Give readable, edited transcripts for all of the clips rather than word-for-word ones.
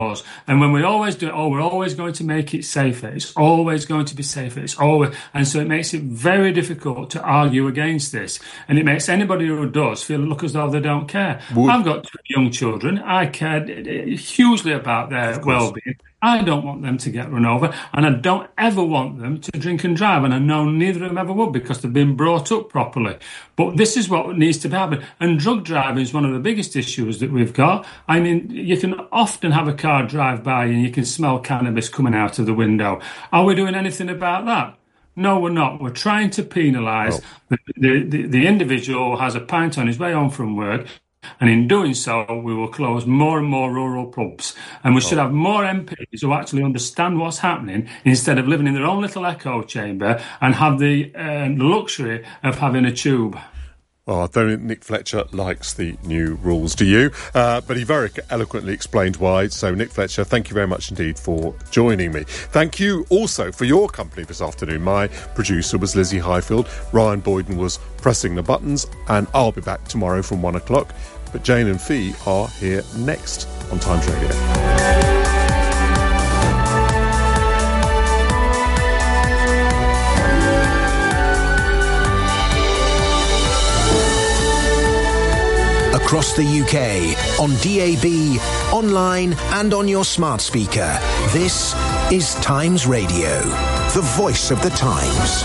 And when we always do it, we're always going to make it safer. It's always going to be safer. And so it makes it very difficult to argue against this. And it makes anybody who does look as though they don't care. I've got 2 young children. I care hugely about their well-being. I don't want them to get run over, and I don't ever want them to drink and drive, and I know neither of them ever would because they've been brought up properly. But this is what needs to happen. And drug driving is one of the biggest issues that we've got. I mean, you can often have a car drive by and you can smell cannabis coming out of the window. Are we doing anything about that? No, we're not. We're trying to penalise the individual who has a pint on his way home from work. And in doing so, we will close more and more rural pubs. And we should have more MPs who actually understand what's happening instead of living in their own little echo chamber and have the luxury of having a tube. Oh, I don't think Nick Fletcher likes the new rules, do you? But he very eloquently explained why. So, Nick Fletcher, thank you very much indeed for joining me. Thank you also for your company this afternoon. My producer was Lizzie Highfield. Ryan Boyden was pressing the buttons. And I'll be back tomorrow from 1 o'clock. But Jane and Fee are here next on Times Radio. Across the UK, on DAB, online and on your smart speaker. This is Times Radio, the voice of the Times.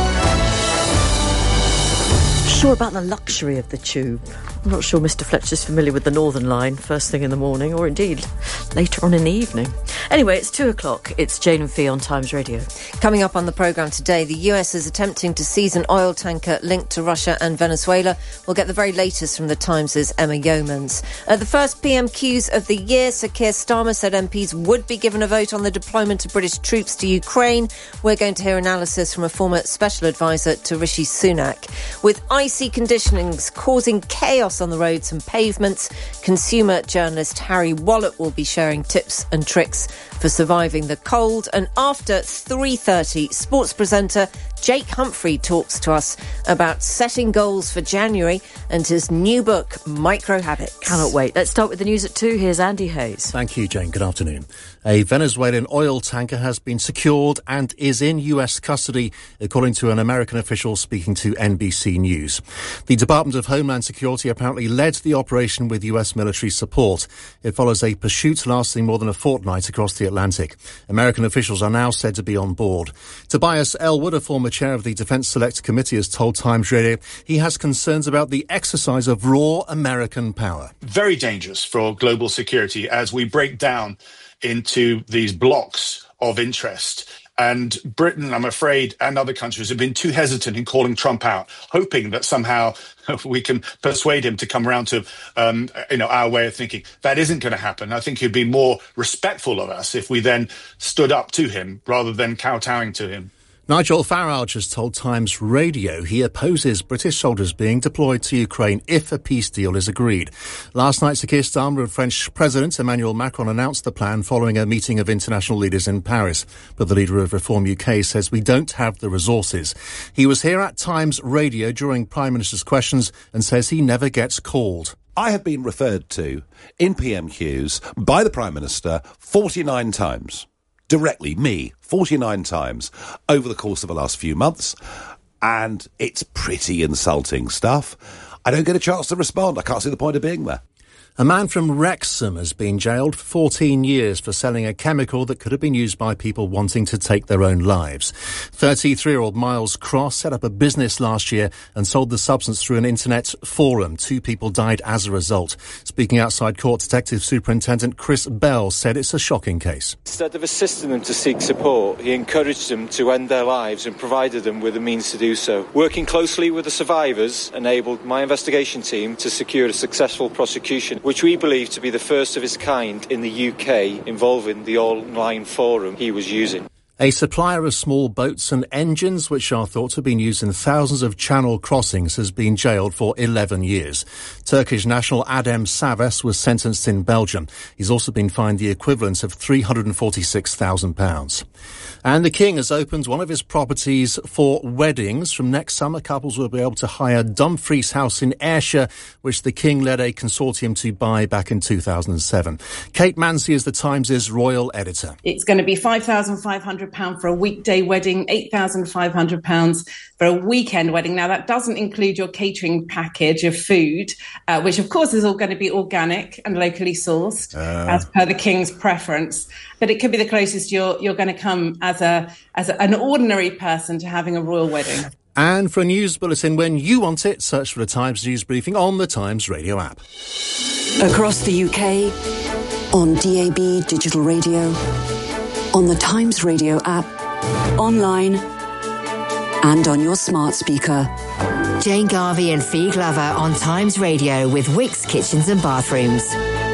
Sure about the luxury of the tube. I'm not sure Mr. Fletcher's familiar with the Northern Line first thing in the morning, or indeed later on in the evening. Anyway, it's 2 o'clock. It's Jane and Fee on Times Radio. Coming up on the programme today, the US is attempting to seize an oil tanker linked to Russia and Venezuela. We'll get the very latest from the Times' Emma Yeomans. At the first PMQs of the year, Sir Keir Starmer said MPs would be given a vote on the deployment of British troops to Ukraine. We're going to hear analysis from a former special advisor to Rishi Sunak. With icy conditionings causing chaos on the roads and pavements, consumer journalist Harry Wallett will be sharing tips and tricks for surviving the cold. And after 3:30, sports presenter Jake Humphrey talks to us about setting goals for January and his new book, Micro Habits. Cannot wait. Let's start with the news at 2. Here's Andy Hayes. Thank you, Jane. Good afternoon. A Venezuelan oil tanker has been secured and is in US custody, according to an American official speaking to NBC News. The Department of Homeland Security apparently led the operation with US military support. It follows a pursuit lasting more than a fortnight across the Atlantic. American officials are now said to be on board. Tobias Ellwood, a former chair of the Defence Select Committee, has told Times Radio he has concerns about the exercise of raw American power. Very dangerous for global security as we break down into these blocks of interest. And Britain, I'm afraid, and other countries have been too hesitant in calling Trump out, hoping that somehow we can persuade him to come around to, our way of thinking. That isn't going to happen. I think he'd be more respectful of us if we then stood up to him rather than kowtowing to him. Nigel Farage has told Times Radio he opposes British soldiers being deployed to Ukraine if a peace deal is agreed. Last night, Sir Keir Starmer and French President Emmanuel Macron announced the plan following a meeting of international leaders in Paris. But the leader of Reform UK says we don't have the resources. He was here at Times Radio during Prime Minister's questions and says he never gets called. I have been referred to in PMQs by the Prime Minister 49 times. Directly, me, 49 times over the course of the last few months. And it's pretty insulting stuff. I don't get a chance to respond. I can't see the point of being there. A man from Wrexham has been jailed for 14 years for selling a chemical that could have been used by people wanting to take their own lives. 33-year-old Miles Cross set up a business last year and sold the substance through an internet forum. 2 people died as a result. Speaking outside court, Detective Superintendent Chris Bell said it's a shocking case. Instead of assisting them to seek support, he encouraged them to end their lives and provided them with the means to do so. Working closely with the survivors enabled my investigation team to secure a successful prosecution, which we believe to be the first of its kind in the UK involving the online forum he was using. A supplier of small boats and engines, which are thought to have been used in thousands of channel crossings, has been jailed for 11 years. Turkish national Adem Savas was sentenced in Belgium. He's also been fined the equivalent of £346,000. And the King has opened one of his properties for weddings. From next summer, couples will be able to hire Dumfries House in Ayrshire, which the King led a consortium to buy back in 2007. Kate Mancy is the Times' royal editor. It's going to be £5,500 for a weekday wedding, £8,500 for a weekend wedding. Now, that doesn't include your catering package of food, which, of course, is all going to be organic and locally sourced, as per the King's preference. But it could be the closest you're going to come as an ordinary person to having a royal wedding. And for a news bulletin when you want it, search for the Times News Briefing on the Times Radio app. Across the UK, on DAB digital radio, on the Times Radio app, online and on your smart speaker. Jane Garvey and Fee Glover on Times Radio with Wickes Kitchens and Bathrooms.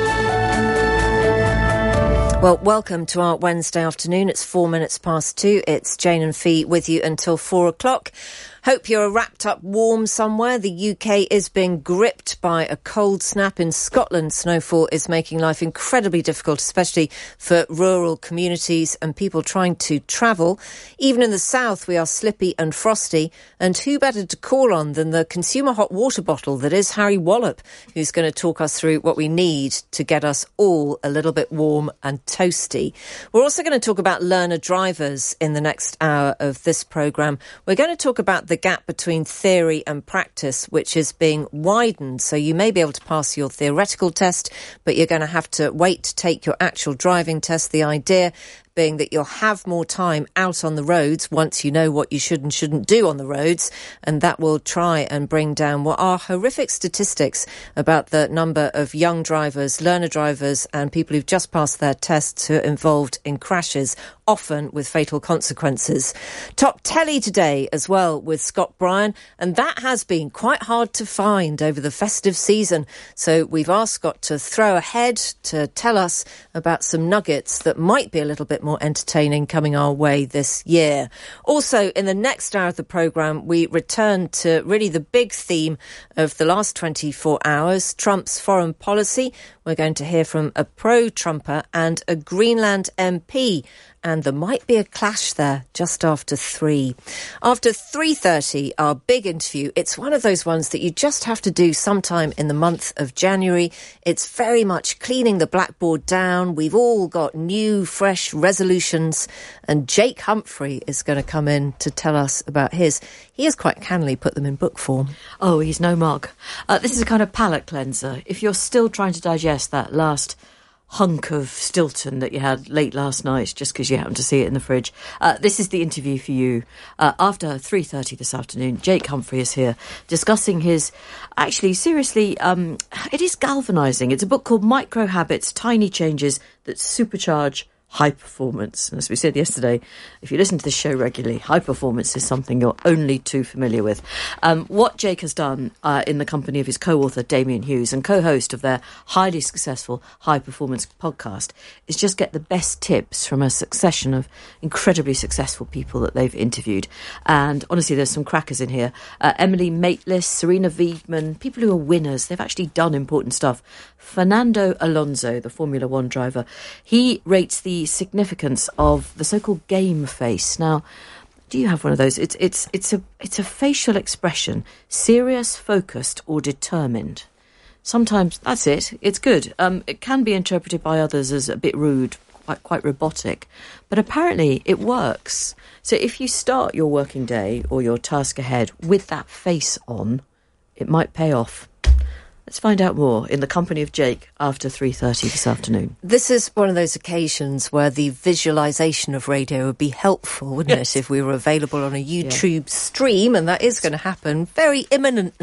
Well, welcome to our Wednesday afternoon. It's 4 minutes past 2. It's Jane and Fee with you until 4 o'clock. Hope you're wrapped up warm somewhere. The UK is being gripped by a cold snap. In Scotland, snowfall is making life incredibly difficult, especially for rural communities and people trying to travel. Even in the south, we are slippy and frosty. And who better to call on than the consumer hot water bottle that is Harry Wallop, who's going to talk us through what we need to get us all a little bit warm and toasty. We're also going to talk about learner drivers in the next hour of this programme. We're going to talk about the gap between theory and practice, which is being widened. So you may be able to pass your theoretical test, but you're going to have to wait to take your actual driving test. The idea being that you'll have more time out on the roads once you know what you should and shouldn't do on the roads, and that will try and bring down what are horrific statistics about the number of young drivers, learner drivers and people who've just passed their tests who are involved in crashes, often with fatal consequences. Top telly today as well with Scott Bryan, and that has been quite hard to find over the festive season. So we've asked Scott to throw ahead to tell us about some nuggets that might be a little bit more entertaining coming our way this year. Also, in the next hour of the programme, we return to really the big theme of the last 24 hours, Trump's foreign policy. We're going to hear from a pro-Trumper and a Greenland MP. And there might be a clash there just after 3. After 3:30, our big interview. It's one of those ones that you just have to do sometime in the month of January. It's very much cleaning the blackboard down. We've all got new, fresh resolutions. And Jake Humphrey is going to come in to tell us about his. He has quite cannily put them in book form. Oh, he's no mug. This is a kind of palate cleanser. If you're still trying to digest that last hunk of Stilton that you had late last night just because you happened to see it in the fridge, this is the interview for you. After 3:30 this afternoon, Jake Humphrey is here discussing his, actually, seriously, it is galvanising. It's a book called Micro Habits, Tiny Changes That Supercharge High Performance. And as we said yesterday, if you listen to this show regularly, high performance is something you're only too familiar with. What Jake has done in the company of his co-author Damian Hughes and co-host of their highly successful High Performance podcast is just get the best tips from a succession of incredibly successful people that they've interviewed. And honestly, there's some crackers in here. Emily Maitlis, Serena Wiedmann, people who are winners. They've actually done important stuff. Fernando Alonso, the Formula One driver, he rates the significance of the so-called game face. Now, do you have one of those? It's a facial expression, serious, focused, or determined. Sometimes that's it. It's good. It can be interpreted by others as a bit rude, quite robotic, but apparently it works. So if you start your working day or your task ahead with that face on, it might pay off. Let's find out more in the company of Jake after 3:30 this afternoon. This is one of those occasions where the visualisation of radio would be helpful, wouldn't it, if we were available on a YouTube stream, and that is going to happen very imminently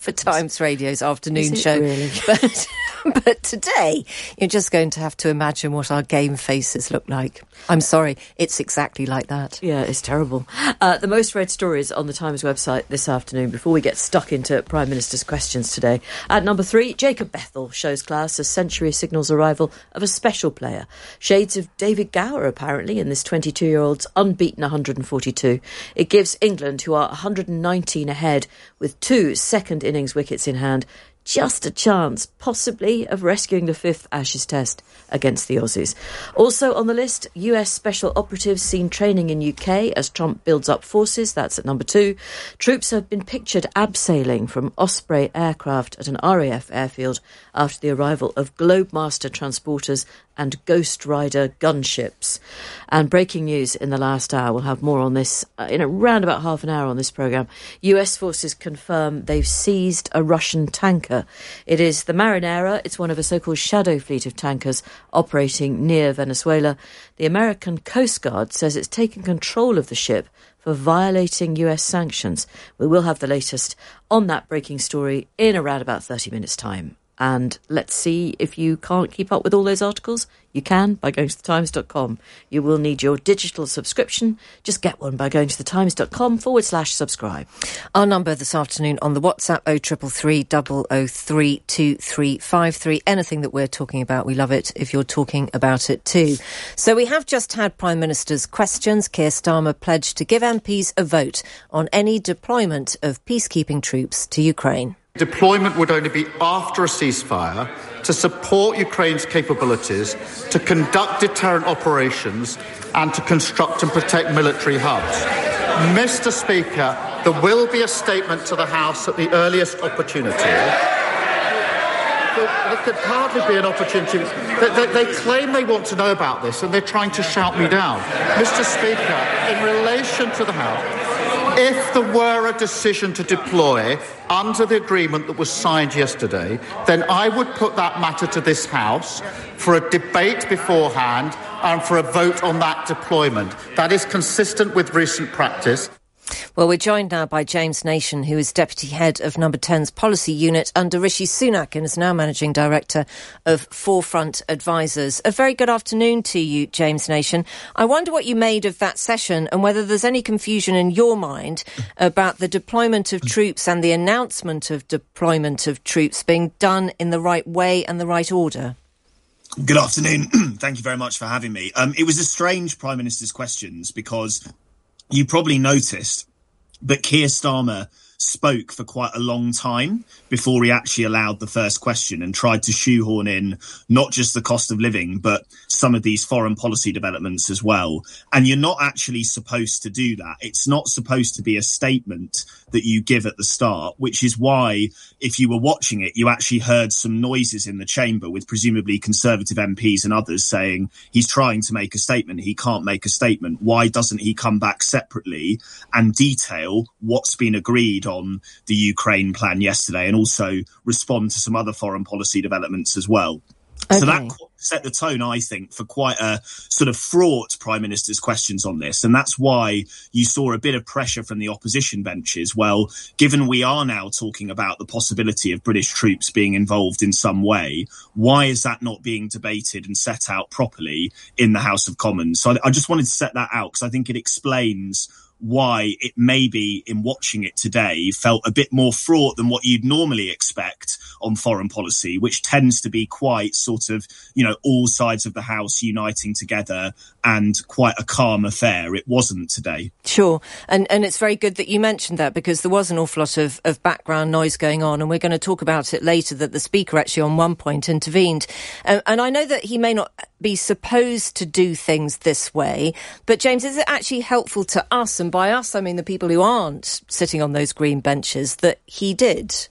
for Times Radio's afternoon show. Really? But today, you're just going to have to imagine what our game faces look like. I'm sorry, it's exactly like that. Yeah, it's terrible. The most read stories on the Times website this afternoon, before we get stuck into Prime Minister's questions today. At number 3, Jacob Bethell shows class as Century signals arrival of a special player. Shades of David Gower, apparently, in this 22-year-old's unbeaten 142. It gives England, who are 119 ahead, with 2 second-innings wickets in hand, just a chance, possibly, of rescuing the 5th Ashes Test against the Aussies. Also on the list, US special operatives seen training in UK as Trump builds up forces. That's at number 2. Troops have been pictured abseiling from Osprey aircraft at an RAF airfield after the arrival of Globemaster transporters and Ghost Rider gunships. And breaking news in the last hour. We'll have more on this in around about half an hour on this programme. US forces confirm they've seized a Russian tanker. It is the Marinera. It's one of a so-called shadow fleet of tankers operating near Venezuela. The American Coast Guard says it's taken control of the ship for violating US sanctions. We will have the latest on that breaking story in around about 30 minutes' time. And let's see if you can't keep up with all those articles. You can by going to thetimes.com. You will need your digital subscription. Just get one by going to thetimes.com/subscribe. Our number this afternoon on the WhatsApp 0333 003 2353. Anything that we're talking about, we love it if you're talking about it too. So we have just had Prime Minister's questions. Keir Starmer pledged to give MPs a vote on any deployment of peacekeeping troops to Ukraine. Deployment would only be after a ceasefire to support Ukraine's capabilities, to conduct deterrent operations and to construct and protect military hubs. Mr. Speaker, there will be a statement to the House at the earliest opportunity. There could hardly be an opportunity. They claim they want to know about this and they're trying to shout me down. Mr. Speaker, in relation to the House, if there were a decision to deploy under the agreement that was signed yesterday, then I would put that matter to this House for a debate beforehand and for a vote on that deployment. That is consistent with recent practice. Well, we're joined now by James Nation, who is Deputy Head of Number 10's Policy Unit under Rishi Sunak and is now Managing Director of Forefront Advisors. A very good afternoon to you, James Nation. I wonder what you made of that session and whether there's any confusion in your mind about the deployment of troops and the announcement of deployment of troops being done in the right way and the right order. Good afternoon. Thank you very much for having me. It was a strange Prime Minister's questions because you probably noticed that Keir Starmer spoke for quite a long time before he actually allowed the first question and tried to shoehorn in not just the cost of living, but some of these foreign policy developments as well. And you're not actually supposed to do that. It's not supposed to be a statement that you give at the start, which is why, if you were watching it, you actually heard some noises in the chamber with presumably Conservative MPs and others saying he's trying to make a statement. He can't make a statement. Why doesn't he come back separately and detail what's been agreed on the Ukraine plan yesterday and also respond to some other foreign policy developments as well? Okay. So that set the tone, I think, for quite a sort of fraught Prime Minister's questions on this. And that's why you saw a bit of pressure from the opposition benches. Well, given we are now talking about the possibility of British troops being involved in some way, why is that not being debated and set out properly in the House of Commons? So I just wanted to set that out because I think it explains why it maybe, in watching it today, felt a bit more fraught than what you'd normally expect on foreign policy, which tends to be quite sort of, all sides of the House uniting together and quite a calm affair. It wasn't today. Sure. And it's very good that you mentioned that because there was an awful lot of background noise going on, and we're going to talk about it later, that the Speaker actually on one point intervened. And I know that he may not be supposed to do things this way, but James, is it actually helpful to us, and by us I mean the people who aren't sitting on those green benches, that he did?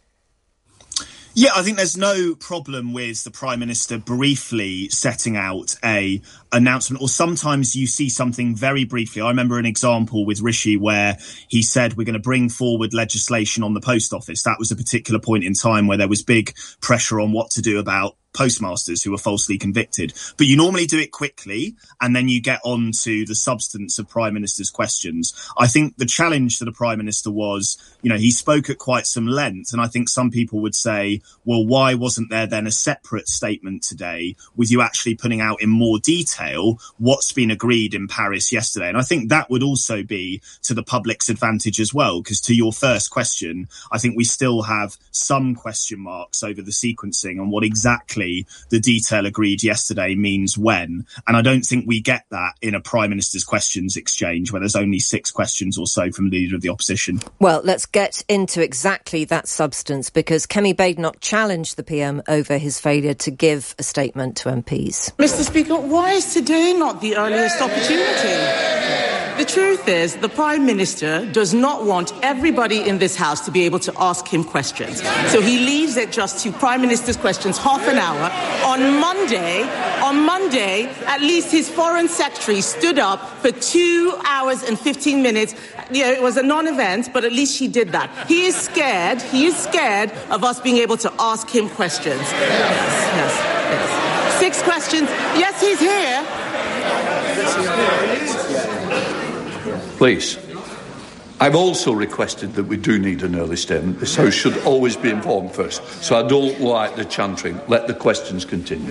Yeah, I think there's no problem with the Prime Minister briefly setting out a announcement, or sometimes you see something very briefly. I remember an example with Rishi where he said, we're going to bring forward legislation on the post office. That was a particular point in time where there was big pressure on what to do about postmasters who were falsely convicted. But you normally do it quickly, and then you get on to the substance of Prime Minister's questions. I think the challenge to the Prime Minister was, he spoke at quite some length, and I think some people would say, well, why wasn't there then a separate statement today with you actually putting out in more detail what's been agreed in Paris yesterday? And I think that would also be to the public's advantage as well, because to your first question, I think we still have some question marks over the sequencing and what exactly the detail agreed yesterday means when. And I don't think we get that in a Prime Minister's questions exchange where there's only 6 questions or so from the Leader of the Opposition. Well, let's get into exactly that substance, because Kemi Badenoch challenged the PM over his failure to give a statement to MPs. Mr. Speaker, why is today not the earliest opportunity? The truth is, the Prime Minister does not want everybody in this House to be able to ask him questions. So he leaves it just to Prime Minister's questions half an hour. On Monday, at least his Foreign Secretary stood up for 2 hours and 15 minutes. It was a non-event, but at least she did that. He is scared of us being able to ask him questions. Yes. 6 questions. Yes, he's here. Please. I've also requested that we do need an early statement. This House should always be informed first. So I don't like the chantering. Let the questions continue.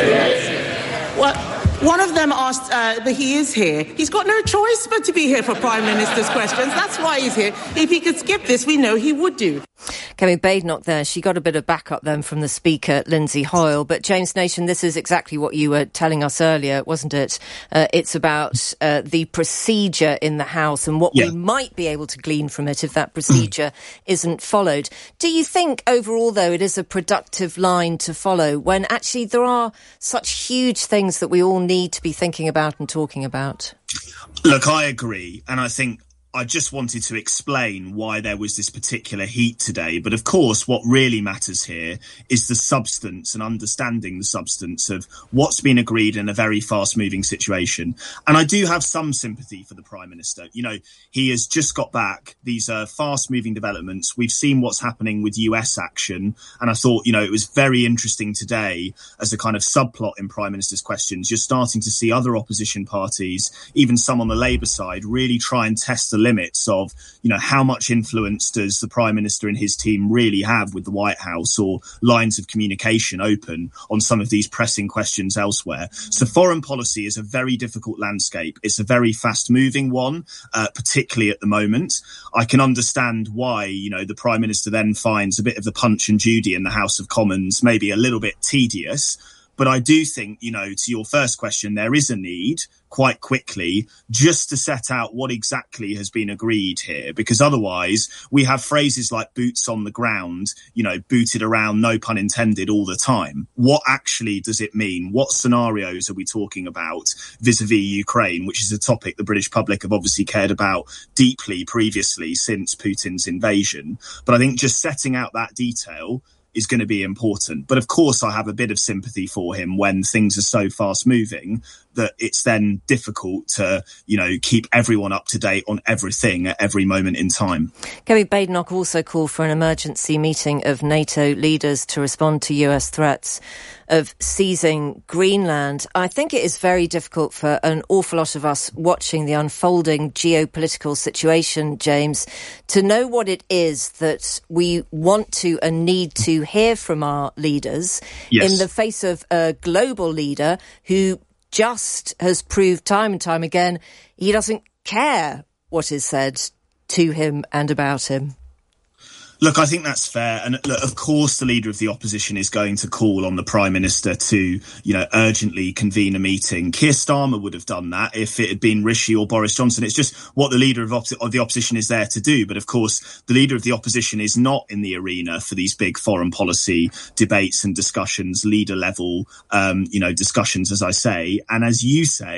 Well, one of them asked that he is here. He's got no choice but to be here for Prime Minister's questions. That's why he's here. If he could skip this, we know he would do. Kemi Badenoch there. She got a bit of backup then from the Speaker, Lindsay Hoyle. But James Nation, this is exactly what you were telling us earlier, wasn't it? It's about the procedure in the House and what we might be able to glean from it if that procedure isn't followed. Do you think overall, though, it is a productive line to follow when actually there are such huge things that we all need to be thinking about and talking about? Look, I agree. And I think I just wanted to explain why there was this particular heat today. But of course, what really matters here is the substance and understanding the substance of what's been agreed in a very fast moving situation. And I do have some sympathy for the Prime Minister. He has just got back. These are fast moving developments. We've seen what's happening with US action. And I thought, it was very interesting today as a kind of subplot in Prime Minister's questions. You're starting to see other opposition parties, even some on the Labour side, really try and test the limits of, how much influence does the Prime Minister and his team really have with the White House, or lines of communication open on some of these pressing questions elsewhere. So foreign policy is a very difficult landscape. It's a very fast moving one, particularly at the moment. I can understand why, the Prime Minister then finds a bit of the Punch and Judy in the House of Commons maybe a little bit tedious. But I do think, to your first question, there is a need quite quickly just to set out what exactly has been agreed here, because otherwise we have phrases like boots on the ground, booted around, no pun intended, all the time. What actually does it mean? What scenarios are we talking about vis-a-vis Ukraine, which is a topic the British public have obviously cared about deeply previously since Putin's invasion? But I think just setting out that detail is going to be important. But of course, I have a bit of sympathy for him when things are so fast moving that it's then difficult to, keep everyone up to date on everything at every moment in time. Kemi Badenoch also called for an emergency meeting of NATO leaders to respond to US threats of seizing Greenland. I think it is very difficult for an awful lot of us watching the unfolding geopolitical situation, James, to know what it is that we want to and need to hear from our leaders in the face of a global leader who just has proved time and time again he doesn't care what is said to him and about him. Look, I think that's fair. And look, of course, the Leader of the Opposition is going to call on the Prime Minister to, urgently convene a meeting. Keir Starmer would have done that if it had been Rishi or Boris Johnson. It's just what the Leader of the Opposition is there to do. But of course, the Leader of the Opposition is not in the arena for these big foreign policy debates and discussions, leader level, discussions, as I say. And as you say,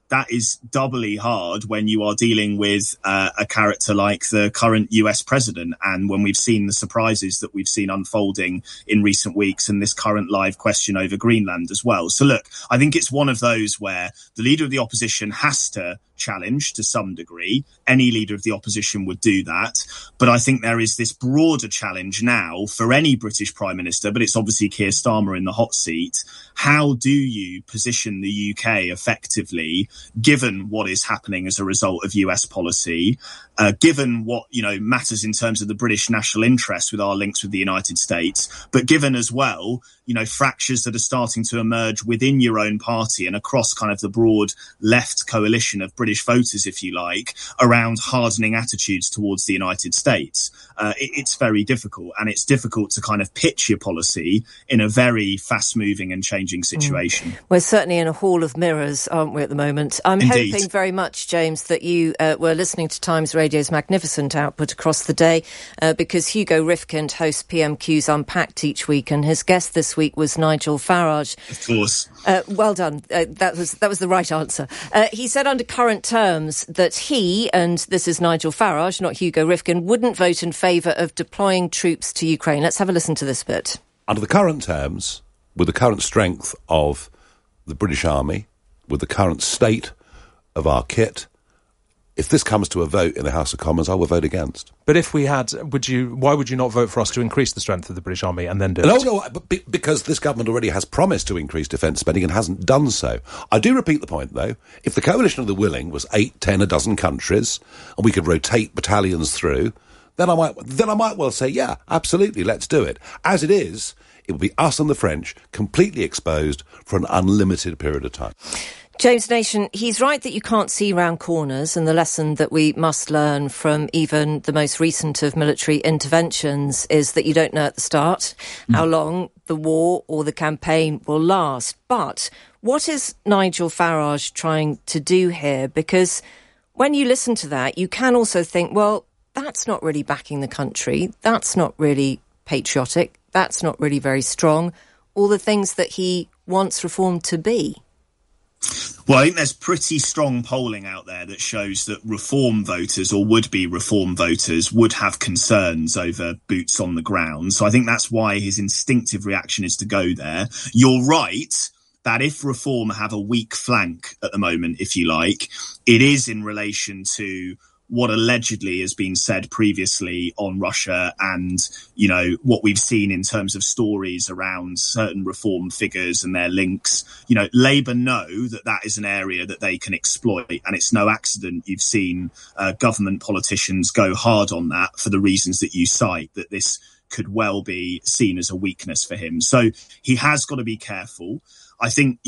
that is doubly hard when you are dealing with a character like the current US president, and when we've seen the surprises that we've seen unfolding in recent weeks and this current live question over Greenland as well. So look, I think it's one of those where the leader of the opposition has to challenge to some degree. Any leader of the opposition would do that. But I think there is this broader challenge now for any British Prime Minister, but it's obviously Keir Starmer in the hot seat. How do you position the UK effectively, given what is happening as a result of US policy, given what, matters in terms of the British national interest with our links with the United States, but given as well, fractures that are starting to emerge within your own party and across kind of the broad left coalition of British voters, if you like, around hardening attitudes towards the United States. It's very difficult, and it's difficult to kind of pitch your policy in a very fast-moving and changing situation. We're certainly in a hall of mirrors, aren't we, at the moment? I'm Indeed. hoping very much, James, that you were listening to Times Radio's magnificent output across the day, because Hugo Rifkind hosts PMQ's Unpacked each week, and his guest this week was Nigel Farage. Of course. Well done. That was the right answer. He said under current terms that he, and this is Nigel Farage, not Hugo Rifkind, wouldn't vote in favour of deploying troops to Ukraine. Let's have a listen to this bit. Under the current terms, with the current strength of the British Army, with the current state of our kit, if this comes to a vote in the House of Commons, I will vote against. But if we had, why would you not vote for us to increase the strength of the British Army and then do it? No, because this government already has promised to increase defence spending and hasn't done so. I do repeat the point, though. If the coalition of the willing was 8, 10, a dozen countries, and we could rotate battalions through, then I might well say, yeah, absolutely, let's do it. As it is, it will be us and the French completely exposed for an unlimited period of time. James Nation, he's right that you can't see round corners, and the lesson that we must learn from even the most recent of military interventions is that you don't know at the start how long the war or the campaign will last. But what is Nigel Farage trying to do here? Because when you listen to that, you can also think, well, that's not really backing the country. That's not really patriotic. That's not really very strong. All the things that he wants reform to be. Well, I think there's pretty strong polling out there that shows that reform voters or would-be reform voters would have concerns over boots on the ground. So I think that's why his instinctive reaction is to go there. You're right that if reform have a weak flank at the moment, if you like, it is in relation to what allegedly has been said previously on Russia and, what we've seen in terms of stories around certain reform figures and their links. Labour know that is an area that they can exploit, and it's no accident you've seen government politicians go hard on that for the reasons that you cite, that this could well be seen as a weakness for him. So he has got to be careful. I think,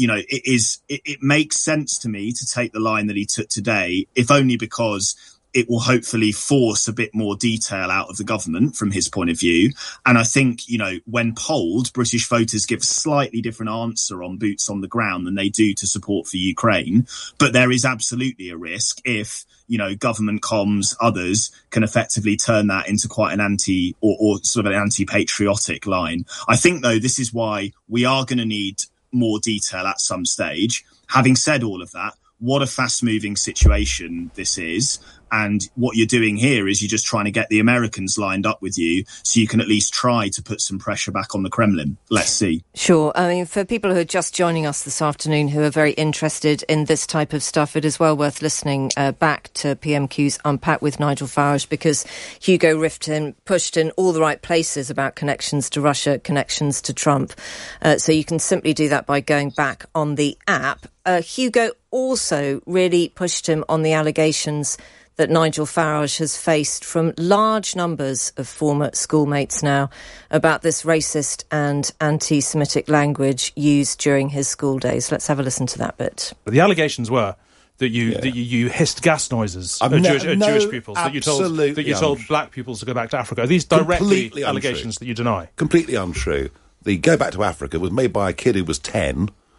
it makes sense to me to take the line that he took today, if only because it will hopefully force a bit more detail out of the government from his point of view. And I think, when polled, British voters give a slightly different answer on boots on the ground than they do to support for Ukraine. But there is absolutely a risk if, government comms, others can effectively turn that into quite an or sort of an anti-patriotic line. I think, though, this is why we are going to need more detail at some stage. Having said all of that, what a fast-moving situation this is. And what you're doing here is you're just trying to get the Americans lined up with you so you can at least try to put some pressure back on the Kremlin. Let's see. Sure. I mean, for people who are just joining us this afternoon who are very interested in this type of stuff, it is well worth listening back to PMQ's Unpacked with Nigel Farage, because Hugo Rifkind pushed in all the right places about connections to Russia, connections to Trump. So you can simply do that by going back on the app. Hugo also really pushed him on the allegations that Nigel Farage has faced from large numbers of former schoolmates now about this racist and anti-Semitic language used during his school days. Let's have a listen to that bit. But the allegations were that you hissed gas noises at Jewish pupils, that you told black pupils to go back to Africa. Are these directly allegations that you deny? Completely untrue. The Go Back to Africa was made by a kid who was 10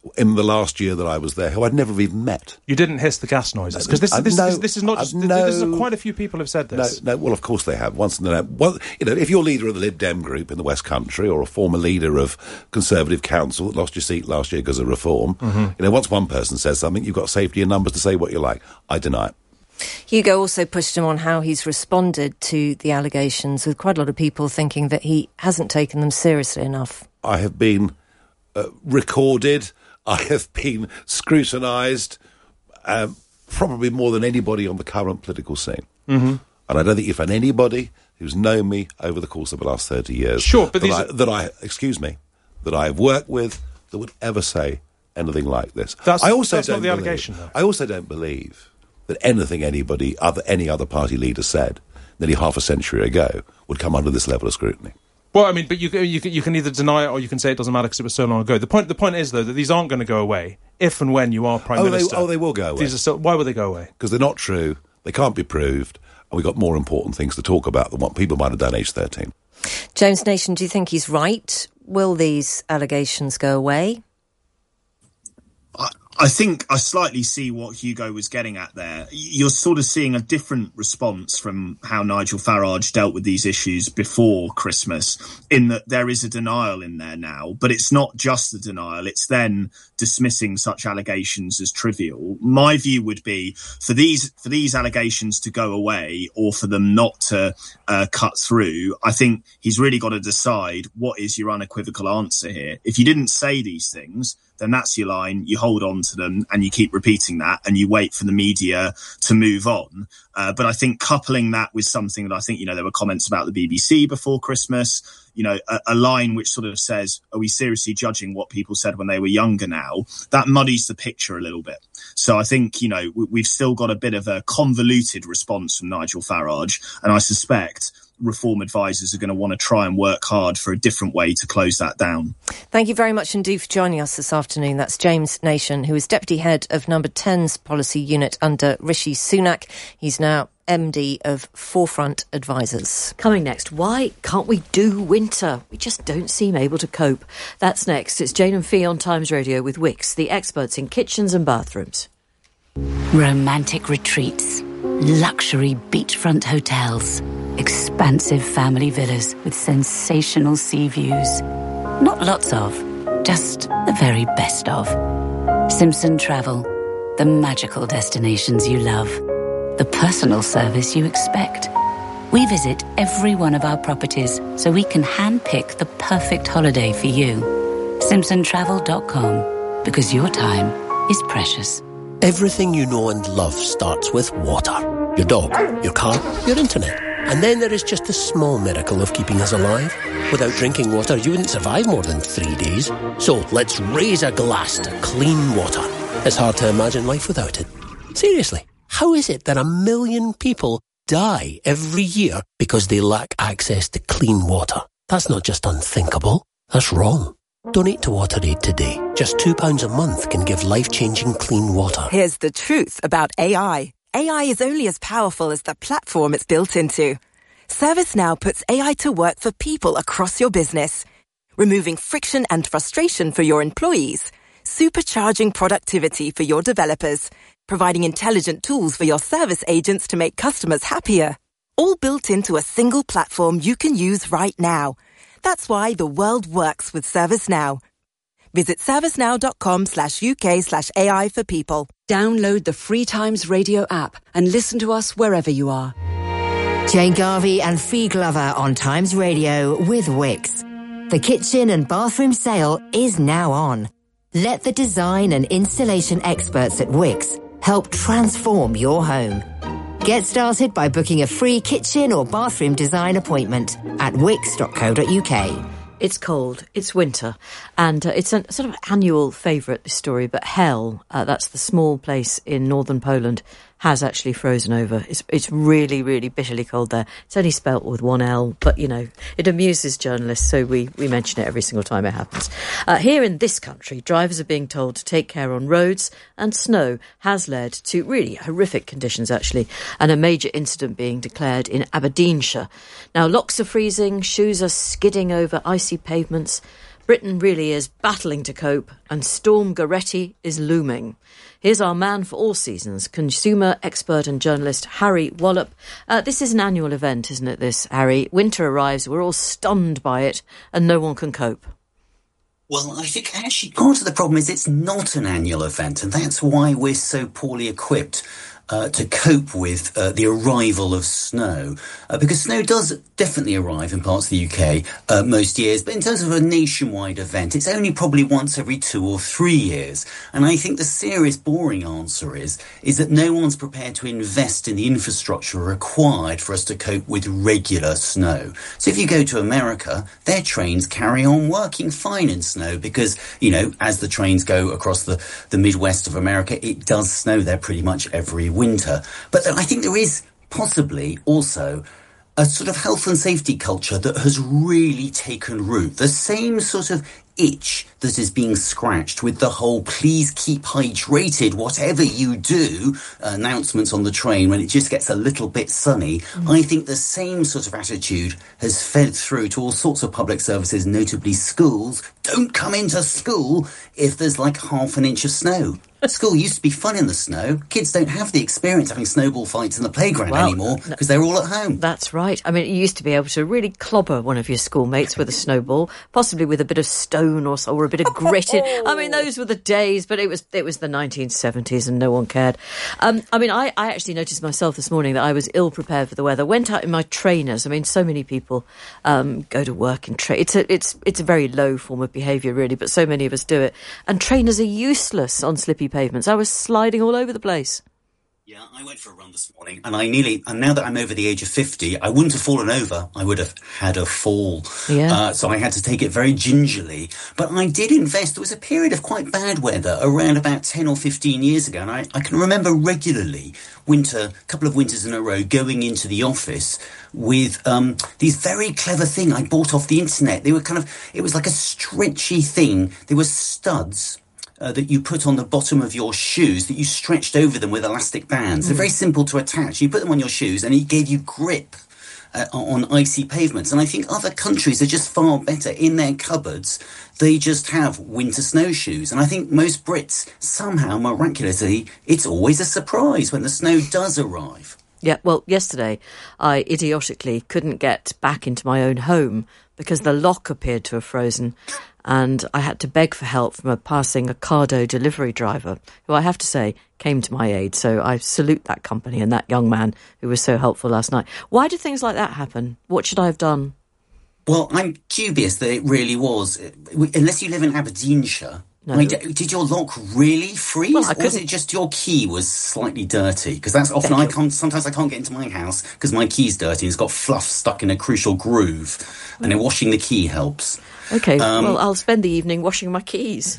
in the last year that I was there who I'd never even met. You didn't hiss the gas noises? Because this is not just... This is quite a few people have said this. No, well, of course they have. Once in the... Well, if you're leader of the Lib Dem group in the West Country or a former leader of Conservative Council that lost your seat last year because of reform, once one person says something, you've got safety in numbers to say what you like. I deny it. Hugo also pushed him on how he's responded to the allegations, with quite a lot of people thinking that he hasn't taken them seriously enough. I have been recorded... I have been scrutinised probably more than anybody on the current political scene. And I don't think you've had anybody who's known me over the course of the last 30 years that I have worked with that would ever say anything like this. That's not the allegation, though. I also don't believe that anything any other party leader said nearly half a century ago would come under this level of scrutiny. Well, I mean, but you can either deny it or you can say it doesn't matter because it was so long ago. The point is, though, that these aren't going to go away if and when you are Prime Minister. They will go away. Why will they go away? Because they're not true, they can't be proved, and we've got more important things to talk about than what people might have done aged 13. James Nation, do you think he's right? Will these allegations go away? I think I slightly see what Hugo was getting at there. You're sort of seeing a different response from how Nigel Farage dealt with these issues before Christmas, in that there is a denial in there now, but it's not just the denial, it's then dismissing such allegations as trivial. My view would be for these allegations to go away or for them not to cut through, I think he's really got to decide what is your unequivocal answer here. If you didn't say these things, then that's your line, you hold on to them and you keep repeating that and you wait for the media to move on. But I think coupling that with something that I think, there were comments about the BBC before Christmas, a line which sort of says, are we seriously judging what people said when they were younger now? That muddies the picture a little bit. So I think, we've still got a bit of a convoluted response from Nigel Farage, and I suspect reform advisors are going to want to try and work hard for a different way to close that down. Thank you very much indeed for joining us this afternoon. That's James Nation, who is Deputy Head of Number 10's Policy Unit under Rishi Sunak. He's now MD of Forefront Advisors. Coming next, why can't we do winter? We just don't seem able to cope. That's next. It's Jane and Fee on Times Radio with Wickes, the experts in kitchens and bathrooms. Romantic retreats, luxury beachfront hotels, expansive family villas with sensational sea views. Not lots of, just the very best of. Simpson Travel, the magical destinations you love, the personal service you expect. We visit every one of our properties so we can handpick the perfect holiday for you. SimpsonTravel.com, because your time is precious. Everything you know and love starts with water. Your dog, your car, your internet. And then there is just the small miracle of keeping us alive. Without drinking water, you wouldn't survive more than 3 days. So let's raise a glass to clean water. It's hard to imagine life without it. Seriously, how is it that 1 million people die every year because they lack access to clean water? That's not just unthinkable, that's wrong. Donate to WaterAid today. Just £2 a month can give life-changing clean water. Here's the truth about AI. AI is only as powerful as the platform it's built into. ServiceNow puts AI to work for people across your business, removing friction and frustration for your employees, supercharging productivity for your developers, providing intelligent tools for your service agents to make customers happier. All built into a single platform you can use right now. That's why the world works with ServiceNow. Visit servicenow.com/UK/AI for people. Download the free Times Radio app and listen to us wherever you are. Jane Garvey and Fee Glover on Times Radio with Wickes. The kitchen and bathroom sale is now on. Let the design and installation experts at Wickes help transform your home. Get started by booking a free kitchen or bathroom design appointment at wickes.co.uk. It's cold, it's winter, and it's a sort of annual favourite, this story, but Hell, that's the small place in northern Poland, has actually frozen over. It's really, really bitterly cold there. It's only spelt with one L, but, it amuses journalists, so we mention it every single time it happens. Here in this country, drivers are being told to take care on roads, and snow has led to really horrific conditions, actually, and a major incident being declared in Aberdeenshire. Now, locks are freezing, shoes are skidding over icy pavements, Britain really is battling to cope, and Storm Goretti is looming. Here's our man for all seasons, consumer expert and journalist Harry Wallop. This is an annual event, isn't it, this, Harry? Winter arrives, we're all stunned by it, and no one can cope. Well, I think actually part of the problem is it's not an annual event, and that's why we're so poorly equipped to cope with the arrival of snow, because snow does definitely arrive in parts of the UK most years, but in terms of a nationwide event, it's only probably once every 2 or 3 years. And I think the serious, boring answer is that no one's prepared to invest in the infrastructure required for us to cope with regular snow. So if you go to America, their trains carry on working fine in snow because, you know, as the trains go across the Midwest of America, it does snow there pretty much every winter. But I think there is possibly also a sort of health and safety culture that has really taken root. The same sort of itch that is being scratched with the whole please keep hydrated whatever you do announcements on the train when it just gets a little bit sunny. I think the same sort of attitude has fed through to all sorts of public services, notably schools. Don't come into school if there's like half an inch of snow. School used to be fun in the snow. Kids don't have the experience of having snowball fights in the playground anymore because they're all at home. That's right. I mean, you used to be able to really clobber one of your schoolmates with a snowball, possibly with a bit of stone or a bit of grit in. I mean, those were the days, but it was the 1970s and no one cared. I mean, I actually noticed myself this morning that I was ill prepared for the weather. Went out in my trainers. I mean, so many people go to work in trainers. It's a very low form of behaviour, really, but so many of us do it. And trainers are useless on slippy pavements. I was sliding all over the place. Yeah, I went for a run this morning, and and now that I'm over the age of 50, I wouldn't have fallen over. I would have had a fall. Yeah. So I had to take it very gingerly. But I did invest. There was a period of quite bad weather around about 10 or 15 years ago, and I can remember regularly a couple of winters in a row, going into the office with these very clever thing I bought off the internet. They were it was like a stretchy thing. There were studs that you put on the bottom of your shoes that you stretched over them with elastic bands. They're very simple to attach. You put them on your shoes and it gave you grip on icy pavements. And I think other countries are just far better. In their cupboards, they just have winter snowshoes. And I think most Brits, somehow, miraculously, it's always a surprise when the snow does arrive. Yeah, well, yesterday I idiotically couldn't get back into my own home because the lock appeared to have frozen. And I had to beg for help from a passing Ocado delivery driver, who I have to say came to my aid. So I salute that company and that young man who was so helpful last night. Why do things like that happen? What should I have done? Well, I'm dubious that it really was. Unless you live in Aberdeenshire. No. I mean, did your lock really freeze? Well, or was it just your key was slightly dirty? Because that's often sometimes I can't get into my house because my key's dirty and it's got fluff stuck in a crucial groove. And then washing the key helps. OK, well, I'll spend the evening washing my keys.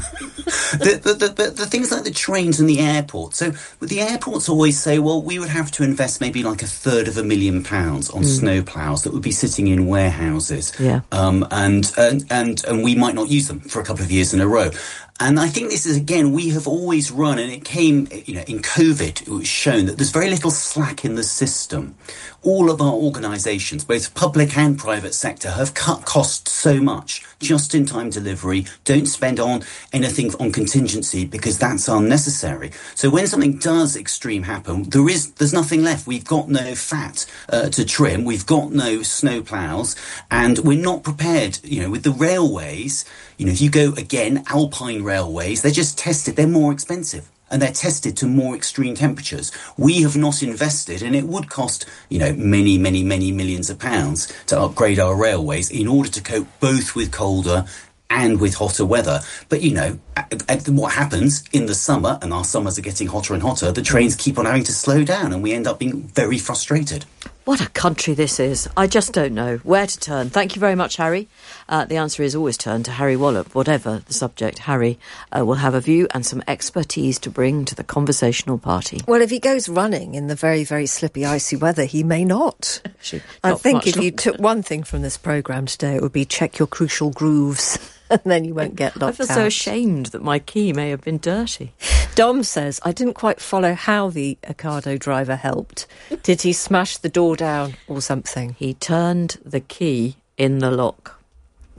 the things like the trains and the airport. So the airports always say, well, we would have to invest maybe like £250,000 on snow plows that would be sitting in warehouses. Yeah. And we might not use them for a couple of years in a row. And I think this is, again, we have always run, and it came, in COVID, it was shown that there's very little slack in the system. All of our organisations, both public and private sector, have cut costs so much. Just-in-time delivery, don't spend on anything on contingency because that's unnecessary. So when something does extreme happen, there's nothing left. We've got no fat to trim. We've got no snow ploughs, and we're not prepared, with the railways. If you go, again, Alpine railways, they're just tested. They're more expensive and they're tested to more extreme temperatures. We have not invested, and it would cost, many, many, many millions of pounds to upgrade our railways in order to cope both with colder and with hotter weather. But, what happens in the summer, and our summers are getting hotter and hotter, the trains keep on having to slow down and we end up being very frustrated. What a country this is. I just don't know where to turn. Thank you very much, Harry. The answer is always turn to Harry Wallop. Whatever the subject, Harry will have a view and some expertise to bring to the conversational party. Well, if he goes running in the very, very slippy, icy weather, he may not. I think if you took one thing from this programme today, it would be check your crucial grooves. And then you won't get locked out. I feel so ashamed that my key may have been dirty. Dom says, I didn't quite follow how the Ocado driver helped. Did he smash the door down or something? He turned the key in the lock.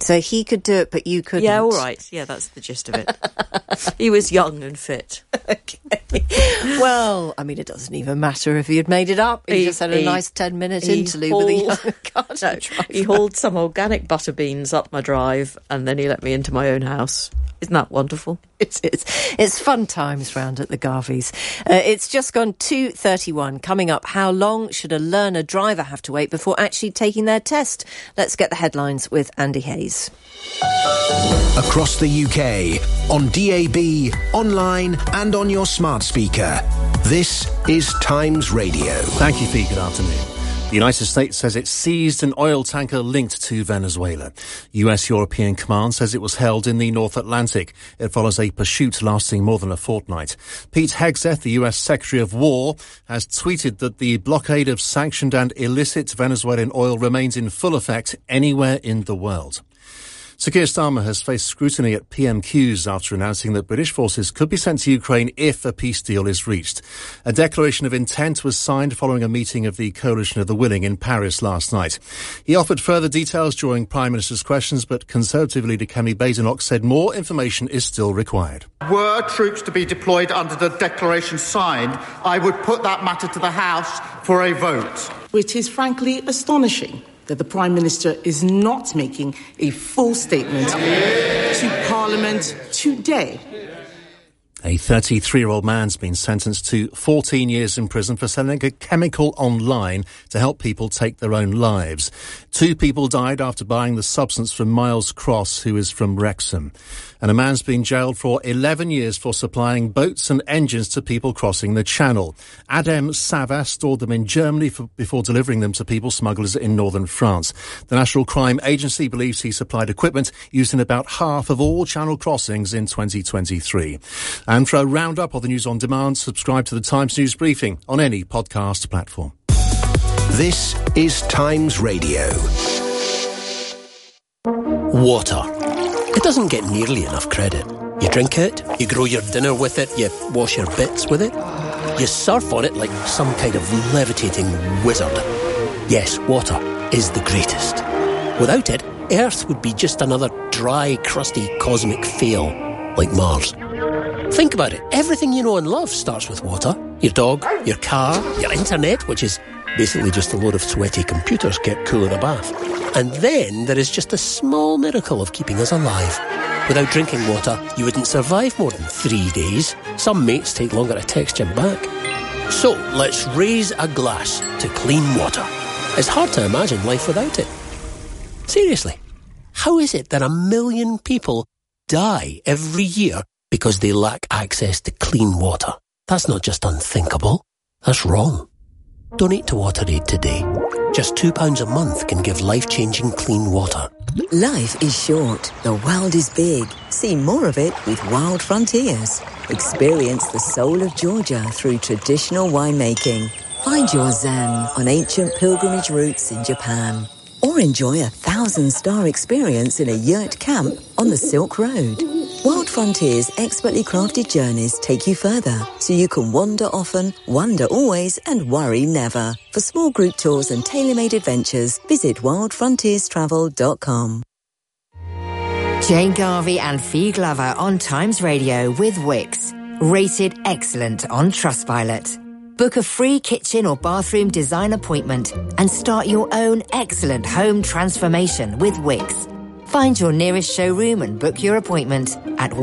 So he could do it, but you couldn't? Yeah, all right. Yeah, that's the gist of it. He was young and fit. Okay. Well, I mean, it doesn't even matter if he had made it up. He just had a nice 10-minute interlude with a young garden driver. He hauled some organic butter beans up my drive and then he let me into my own house. Isn't that wonderful? It's fun times round at the Garveys. It's just gone 2:31. Coming up, how long should a learner driver have to wait before actually taking their test? Let's get the headlines with Andy Hayes. Across the UK, on DAB, online and on your smart speaker. This is Times Radio. Thank you, Fee. Good afternoon. The United States says it seized an oil tanker linked to Venezuela. US European Command says it was held in the North Atlantic. It follows a pursuit lasting more than a fortnight. Pete Hegseth, the US Secretary of War, has tweeted that the blockade of sanctioned and illicit Venezuelan oil remains in full effect anywhere in the world. Sir Keir Starmer has faced scrutiny at PMQs after announcing that British forces could be sent to Ukraine if a peace deal is reached. A declaration of intent was signed following a meeting of the Coalition of the Willing in Paris last night. He offered further details during Prime Minister's questions, but Conservative leader Kemi Badenoch said more information is still required. Were troops to be deployed under the declaration signed, I would put that matter to the House for a vote. It is frankly astonishing that the Prime Minister is not making a full statement to Parliament today. A 33-year-old man's been sentenced to 14 years in prison for selling a chemical online to help people take their own lives. 2 people died after buying the substance from Miles Cross, who is from Wrexham. And a man's been jailed for 11 years for supplying boats and engines to people crossing the Channel. Adem Savas stored them in Germany before delivering them to people smugglers in northern France. The National Crime Agency believes he supplied equipment used in about half of all Channel crossings in 2023. And for a roundup of the news on demand, subscribe to the Times News Briefing on any podcast platform. This is Times Radio. Water. It doesn't get nearly enough credit. You drink it, you grow your dinner with it, you wash your bits with it, you surf on it like some kind of levitating wizard. Yes, water is the greatest. Without it, Earth would be just another dry, crusty cosmic fail, like Mars. Think about it. Everything you know and love starts with water. Your dog, your car, your internet, which is basically just a load of sweaty computers kept cool in a bath. And then there is just a small miracle of keeping us alive. Without drinking water, you wouldn't survive more than 3 days. Some mates take longer to text you back. So, let's raise a glass to clean water. It's hard to imagine life without it. Seriously, how is it that 1 million people die every year because they lack access to clean water? That's not just unthinkable, that's wrong. Donate to WaterAid today. Just £2 a month can give life-changing clean water. Life is short. The world is big. See more of it with Wild Frontiers. Experience the soul of Georgia through traditional winemaking. Find your zen on ancient pilgrimage routes in Japan. Or enjoy a 1,000-star experience in a yurt camp on the Silk Road. Wild Frontiers' expertly crafted journeys take you further, so you can wander often, wonder always, and worry never. For small group tours and tailor-made adventures, visit wildfrontierstravel.com. Jane Garvey and Fee Glover on Times Radio with Wix. Rated excellent on Trustpilot. Book a free kitchen or bathroom design appointment and start your own excellent home transformation with Wix. Find your nearest showroom and book your appointment at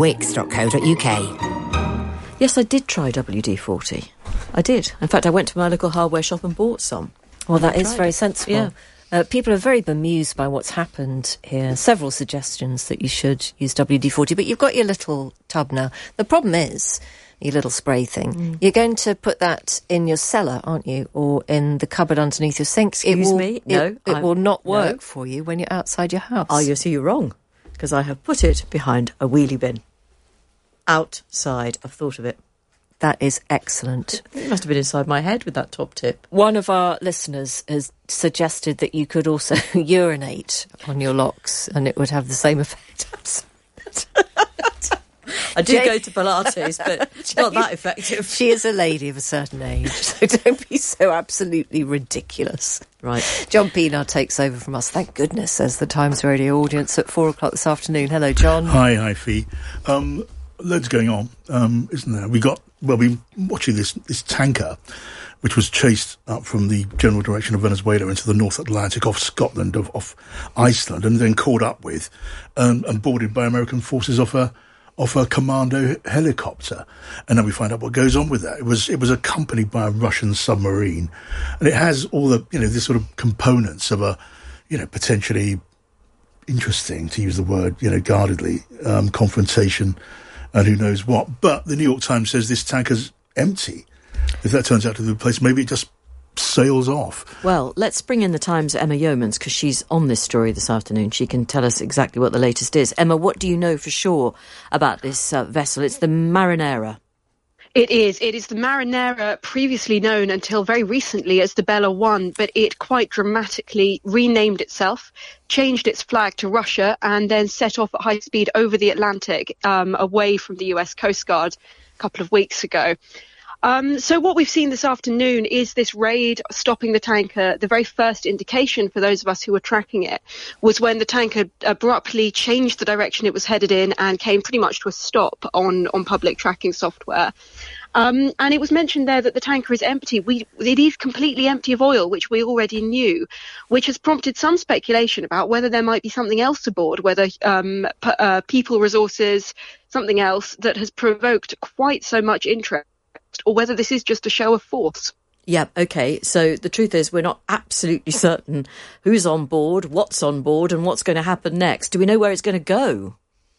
wix.co.uk. Yes, I did try WD-40. I did. In fact, I went to my local hardware shop and bought some. Well, that is very sensible. Yeah. People are very bemused by what's happened here. Several suggestions that you should use WD-40, but you've got your little tub now. The problem is, your little spray thing, you're going to put that in your cellar, aren't you? Or in the cupboard underneath your sink. Excuse me? No. It will not work for you when you're outside your house. Oh, you see, you're wrong. Because I have put it behind a wheelie bin. Outside. I've thought of it. That is excellent. It must have been inside my head with that top tip. One of our listeners has suggested that you could also urinate on your locks and it would have the same effect. I do go to Pilates, but it's not that effective. She is a lady of a certain age, so don't be so absolutely ridiculous. Right. John Pienaar takes over from us. Thank goodness, says the Times Radio audience at 4:00 this afternoon. Hello, John. Hi, Fee. Loads going on, isn't there? We're watching this tanker, which was chased up from the general direction of Venezuela into the North Atlantic, off Scotland, off Iceland, and then caught up with and boarded by American forces off a commando helicopter. And then we find out what goes on with that. It was accompanied by a Russian submarine, and it has all the this sort of components of a potentially interesting, to use the word guardedly, confrontation, and who knows what. But the New York Times says this tanker's empty. If that turns out to be the place, maybe it just sails off. Well, let's bring in the Times' Emma Yeomans, because she's on this story this afternoon. She can tell us exactly what the latest is. Emma, what do you know for sure about this vessel? It's the Marinera. It is the Marinera, previously known until very recently as the Bella One, but it quite dramatically renamed itself, changed its flag to Russia, and then set off at high speed over the Atlantic, away from the US Coast Guard a couple of weeks ago. So what we've seen this afternoon is this raid stopping the tanker. The very first indication for those of us who were tracking it was when the tanker abruptly changed the direction it was headed in and came pretty much to a stop on public tracking software. And it was mentioned there that the tanker is empty. It is completely empty of oil, which we already knew, which has prompted some speculation about whether there might be something else aboard, whether people, resources, something else that has provoked quite so much interest, or whether this is just a show of force. Yeah, OK. So the truth is we're not absolutely certain who's on board, what's on board, and what's going to happen next. Do we know where it's going to go?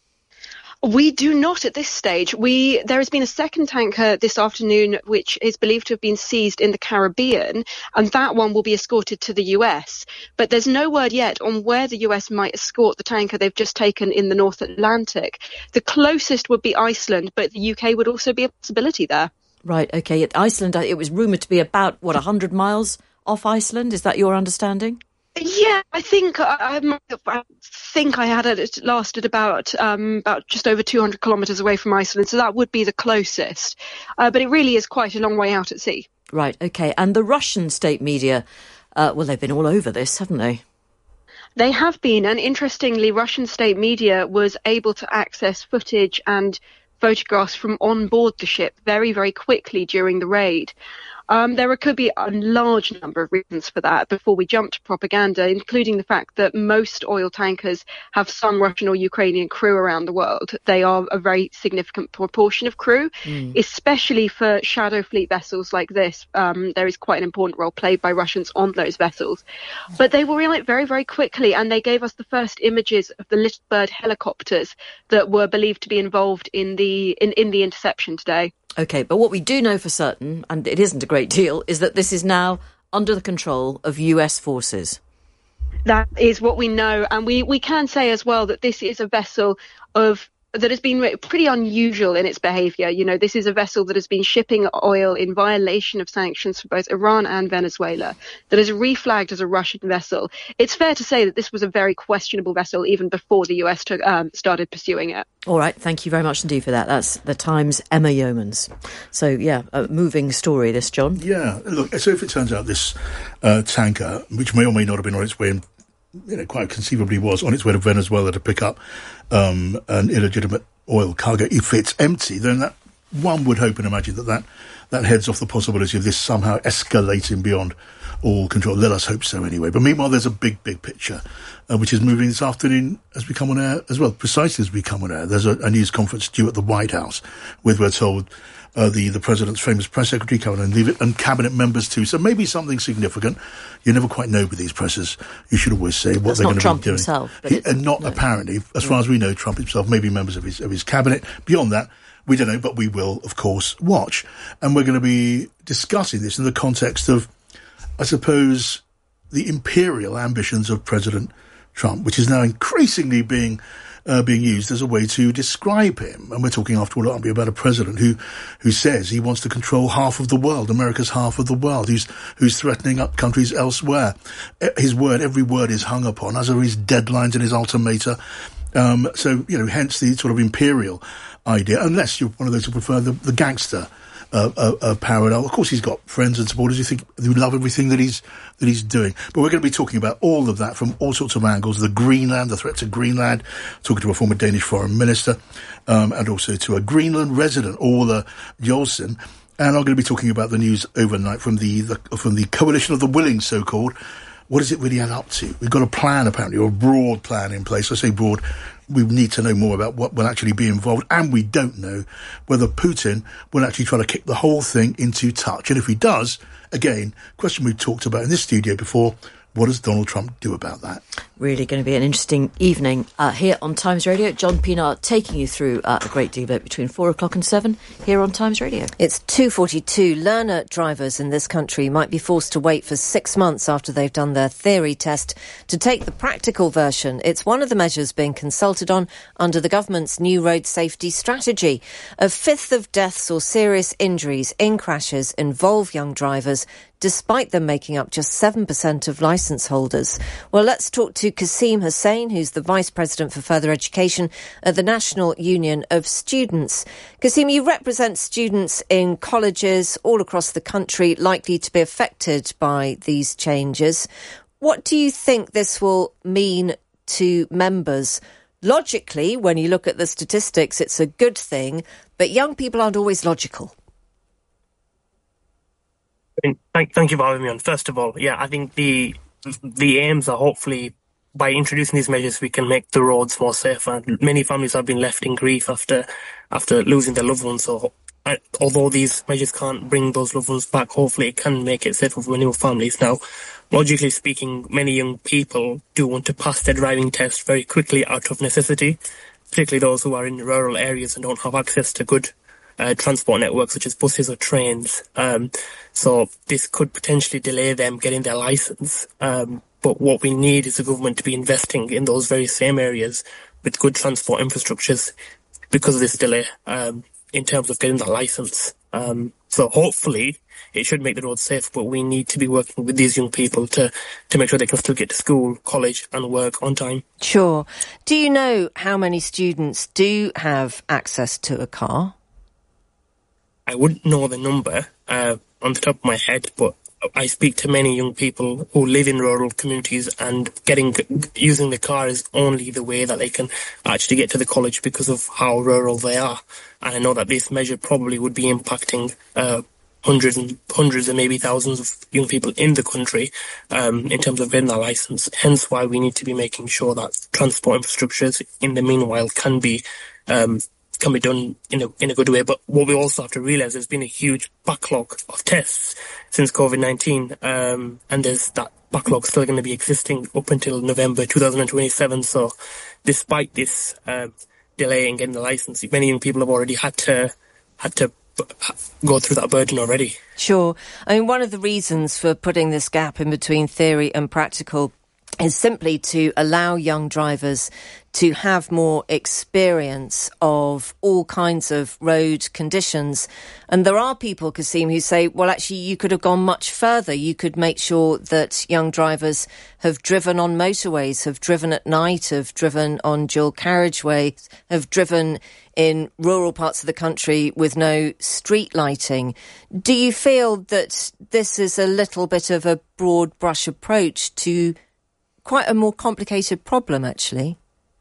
We do not at this stage. There has been a second tanker this afternoon which is believed to have been seized in the Caribbean, and that one will be escorted to the US. But there's no word yet on where the US might escort the tanker they've just taken in the North Atlantic. The closest would be Iceland, but the UK would also be a possibility there. Right, OK. At Iceland, it was rumoured to be about, 100 miles off Iceland? Is that your understanding? Yeah, I think I had it lasted about just over 200 kilometres away from Iceland, so that would be the closest. But it really is quite a long way out at sea. Right, OK. And the Russian state media, they've been all over this, haven't they? They have been, and interestingly, Russian state media was able to access footage and photographs from on board the ship very, very quickly during the raid. There could be a large number of reasons for that before we jump to propaganda, including the fact that most oil tankers have some Russian or Ukrainian crew around the world. They are a very significant proportion of crew, especially for shadow fleet vessels like this. There is quite an important role played by Russians on those vessels. But they were in it very, very quickly, and they gave us the first images of the Little Bird helicopters that were believed to be involved in the interception today. OK, but what we do know for certain, and it isn't a great deal, is that this is now under the control of US forces. That is what we know, and we can say as well that this is a vessel that has been pretty unusual in its behaviour. You know, this is a vessel that has been shipping oil in violation of sanctions for both Iran and Venezuela, that is reflagged as a Russian vessel. It's fair to say that this was a very questionable vessel even before the US started pursuing it. All right, thank you very much indeed for that. That's the Times' Emma Yeomans. So, yeah, a moving story, this, John. Yeah, look, so if it turns out this tanker, which may or may not have been on its way in, quite conceivably was on its way to Venezuela to pick up an illegitimate oil cargo. If it's empty, then that one would hope and imagine that heads off the possibility of this somehow escalating beyond all control. Let us hope so anyway. But meanwhile, there's a big picture, which is moving this afternoon as we come on air as well. Precisely as we come on air, there's a news conference due at the White House with, we're told, the president's famous press secretary, Caroline Leavitt, and cabinet members too. So maybe something significant. You never quite know with these presses. You should always say what they're going to be doing. Himself, and not apparently, as far as we know, Trump himself, maybe members of his cabinet. Beyond that, we don't know, but we will, of course, watch. And we're going to be discussing this in the context of, I suppose, the imperial ambitions of President Trump, which is now increasingly being used as a way to describe him. And we're talking, after all, aren't we, about a president who says he wants to control half of the world, America's half of the world, who's threatening up countries elsewhere. Every word is hung upon, as are his deadlines and his ultimata. So, hence the sort of imperial idea, unless you're one of those who prefer the gangster parallel. Of course, he's got friends and supporters who love everything that he's doing. But we're going to be talking about all of that from all sorts of angles. The threat to Greenland, talking to a former Danish foreign minister, and also to a Greenland resident, Orla Jolson. And I'm going to be talking about the news overnight from the Coalition of the Willing, so-called. What does it really add up to? We've got a plan, apparently, or a broad plan in place. I say broad. We need to know more about what will actually be involved, and we don't know whether Putin will actually try to kick the whole thing into touch. And if he does, again, question we've talked about in this studio before, what does Donald Trump do about that? Really going to be an interesting evening here on Times Radio. John Pienaar taking you through a great debate between 4 o'clock and 7 here on Times Radio. It's 2:42. Learner drivers in this country might be forced to wait for 6 months after they've done their theory test to take the practical version. It's one of the measures being consulted on under the government's new road safety strategy. A fifth of deaths or serious injuries in crashes involve young drivers, despite them making up just 7% of licence holders. Well, let's talk to Kasim Hussain, who's the Vice President for Further Education at the National Union of Students. Kasim, you represent students in colleges all across the country likely to be affected by these changes. What do you think this will mean to members? Logically, when you look at the statistics, it's a good thing, but young people aren't always logical. Thank you for having me on. First of all, I think the aims are hopefully by introducing these measures we can make the roads more safe. And many families have been left in grief after losing their loved ones. So although these measures can't bring those loved ones back, hopefully it can make it safer for new families. Now, logically speaking, many young people do want to pass their driving test very quickly out of necessity, particularly those who are in rural areas and don't have access to good transport networks such as buses or trains. So this could potentially delay them getting their license. But what we need is the government to be investing in those very same areas with good transport infrastructures because of this delay in terms of getting that license. So hopefully it should make the roads safe, but we need to be working with these young people to make sure they can still get to school, college and work on time. Sure. Do you know how many students do have access to a car? I wouldn't know the number on the top of my head, but I speak to many young people who live in rural communities, and using the car is only the way that they can actually get to the college because of how rural they are. And I know that this measure probably would be impacting hundreds and maybe thousands of young people in the country in terms of getting their license. Hence why we need to be making sure that transport infrastructures in the meanwhile can be done in a good way. But what we also have to realise, there's been a huge backlog of tests since COVID-19, and there's that backlog still going to be existing up until November 2027. So despite this delay in getting the licence, many young people have already had to go through that burden already. Sure. I mean, one of the reasons for putting this gap in between theory and practical is simply to allow young drivers to have more experience of all kinds of road conditions. And there are people, Kasim, who say, well, actually, you could have gone much further. You could make sure that young drivers have driven on motorways, have driven at night, have driven on dual carriageway, have driven in rural parts of the country with no street lighting. Do you feel that this is a little bit of a broad brush approach to quite a more complicated problem, actually?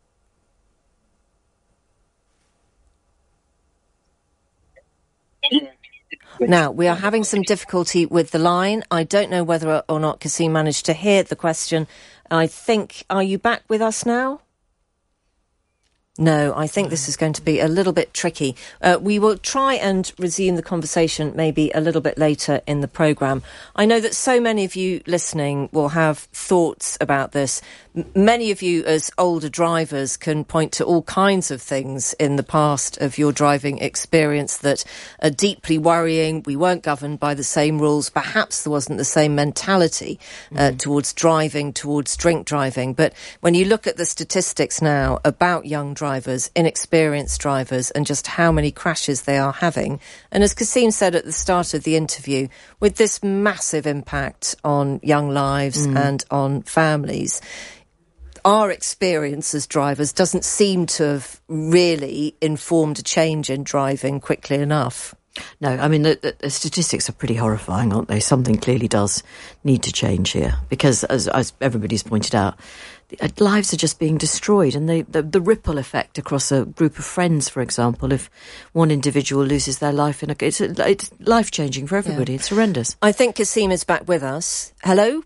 Now, we are having some difficulty with the line. I don't know whether or not Kasim managed to hear the question. I think, are you back with us now? No, I think this is going to be a little bit tricky. We will try and resume the conversation maybe a little bit later in the programme. I know that so many of you listening will have thoughts about this. Many of you as older drivers can point to all kinds of things in the past of your driving experience that are deeply worrying. We weren't governed by the same rules. Perhaps there wasn't the same mentality towards driving, towards drink driving. But when you look at the statistics now about young drivers, inexperienced drivers, and just how many crashes they are having, and as Kasim said at the start of the interview, with this massive impact on young lives and on families, our experience as drivers doesn't seem to have really informed a change in driving quickly enough. No, I mean, the statistics are pretty horrifying, aren't they? Something clearly does need to change here because, as everybody's pointed out, lives are just being destroyed, and the ripple effect across a group of friends, for example, if one individual loses their life, it's life-changing for everybody. Yeah. It's horrendous. I think Kasim is back with us. Hello?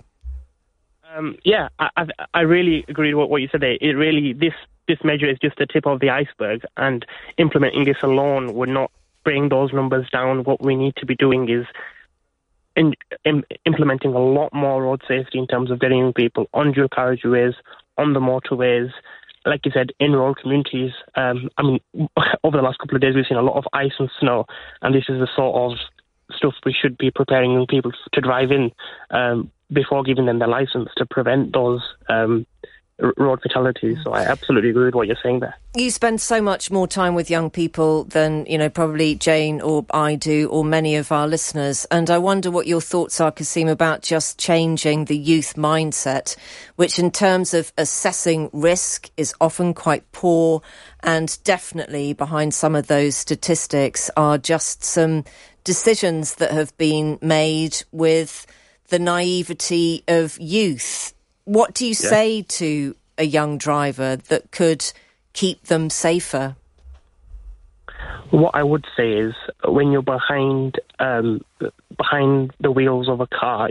I really agree with what you said there. It really, this measure is just the tip of the iceberg, and implementing this alone would not bring those numbers down. What we need to be doing is implementing a lot more road safety in terms of getting people on dual carriageways, on the motorways, like you said, in rural communities. Over the last couple of days, we've seen a lot of ice and snow, and this is the sort of stuff we should be preparing young people to drive in before giving them their license to prevent those road fatalities. So I absolutely agree with what you're saying there. You spend so much more time with young people than, probably Jane or I do, or many of our listeners. And I wonder what your thoughts are, Kasim, about just changing the youth mindset, which in terms of assessing risk is often quite poor. And definitely behind some of those statistics are just some decisions that have been made with the naivety of youth. What do you say to a young driver that could keep them safer? What I would say is, when you're behind the wheels of a car,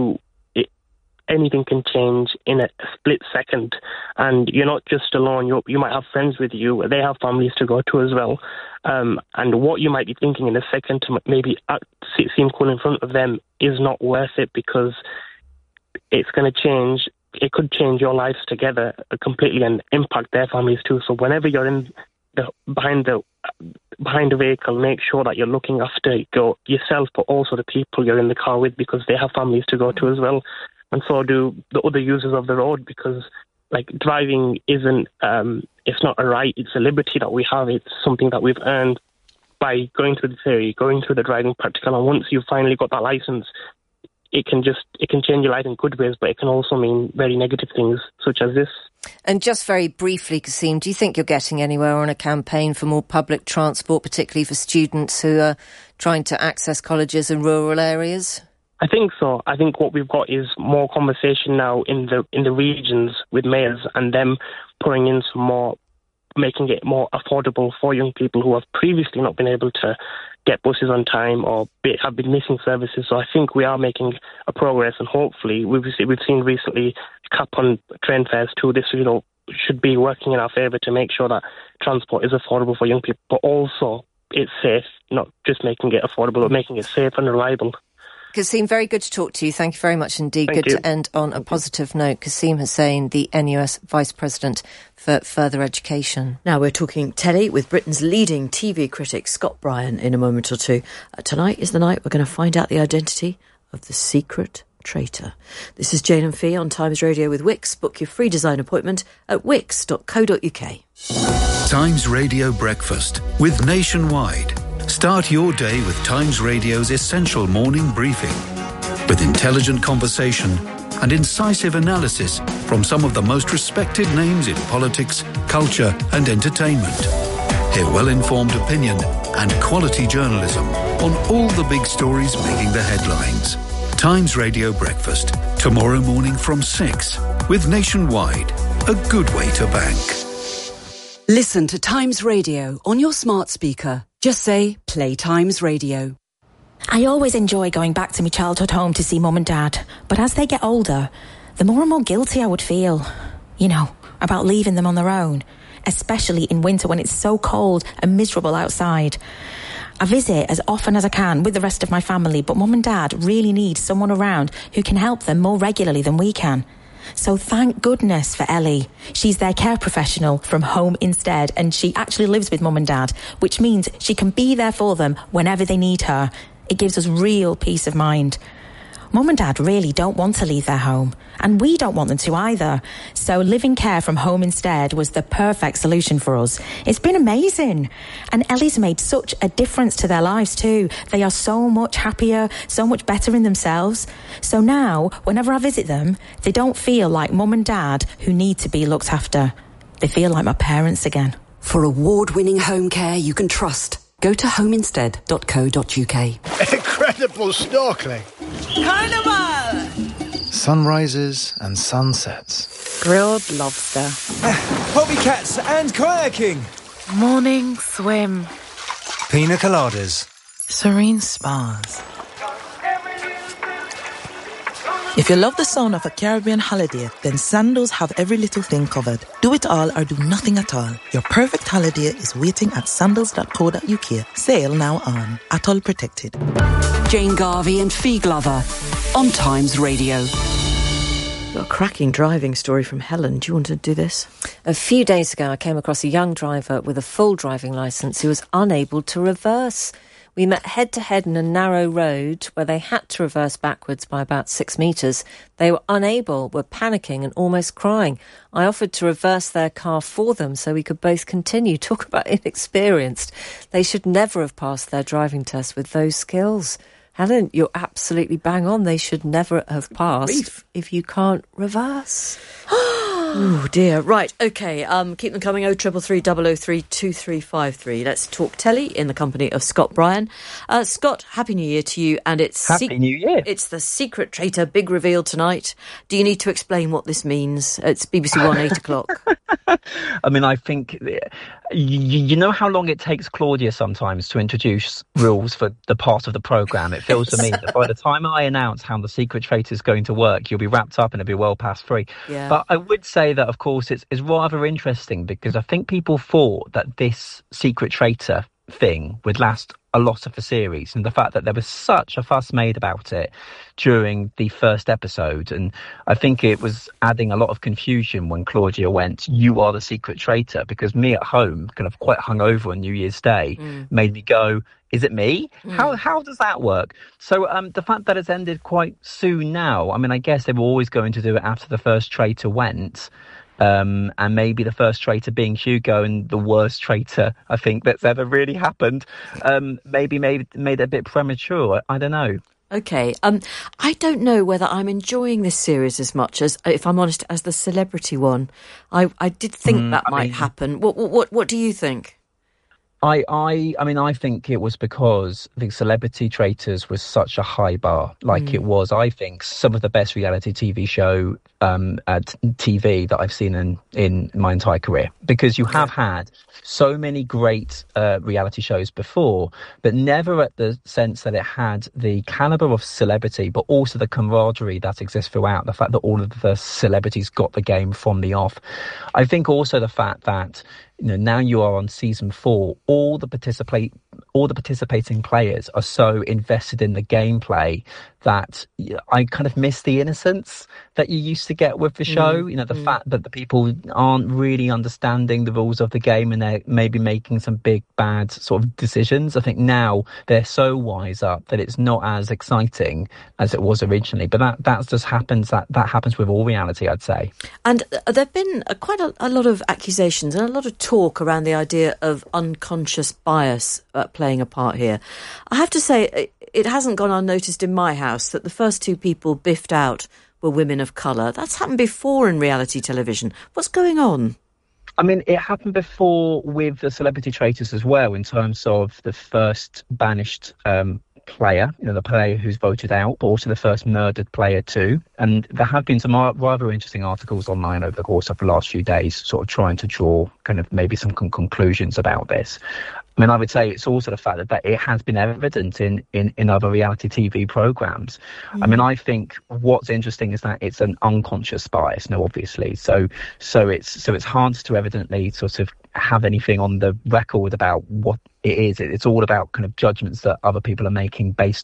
anything can change in a split second, and you're not just alone. You might have friends with you; they have families to go to as well. And what you might be thinking in a second to maybe seem cool in front of them is not worth it, because it's going to change. It could change your lives together completely and impact their families too. So whenever you're behind the vehicle, make sure that you're looking after yourself, but also the people you're in the car with, because they have families to go to as well. And so do the other users of the road, because driving isn't, it's not a right, it's a liberty that we have. It's something that we've earned by going through the theory, going through the driving practical. And once you've finally got that license, it can change your life in good ways, but it can also mean very negative things, such as this. And just very briefly, Kasim, do you think you're getting anywhere on a campaign for more public transport, particularly for students who are trying to access colleges in rural areas? I think so. I think what we've got is more conversation now in the regions with mayors, and them putting in some more, making it more affordable for young people who have previously not been able to get buses on time or have been missing services. So I think we are making a progress, and hopefully we've seen recently cap on train fares too. This should be working in our favour to make sure that transport is affordable for young people, but also it's safe, not just making it affordable, but making it safe and reliable. Kasim, very good to talk to you. Thank you very much indeed. Thank good you. To end on a positive note. Kasim Hussain, the NUS Vice President for Further Education. Now we're talking telly with Britain's leading TV critic Scott Bryan in a moment or two. Tonight is the night we're going to find out the identity of the secret traitor. This is Jane and Fee on Times Radio with Wix. Book your free design appointment at wix.co.uk. Times Radio Breakfast with Nationwide. Start your day with Times Radio's essential morning briefing, with intelligent conversation and incisive analysis from some of the most respected names in politics, culture and entertainment. Hear well-informed opinion and quality journalism on all the big stories making the headlines. Times Radio Breakfast, tomorrow morning from 6, with Nationwide, a good way to bank. Listen to Times Radio on your smart speaker. Just say, play Times Radio. I always enjoy going back to my childhood home to see Mum and Dad, but as they get older, the more and more guilty I would feel, about leaving them on their own, especially in winter when it's so cold and miserable outside. I visit as often as I can with the rest of my family, but Mum and Dad really need someone around who can help them more regularly than we can. So thank goodness for Ellie. She's their care professional from Home Instead, and she actually lives with Mum and Dad, which means she can be there for them whenever they need her. It gives us real peace of mind. Mum and Dad really don't want to leave their home, and we don't want them to either. So living care from home instead was the perfect solution for us. It's been amazing. And Ellie's made such a difference to their lives too. They are so much happier, so much better in themselves. So now, whenever I visit them, they don't feel like Mum and Dad who need to be looked after. They feel like my parents again. For award-winning home care you can trust, go to homeinstead.co.uk. Incredible snorkeling. Carnival! Sunrises and sunsets. Grilled lobster. Hobbycats and kayaking. Morning swim. Pina coladas. Serene spas. If you love the sound of a Caribbean holiday, then Sandals have every little thing covered. Do it all or do nothing at all. Your perfect holiday is waiting at sandals.co.uk. Sail now on. Atoll protected. Jane Garvey and Fee Glover on Times Radio. Got a cracking driving story from Helen. Do you want to do this? A few days ago, I came across a young driver with a full driving licence who was unable to reverse. We met head-to-head in a narrow road where they had to reverse backwards by about 6 metres. They were unable, were panicking and almost crying. I offered to reverse their car for them so we could both continue. Talk about inexperienced. They should never have passed their driving test with those skills. Helen, you're absolutely bang on. They should never have passed if you can't reverse. Oh dear. Right, okay. Keep them coming. 0333 003 2353. Let's talk telly in the company of Scott Bryan. Scott, Happy New Year to you. And it's Happy New Year. It's the Secret Traitor big reveal tonight. Do you need to explain what this means? It's BBC One 8 o'clock. I mean, I think you know how long it takes Claudia sometimes to introduce rules for the part of the programme. It feels to me that by the time I announce how the Secret Traitor is going to work, you'll be wrapped up and it'll be well past 3. Yeah. But I would say that, of course, it's rather interesting because I think people thought that this Secret Traitor thing would last a lot of the series, and the fact that there was such a fuss made about it during the first episode, and I think it was adding a lot of confusion when Claudia went, "You are the Secret Traitor," because me at home, kind of quite hungover on New Year's Day, made me go, is it me? How does that work? So the fact that it's ended quite soon now, I mean, I guess they were always going to do it after the first traitor went. And maybe the first traitor being Hugo and the worst traitor I think that's ever really happened, maybe made it a bit premature. I don't know. Okay, I don't know whether I'm enjoying this series as much as, if I'm honest, as the Celebrity one. I did think that might happen. What do you think? I mean, I think it was because the Celebrity Traitors was such a high bar. Like it was, I think, some of the best reality TV show at TV that I've seen in my entire career. Because you have had so many great reality shows before, but never at the sense that it had the caliber of celebrity, but also the camaraderie that exists throughout. The fact that all of the celebrities got the game from the off. I think also the fact that, you know, now you are on season 4, all the participating players are so invested in the gameplay that I kind of miss the innocence that you used to get with the show. You know, the fact that the people aren't really understanding the rules of the game and they're maybe making some big bad sort of decisions. I think now they're so wise up that it's not as exciting as it was originally. But that just happens. That happens with all reality, I'd say. And there've been quite a lot of accusations and a lot of talk around the idea of unconscious bias playing a part here. I have to say, it hasn't gone unnoticed in my house that the first 2 people biffed out were women of colour. That's happened before in reality television. What's going on? I mean, it happened before with the Celebrity Traitors as well, in terms of the first banished player, you know, the player who's voted out, but also the first murdered player too. And there have been some rather interesting articles online over the course of the last few days, sort of trying to draw kind of maybe some conclusions about this. I mean, I would say it's also the fact that it has been evident in other reality TV programmes. I mean, I think what's interesting is that it's an unconscious bias, no, obviously. So it's hard to evidently sort of have anything on the record about what it is. It's all about kind of judgments that other people are making based on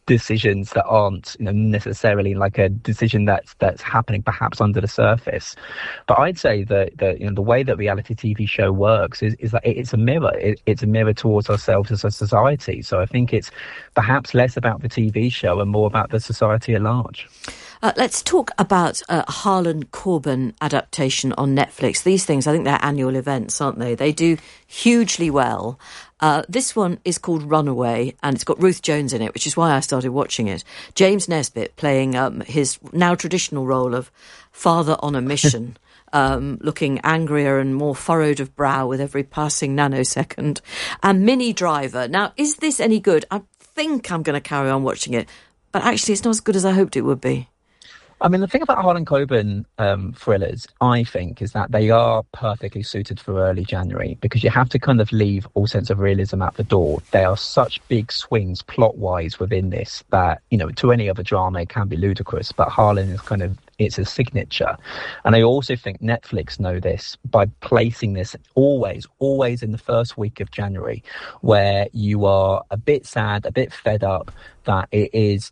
decisions that aren't necessarily like a decision that's happening perhaps under the surface. But I'd say that the way that reality TV show works is that it's a mirror. It's a mirror towards ourselves as a society. So I think it's perhaps less about the TV show and more about the society at large. Let's talk about Harlan Coben adaptation on Netflix. These things, I think they're annual events, aren't they? They do hugely well. This one is called Runaway, and it's got Ruth Jones in it, which is why I started watching it. James Nesbitt playing his now traditional role of father on a mission, looking angrier and more furrowed of brow with every passing nanosecond. And Minnie Driver. Now, is this any good? I think I'm going to carry on watching it, but actually it's not as good as I hoped it would be. I mean, the thing about Harlan Coben thrillers, I think, is that they are perfectly suited for early January because you have to kind of leave all sense of realism at the door. There are such big swings plot-wise within this that, to any other drama, it can be ludicrous. But Harlan is it's a signature. And I also think Netflix know this by placing this always in the first week of January, where you are a bit sad, a bit fed up that it is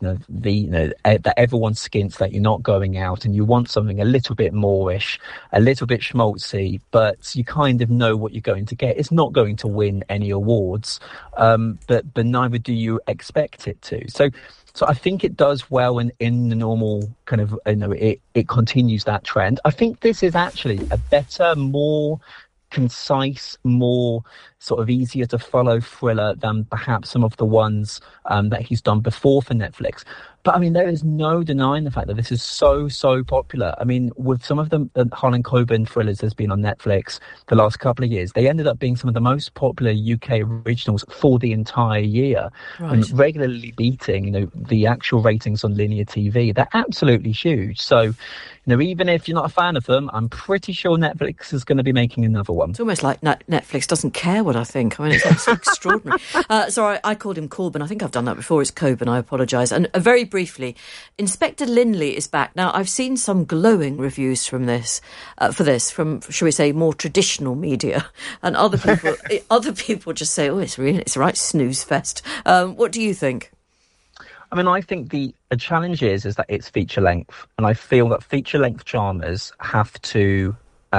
that everyone's skint, that you're not going out and you want something a little bit moreish, a little bit schmaltzy, but you kind of know what you're going to get. It's not going to win any awards, but neither do you expect it to. So I think it does well in the normal kind of, it continues that trend. I think this is actually a better, more concise, more sort of easier to follow thriller than perhaps some of the ones that he's done before for Netflix. But I mean, there is no denying the fact that this is so popular. I mean, with some of the Harlan Coben thrillers that's been on Netflix the last couple of years, they ended up being some of the most popular UK originals for the entire year, right, and regularly beating, the actual ratings on linear TV. They're absolutely huge. So, even if you're not a fan of them, I'm pretty sure Netflix is going to be making another one. It's almost like Netflix doesn't care what I think. I mean, it's extraordinary. Sorry, I called him Corbyn. I think I've done that before. It's Coben. I apologise. And very briefly, Inspector Lynley is back. Now, I've seen some glowing reviews from from, shall we say, more traditional media. And other people just say, it's a right snooze fest. What do you think? I mean, I think the challenge is that it's feature length. And I feel that feature length dramas have to,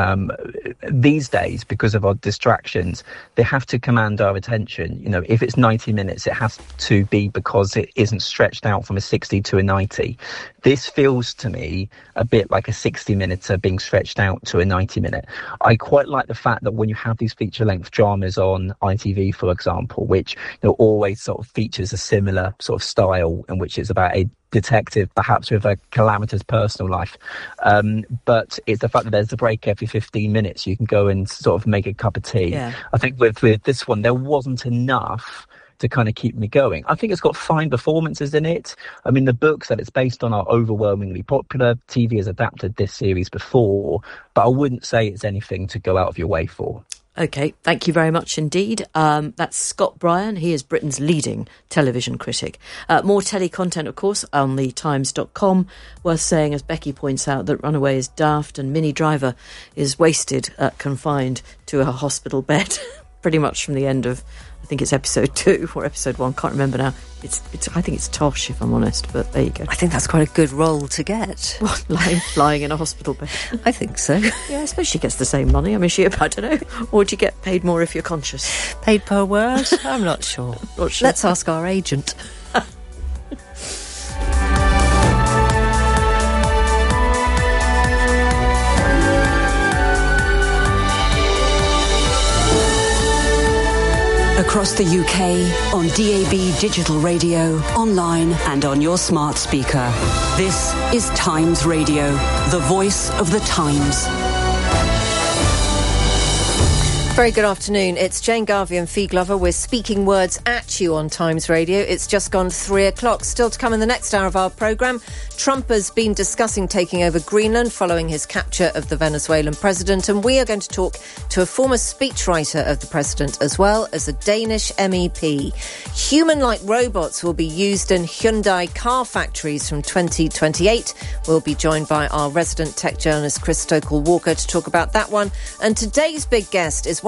these days, because of our distractions, they have to command our attention. If it's 90 minutes, it has to be because it isn't stretched out from a 60 to a 90. This feels to me a bit like a 60-minute being stretched out to a 90-minute. I quite like the fact that when you have these feature-length dramas on ITV, for example, which always sort of features a similar sort of style in which it's about a detective, perhaps with a calamitous personal life. But it's the fact that there's a break every 15 minutes. You can go and sort of make a cup of tea. Yeah. I think with this one, there wasn't enough to kind of keep me going. I think it's got fine performances in it. I mean, the books that it's based on are overwhelmingly popular. TV has adapted this series before, but I wouldn't say it's anything to go out of your way for. OK, thank you very much indeed. That's Scott Bryan. He is Britain's leading television critic. More telly content, of course, on the times.com. Worth saying, as Becky points out, that Runaway is daft and Minnie Driver is wasted, confined to a hospital bed pretty much from the end of, I think it's episode 2 or episode 1, can't remember now. I think it's Tosh, if I'm honest, but there you go. I think that's quite a good role to get. What, lying in a hospital bed? I think so. Yeah, I suppose she gets the same money. I mean, I don't know. Or do you get paid more if you're conscious? Paid per word? I'm not sure. Not sure. Let's ask our agent. Across the UK, on DAB digital radio, online and on your smart speaker. This is Times Radio, the voice of the Times. Very good afternoon. It's Jane Garvey and Fee Glover. We're speaking words at you on Times Radio. It's just gone 3 o'clock. Still to come in the next hour of our programme. Trump has been discussing taking over Greenland following his capture of the Venezuelan president. And we are going to talk to a former speechwriter of the president as well as a Danish MEP. Human-like robots will be used in Hyundai car factories from 2028. We'll be joined by our resident tech journalist Chris Stokel-Walker to talk about that one. And today's big guest is one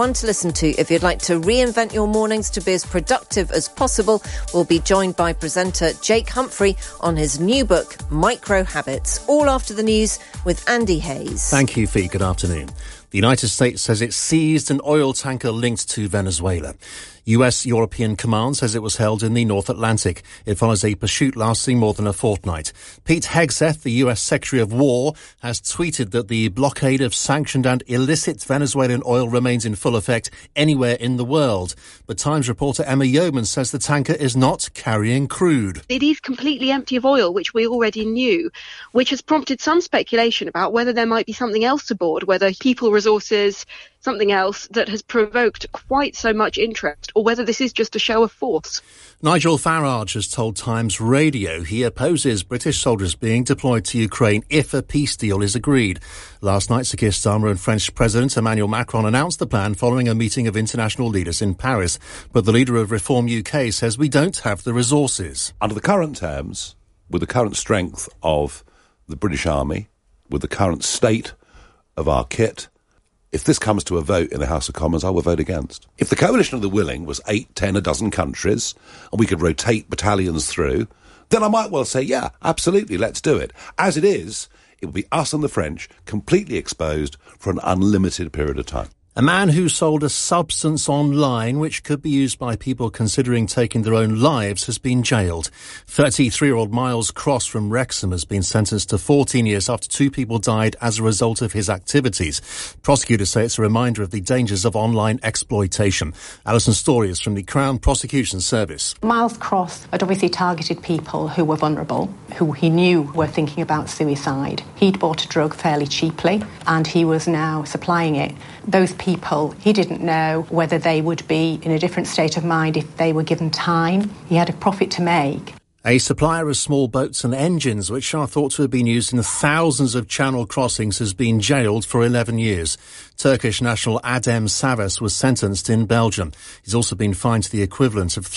one to listen to if you'd like to reinvent your mornings to be as productive as possible. We'll be joined by presenter Jake Humphrey on his new book, Micro Habits, all after the news with Andy Hayes. Thank you, Fee. Good afternoon. The United States says it seized an oil tanker linked to Venezuela. US European Command says it was held in the North Atlantic. It follows a pursuit lasting more than a fortnight. Pete Hegseth, the US Secretary of War, has tweeted that the blockade of sanctioned and illicit Venezuelan oil remains in full effect anywhere in the world. But Times reporter Emma Yeoman says the tanker is not carrying crude. It is completely empty of oil, which we already knew, which has prompted some speculation about whether there might be something else aboard, whether people, resources, something else that has provoked quite so much interest, or whether this is just a show of force. Nigel Farage has told Times Radio he opposes British soldiers being deployed to Ukraine if a peace deal is agreed. Last night, Sir Keir Starmer and French President Emmanuel Macron announced the plan following a meeting of international leaders in Paris. But the leader of Reform UK says we don't have the resources. Under the current terms, with the current strength of the British Army, with the current state of our kit, if this comes to a vote in the House of Commons, I will vote against. If the coalition of the willing was 8, 10, a dozen countries, and we could rotate battalions through, then I might well say, yeah, absolutely, let's do it. As it is, it will be us and the French completely exposed for an unlimited period of time. A man who sold a substance online which could be used by people considering taking their own lives has been jailed. 33-year-old Miles Cross from Wrexham has been sentenced to 14 years after 2 people died as a result of his activities. Prosecutors say it's a reminder of the dangers of online exploitation. Alison Story is from the Crown Prosecution Service. Miles Cross had obviously targeted people who were vulnerable, who he knew were thinking about suicide. He'd bought a drug fairly cheaply and he was now supplying it. Those people, he didn't know whether they would be in a different state of mind if they were given time. He had a profit to make. A supplier of small boats and engines, which are thought to have been used in thousands of channel crossings, has been jailed for 11 years. Turkish national Adem Savas was sentenced in Belgium. He's also been fined the equivalent of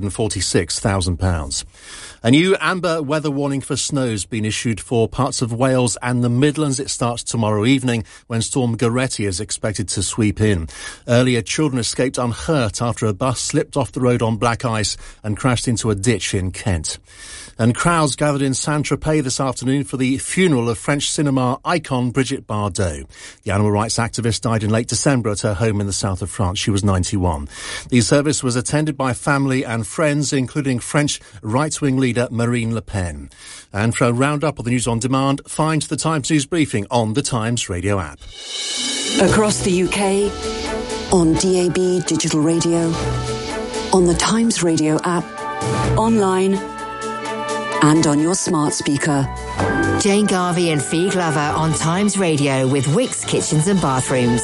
£346,000. A new amber weather warning for snow has been issued for parts of Wales and the Midlands. It starts tomorrow evening when Storm Goretti is expected to sweep in. Earlier, children escaped unhurt after a bus slipped off the road on black ice and crashed into a ditch in Kent. And crowds gathered in Saint-Tropez this afternoon for the funeral of French cinema icon Brigitte Bardot. The animal rights activist died in late December at her home in the south of France. She was 91. The service was attended by family and friends, including French right-wing leader Marine Le Pen. And for a roundup of the news on demand, find the Times News Briefing on the Times Radio app. Across the UK, on DAB Digital Radio, on the Times Radio app, online and on your smart speaker. Jane Garvey and Fee Glover on Times Radio with Wickes Kitchens and Bathrooms.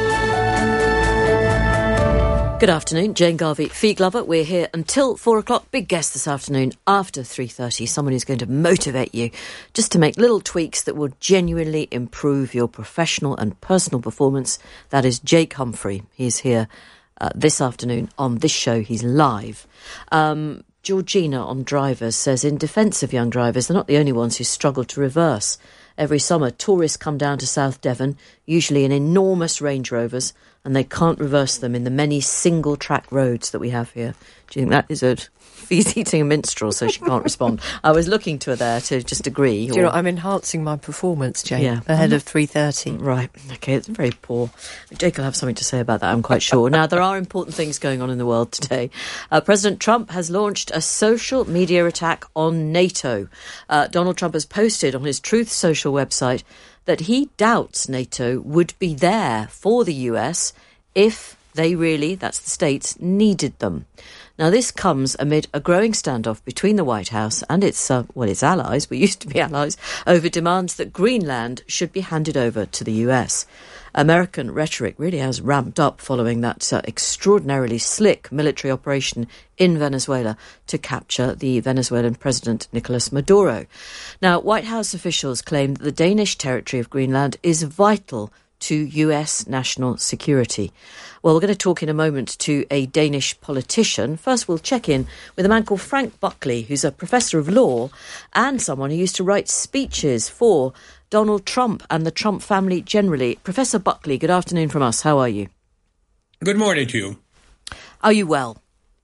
Good afternoon, Jane Garvey, Fee Glover. We're here until 4 o'clock. Big guest this afternoon after 3:30. Someone who's going to motivate you just to make little tweaks that will genuinely improve your professional and personal performance. That is Jake Humphrey. He's here this afternoon on this show. He's live. Georgina on drivers says, in defence of young drivers, they're not the only ones who struggle to reverse. Every summer, tourists come down to South Devon, usually in enormous Range Rovers, and they can't reverse them in the many single-track roads that we have here. Do you think that is a... Fee's eating a minstrel, so she can't respond. I was looking to her there to just agree. Do you know, I'm enhancing my performance, Jane, ahead of 3:30. Right, OK, it's very poor. Jake will have something to say about that, I'm quite sure. Now, there are important things going on in the world today. President Trump has launched a social media attack on NATO. Donald Trump has posted on his Truth Social website that he doubts NATO would be there for the US if they really, that's the states, needed them. Now, this comes amid a growing standoff between the White House and its allies, we used to be allies, over demands that Greenland should be handed over to the US. American rhetoric really has ramped up following that extraordinarily slick military operation in Venezuela to capture the Venezuelan President Nicolas Maduro. Now, White House officials claim that the Danish territory of Greenland is vital to US national security. Well, we're going to talk in a moment to a Danish politician. First, we'll check in with a man called Frank Buckley, who's a professor of law and someone who used to write speeches for Donald Trump and the Trump family generally. Professor Buckley, good afternoon from us. How are you? Good morning to you. Are you well?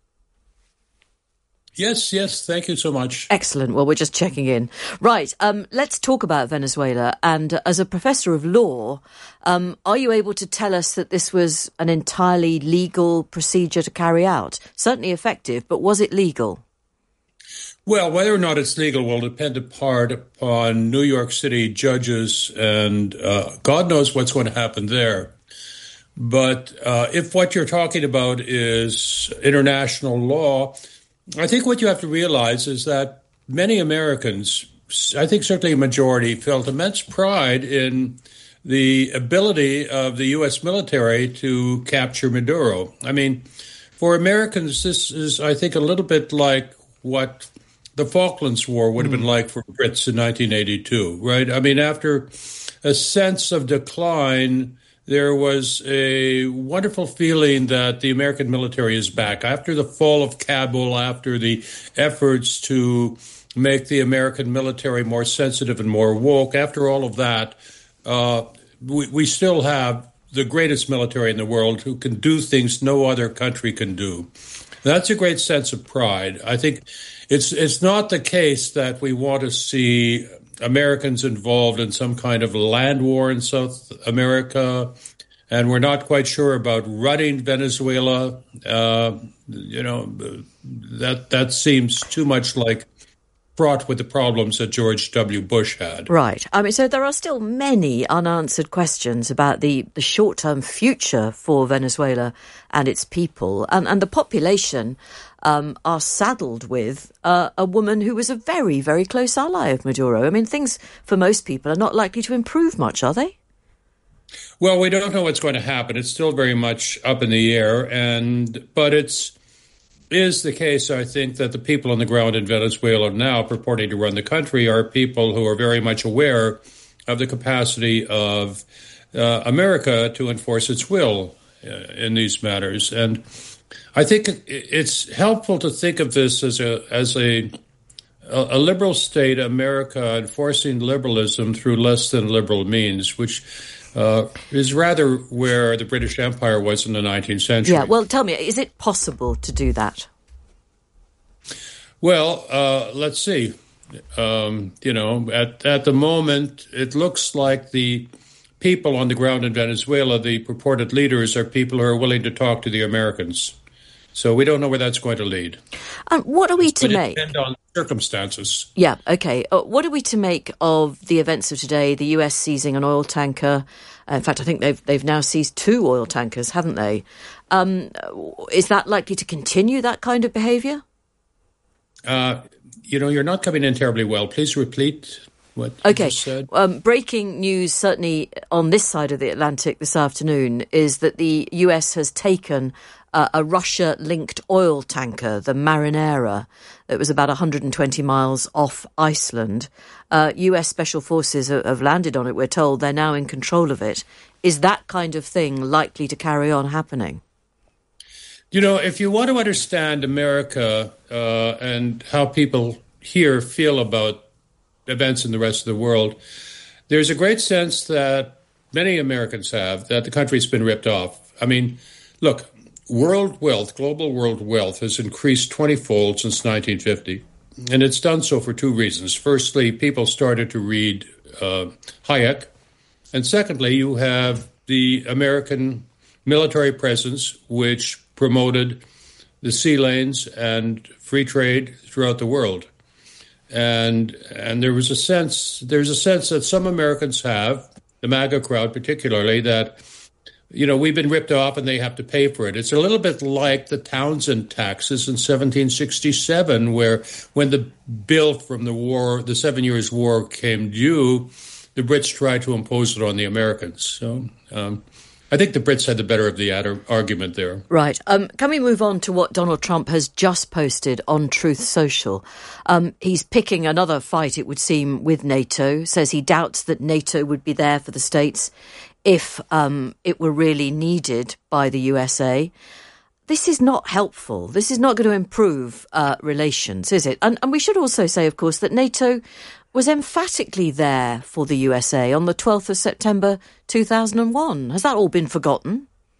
Yes, thank you so much. Excellent. Well, we're just checking in. Right, let's talk about Venezuela. And as a professor of law, are you able to tell us that this was an entirely legal procedure to carry out? Certainly effective, but was it legal? Well, whether or not it's legal will depend in part upon New York City judges, and God knows what's going to happen there. But if what you're talking about is international law, I think what you have to realize is that many Americans, I think certainly a majority, felt immense pride in the ability of the U.S. military to capture Maduro. I mean, for Americans, this is, I think, a little bit like what the Falklands War would have been like for Brits in 1982, right? I mean, after a sense of decline, there was a wonderful feeling that the American military is back. After the fall of Kabul, after the efforts to make the American military more sensitive and more woke, after all of that, we still have the greatest military in the world who can do things no other country can do. That's a great sense of pride. I think it's not the case that we want to see Americans involved in some kind of land war in South America, and we're not quite sure about running Venezuela. That seems too much like fraught with the problems that George W. Bush had. Right. I mean, so there are still many unanswered questions about the short-term future for Venezuela and its people, and the population are saddled with a woman who was a very, very close ally of Maduro. I mean, things for most people are not likely to improve much, are they? Well, we don't know what's going to happen. It's still very much up in the air, but it is the case, I think, that the people on the ground in Venezuela now purporting to run the country are people who are very much aware of the capacity of America to enforce its will in these matters. And I think it's helpful to think of this as a liberal state, America, enforcing liberalism through less than liberal means, which is rather where the British Empire was in the 19th century. Yeah, well, tell me, is it possible to do that? Well, let's see. At the moment, it looks like the people on the ground in Venezuela, the purported leaders, are people who are willing to talk to the Americans. So we don't know where that's going to lead. What are we to make? Depend on circumstances. Yeah, okay. What are we to make of the events of today? The US seizing an oil tanker. In fact, I think they've now seized 2 oil tankers, haven't they? Is that likely to continue, that kind of behaviour? You're not coming in terribly well. Please repeat what you just said. Breaking news, certainly on this side of the Atlantic this afternoon, is that the US has taken a Russia-linked oil tanker, the Marinera, that was about 120 miles off Iceland. US Special Forces have landed on it, we're told. They're now in control of it. Is that kind of thing likely to carry on happening? If you want to understand America and how people here feel about events in the rest of the world, there's a great sense that many Americans have that the country's been ripped off. I mean, look, global world wealth has increased 20-fold since 1950, and it's done so for 2 reasons. Firstly, people started to read Hayek, and secondly, you have the American military presence, which promoted the sea lanes and free trade throughout the world. And there's a sense that some Americans have, the MAGA crowd particularly, that we've been ripped off and they have to pay for it. It's a little bit like the Townsend taxes in 1767, where when the bill from the 7 Years' War came due, the Brits tried to impose it on the Americans. So I think the Brits had the better of the argument there. Right. Can we move on to what Donald Trump has just posted on Truth Social? He's picking another fight, it would seem, with NATO, says he doubts that NATO would be there for the States if it were really needed by the USA. This is not helpful. This is not going to improve relations, is it? And we should also say, of course, that NATO was emphatically there for the USA on the 12th of September 2001. Has that all been forgotten?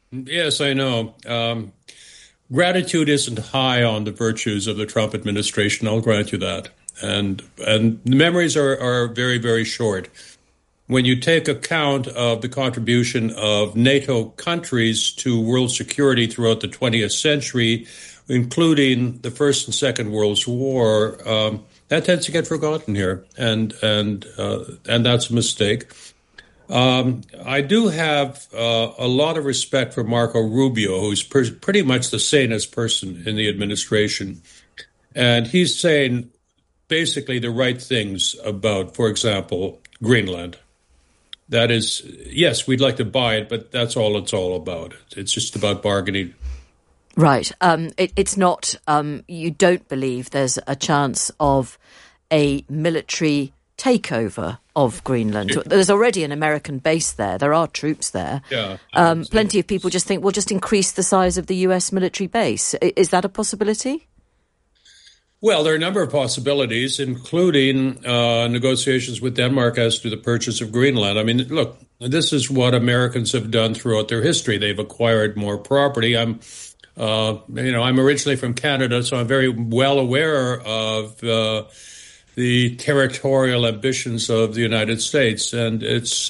Yes, I know. Gratitude isn't high on the virtues of the Trump administration. I'll grant you that. And the memories are very, very short. When you take account of the contribution of NATO countries to world security throughout the 20th century, including the First and Second World War, that tends to get forgotten here, and that's a mistake. I do have a lot of respect for Marco Rubio, who's pretty much the sanest person in the administration, and he's saying basically the right things about, for example, Greenland. That is, yes, we'd like to buy it, but that's all it's all about. It's just about bargaining. Right. It's not, you don't believe there's a chance of a military takeover of Greenland. There's already an American base there. There are troops there. Yeah. Plenty of people just think, well, just increase the size of the US military base. Is that a possibility? Well, there are a number of possibilities, including negotiations with Denmark as to the purchase of Greenland. I mean, look, this is what Americans have done throughout their history. They've acquired more property. I'm originally from Canada, so I'm very well aware of the territorial ambitions of the United States, and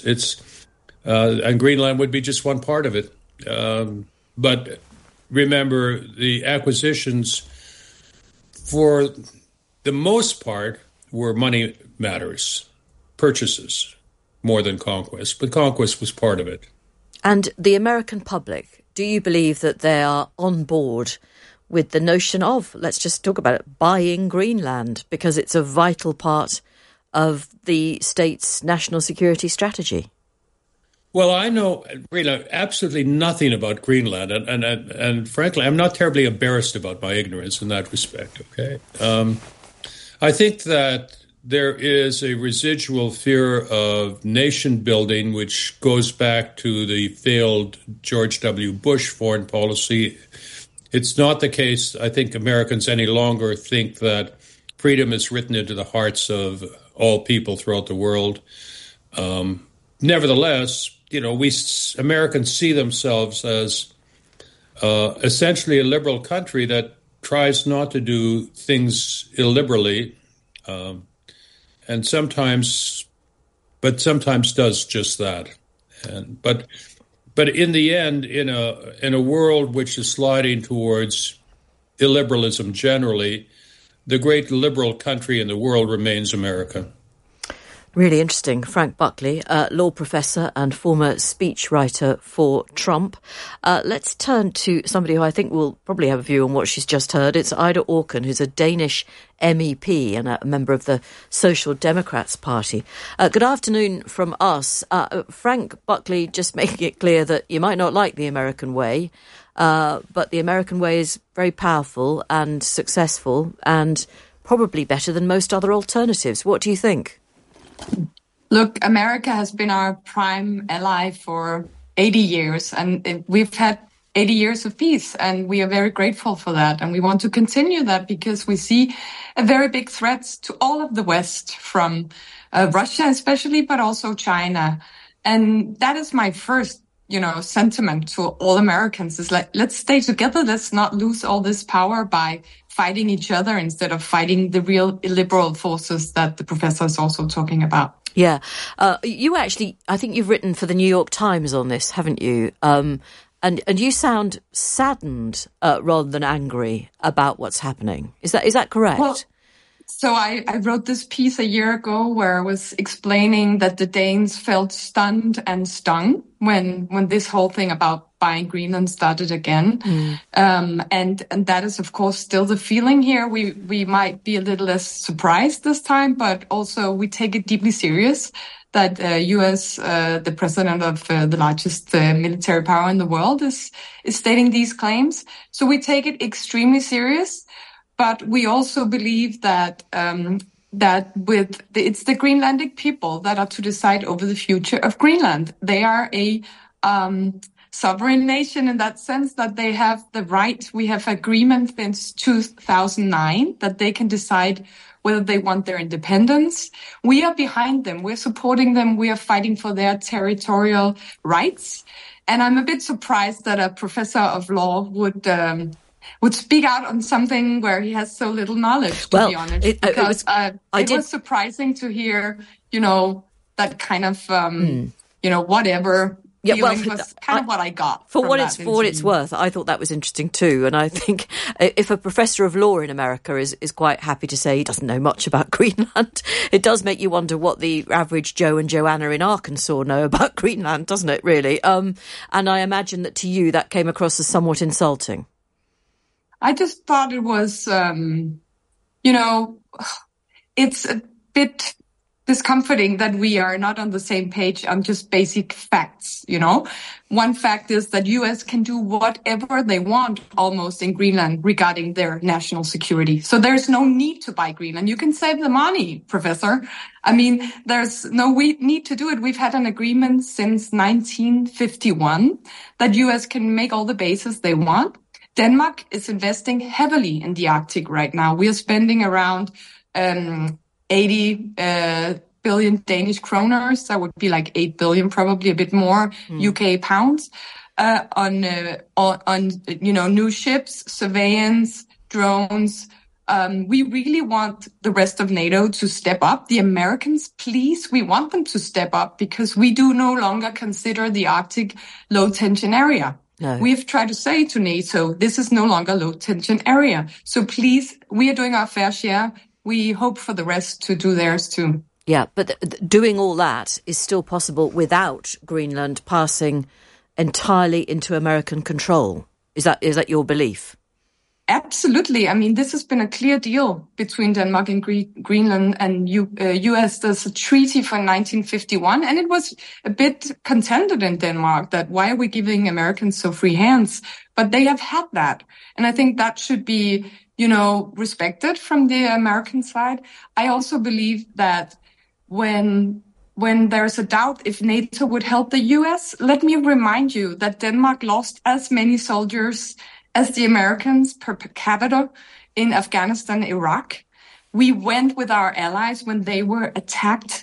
and Greenland would be just one part of it. But remember, the acquisitions, for the most part, were money matters, purchases, more than conquest. But conquest was part of it. And the American public, do you believe that they are on board with the notion of, let's just talk about it, buying Greenland, because it's a vital part of the state's national security strategy? Well, I know really absolutely nothing about Greenland, and frankly, I'm not terribly embarrassed about my ignorance in that respect, okay? I think that there is a residual fear of nation building, which goes back to the failed George W. Bush foreign policy. It's not the case, I think, Americans any longer think that freedom is written into the hearts of all people throughout the world. Nevertheless, Americans see themselves as essentially a liberal country that tries not to do things illiberally, and sometimes does just that. But in the end, in a world which is sliding towards illiberalism generally, the great liberal country in the world remains America. Really interesting. Frank Buckley, law professor and former speechwriter for Trump. Let's turn to somebody who I think will probably have a view on what she's just heard. It's Ida Auken, who's a Danish MEP and a member of the Social Democrats Party. Good afternoon from us. Frank Buckley just making it clear that you might not like the American way, but the American way is very powerful and successful and probably better than most other alternatives. What do you think? Look, America has been our prime ally for 80 years, and we've had 80 years of peace, and we are very grateful for that. And we want to continue that because we see a very big threat to all of the West, from Russia especially, but also China. And that is my first, sentiment to all Americans is like, let's stay together. Let's not lose all this power by fighting each other instead of fighting the real illiberal forces that the professor is also talking about. Yeah. You actually, I think you've written for the New York Times on this, haven't you? And you sound saddened rather than angry about what's happening. Is that correct? Well, so I wrote this piece a year ago where I was explaining that the Danes felt stunned and stung when this whole thing about buying Greenland started again. And that is, of course, still the feeling here. We might be a little less surprised this time, but also we take it deeply serious that US, the president of the largest military power in the world, is stating these claims. So we take it extremely serious. But we also believe that it's the Greenlandic people that are to decide over the future of Greenland. They are a sovereign nation in that sense that they have the right. We have agreement since 2009 that they can decide whether they want their independence. We are behind them. We're supporting them. We are fighting for their territorial rights. And I'm a bit surprised that a professor of law would speak out on something where he has so little knowledge, to be honest. It was surprising to hear, that kind of, whatever. Yeah, was kind of what I got. For what it's worth, I thought that was interesting too. And I think if a professor of law in America is quite happy to say he doesn't know much about Greenland, it does make you wonder what the average Joe and Joanna in Arkansas know about Greenland, doesn't it, really? And I imagine that to you that came across as somewhat insulting. I just thought it was, it's a bit discomforting that we are not on the same page on just basic facts, One fact is that US can do whatever they want almost in Greenland regarding their national security. So there's no need to buy Greenland. You can save the money, Professor. I mean, there's no need to do it. We've had an agreement since 1951 that US can make all the bases they want. Denmark is investing heavily in the Arctic right now. We are spending around 80 billion Danish kroners. That would be like 8 billion, probably a bit more UK pounds, on new ships, surveillance, drones. We really want the rest of NATO to step up. The Americans, please, we want them to step up because we do no longer consider the Arctic low tension area. No. We've tried to say to NATO, this is no longer low tension area. So please, we are doing our fair share. We hope for the rest to do theirs too. Yeah, but doing all that is still possible without Greenland passing entirely into American control. Is that your belief? Absolutely. I mean, this has been a clear deal between Denmark and Greenland and US. There's a treaty from 1951, and it was a bit contended in Denmark that why are we giving Americans so free hands? But they have had that. And I think that should be, respected from the American side. I also believe that when there's a doubt if NATO would help the US, let me remind you that Denmark lost as many soldiers as the Americans per capita in Afghanistan, Iraq. We went with our allies when they were attacked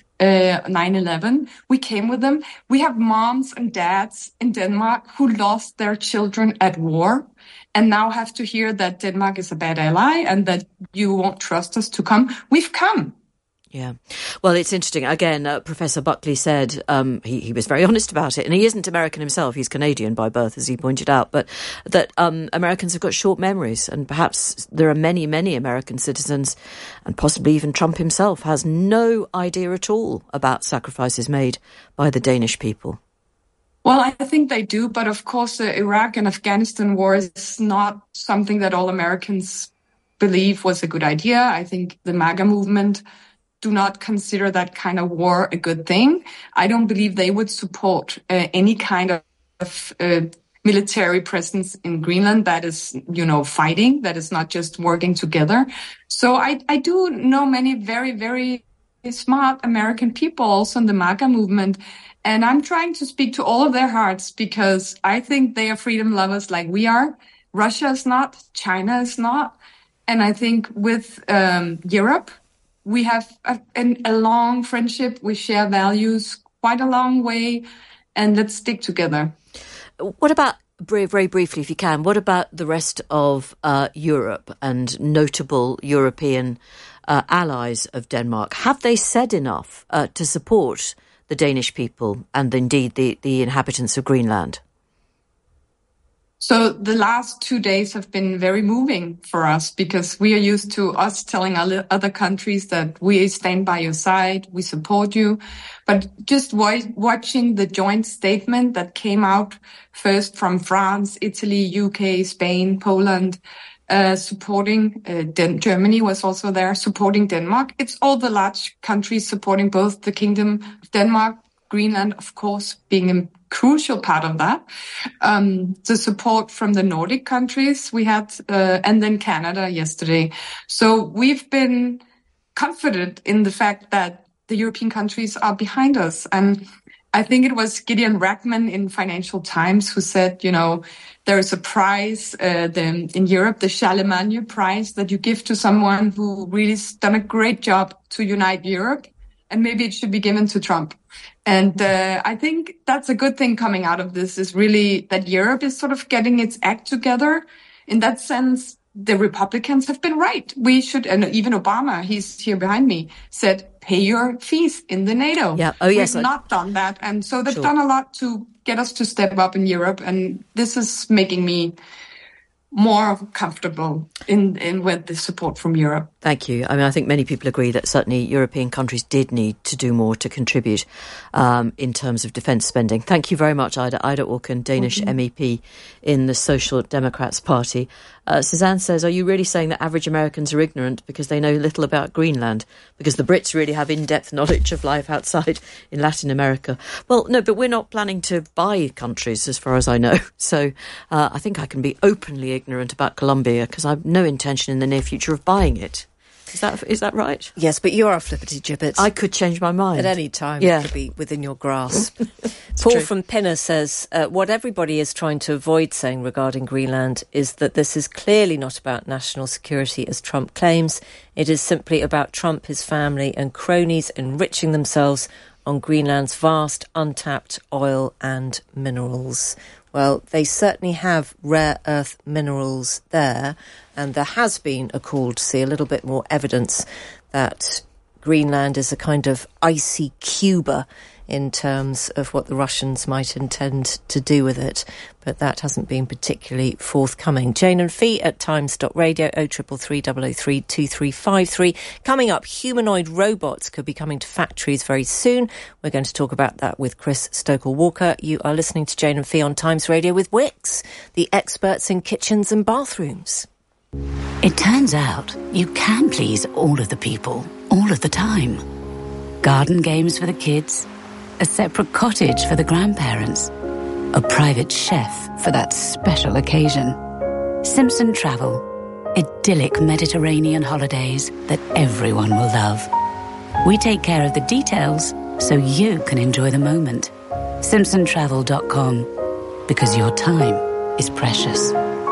9/11. We came with them. We have moms and dads in Denmark who lost their children at war and now have to hear that Denmark is a bad ally and that you won't trust us to come. We've come. Yeah. Well, it's interesting. Again, Professor Buckley said he was very honest about it. And he isn't American himself. He's Canadian by birth, as he pointed out. But that Americans have got short memories. And perhaps there are many, many American citizens, and possibly even Trump himself, has no idea at all about sacrifices made by the Danish people. Well, I think they do. But of course, the Iraq and Afghanistan war is not something that all Americans believe was a good idea. I think the MAGA movement do not consider that kind of war a good thing. I don't believe they would support any kind of military presence in Greenland that is, fighting, that is not just working together. So I do know many very, very smart American people also in the MAGA movement. And I'm trying to speak to all of their hearts because I think they are freedom lovers like we are. Russia is not, China is not. And I think with Europe, we have a long friendship. We share values quite a long way, and let's stick together. What about, very briefly, if you can, what about the rest of Europe and notable European allies of Denmark? Have they said enough to support the Danish people and indeed the inhabitants of Greenland? So the last 2 days have been very moving for us because we are used to us telling other countries that we stand by your side, we support you. But just watching the joint statement that came out first from France, Italy, UK, Spain, Poland, supporting Germany was also there, supporting Denmark. It's all the large countries supporting both the Kingdom of Denmark, Greenland, of course, being a crucial part of that. The support from the Nordic countries we had, and then Canada yesterday. So we've been confident in the fact that the European countries are behind us. And I think it was Gideon Rachman in Financial Times who said, there is a prize in Europe, the Charlemagne Prize, that you give to someone who really done a great job to unite Europe. and maybe it should be given to Trump. And I think that's a good thing coming out of this, is really that Europe is sort of getting its act together. In that sense, the Republicans have been right. We should, and even Obama, he's here behind me, said, pay your fees in the NATO. Yeah. Oh, yes. We've not done that. And so they've done a lot to get us to step up in Europe. And this is making me more comfortable in with the support from Europe. Thank you. I mean, I think many people agree that certainly European countries did need to do more to contribute in terms of defence spending. Thank you very much, Ida Auken, Danish MEP in the Social Democrats Party. Suzanne says, are you really saying that average Americans are ignorant because they know little about Greenland? Because the Brits really have in-depth knowledge of life outside in Latin America. Well, no, but we're not planning to buy countries as far as I know. So I think I can be openly ignorant about Colombia because I have no intention in the near future of buying it. Is that right? Yes, but you are a flippity gibbet. I could change my mind. At any time, It could be within your grasp. Paul true. from Pinner says, what everybody is trying to avoid saying regarding Greenland is that this is clearly not about national security, as Trump claims. It is simply about Trump, his family and cronies enriching themselves on Greenland's vast, untapped oil and minerals. Well, they certainly have rare earth minerals there, and there has been a call to see a little bit more evidence that Greenland is a kind of icy Cuba in terms of what the Russians might intend to do with it. But that hasn't been particularly forthcoming. Jane and Fee at times.radio, 0333 003 2353. Coming up, humanoid robots could be coming to factories very soon. We're going to talk about that with Chris Stokel-Walker. You are listening to Jane and Fee on Times Radio with Wix, the experts in kitchens and bathrooms. It turns out you can please all of the people, all of the time. Garden games for the kids, a separate cottage for the grandparents, a private chef for that special occasion. Simpson Travel, idyllic Mediterranean holidays that everyone will love. We take care of the details so you can enjoy the moment. SimpsonTravel.com, because your time is precious.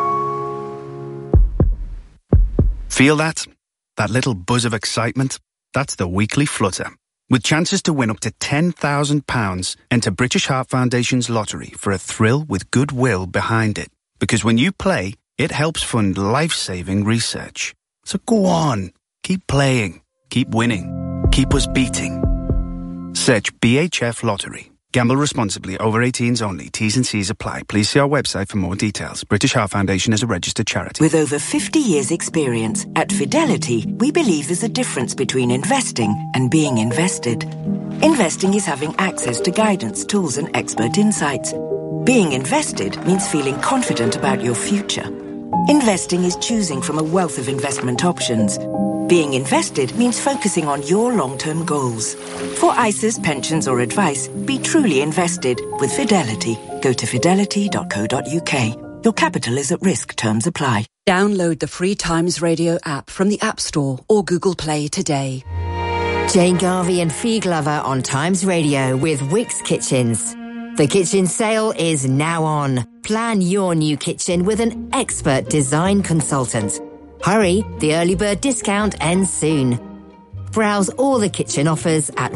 Feel that? That little buzz of excitement? That's the weekly flutter. With chances to win up to £10,000, enter British Heart Foundation's lottery for a thrill with goodwill behind it. Because when you play, it helps fund life-saving research. So go on, keep playing, keep winning, keep us beating. Search BHF Lottery. Gamble responsibly. Over 18s only. T's and C's apply. Please see our website for more details. British Heart Foundation is a registered charity. With over 50 years' experience, at Fidelity, we believe there's a difference between investing and being invested. Investing is having access to guidance, tools, and expert insights. Being invested means feeling confident about your future. Investing is choosing from a wealth of investment options. Being invested means focusing on your long-term goals. For ISAs, pensions or advice, be truly invested with Fidelity. Go to fidelity.co.uk. Your capital is at risk. Terms apply. Download the free Times Radio app from the App Store or Google Play today. Jane Garvey and Fee Glover on Times Radio with Wix Kitchens. The kitchen sale is now on. Plan your new kitchen with an expert design consultant. Hurry, the early bird discount ends soon. Browse all the kitchen offers at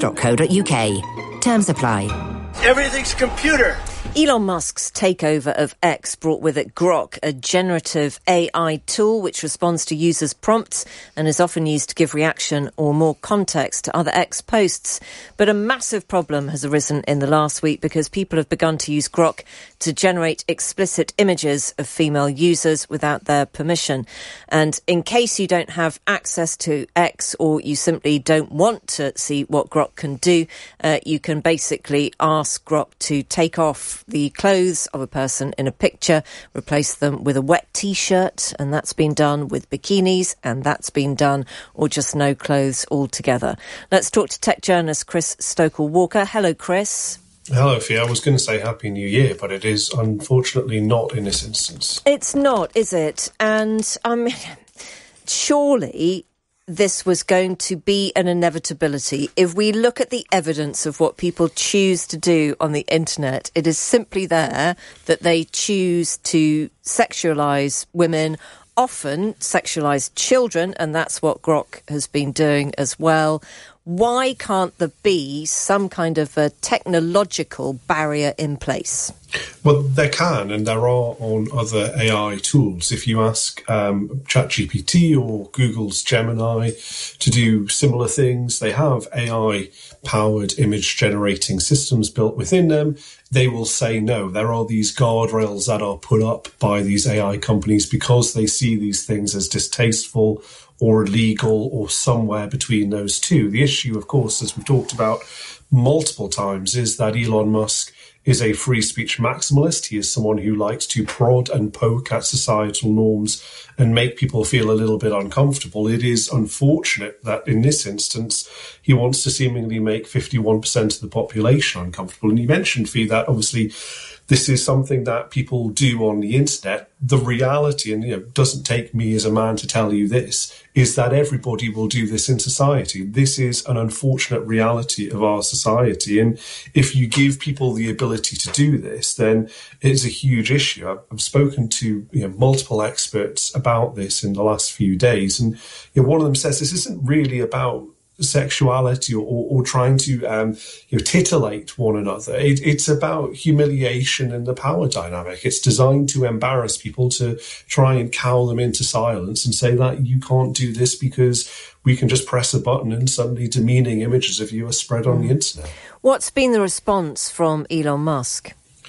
wix.co.uk. Terms apply. Everything's computer. Elon Musk's takeover of X brought with it Grok, a generative AI tool which responds to users' prompts and is often used to give reaction or more context to other X posts. But a massive problem has arisen in the last week because people have begun to use Grok to generate explicit images of female users without their permission. And in case you don't have access to X or you simply don't want to see what Grok can do, you can basically ask Grok to take off the clothes of a person in a picture, replace them with a wet T-shirt, and that's been done with bikinis, and that's been done, or just no clothes altogether. Let's talk to tech journalist Chris Stokel-Walker. Hello, Chris. Hello, Fee. I was going to say Happy New Year, but it is unfortunately not in this instance. It's not, is it? And, surely this was going to be an inevitability. If we look at the evidence of what people choose to do on the internet, it is simply there that they choose to sexualise women, often sexualise children, and that's what Grok has been doing as well. Why can't there be some kind of a technological barrier in place? Well, there can, and there are on other AI tools. If you ask ChatGPT or Google's Gemini to do similar things, they have AI-powered image-generating systems built within them. They will say no. There are these guardrails that are put up by these AI companies because they see these things as distasteful or illegal or somewhere between those two. The issue, of course, as we've talked about multiple times, is that Elon Musk is a free speech maximalist. He is someone who likes to prod and poke at societal norms and make people feel a little bit uncomfortable. It is unfortunate that in this instance, he wants to seemingly make 51% of the population uncomfortable. And you mentioned, Fee, that obviously this is something that people do on the internet. The reality, and it doesn't take me as a man to tell you this, is that everybody will do this in society. This is an unfortunate reality of our society. And if you give people the ability to do this, then it's a huge issue. I've spoken to multiple experts about this in the last few days. And one of them says this isn't really about sexuality or trying to titillate one another. It's about humiliation and the power dynamic. It's designed to embarrass people, to try and cow them into silence and say that you can't do this because we can just press a button and suddenly demeaning images of you are spread on the internet. What's been the response from Elon Musk?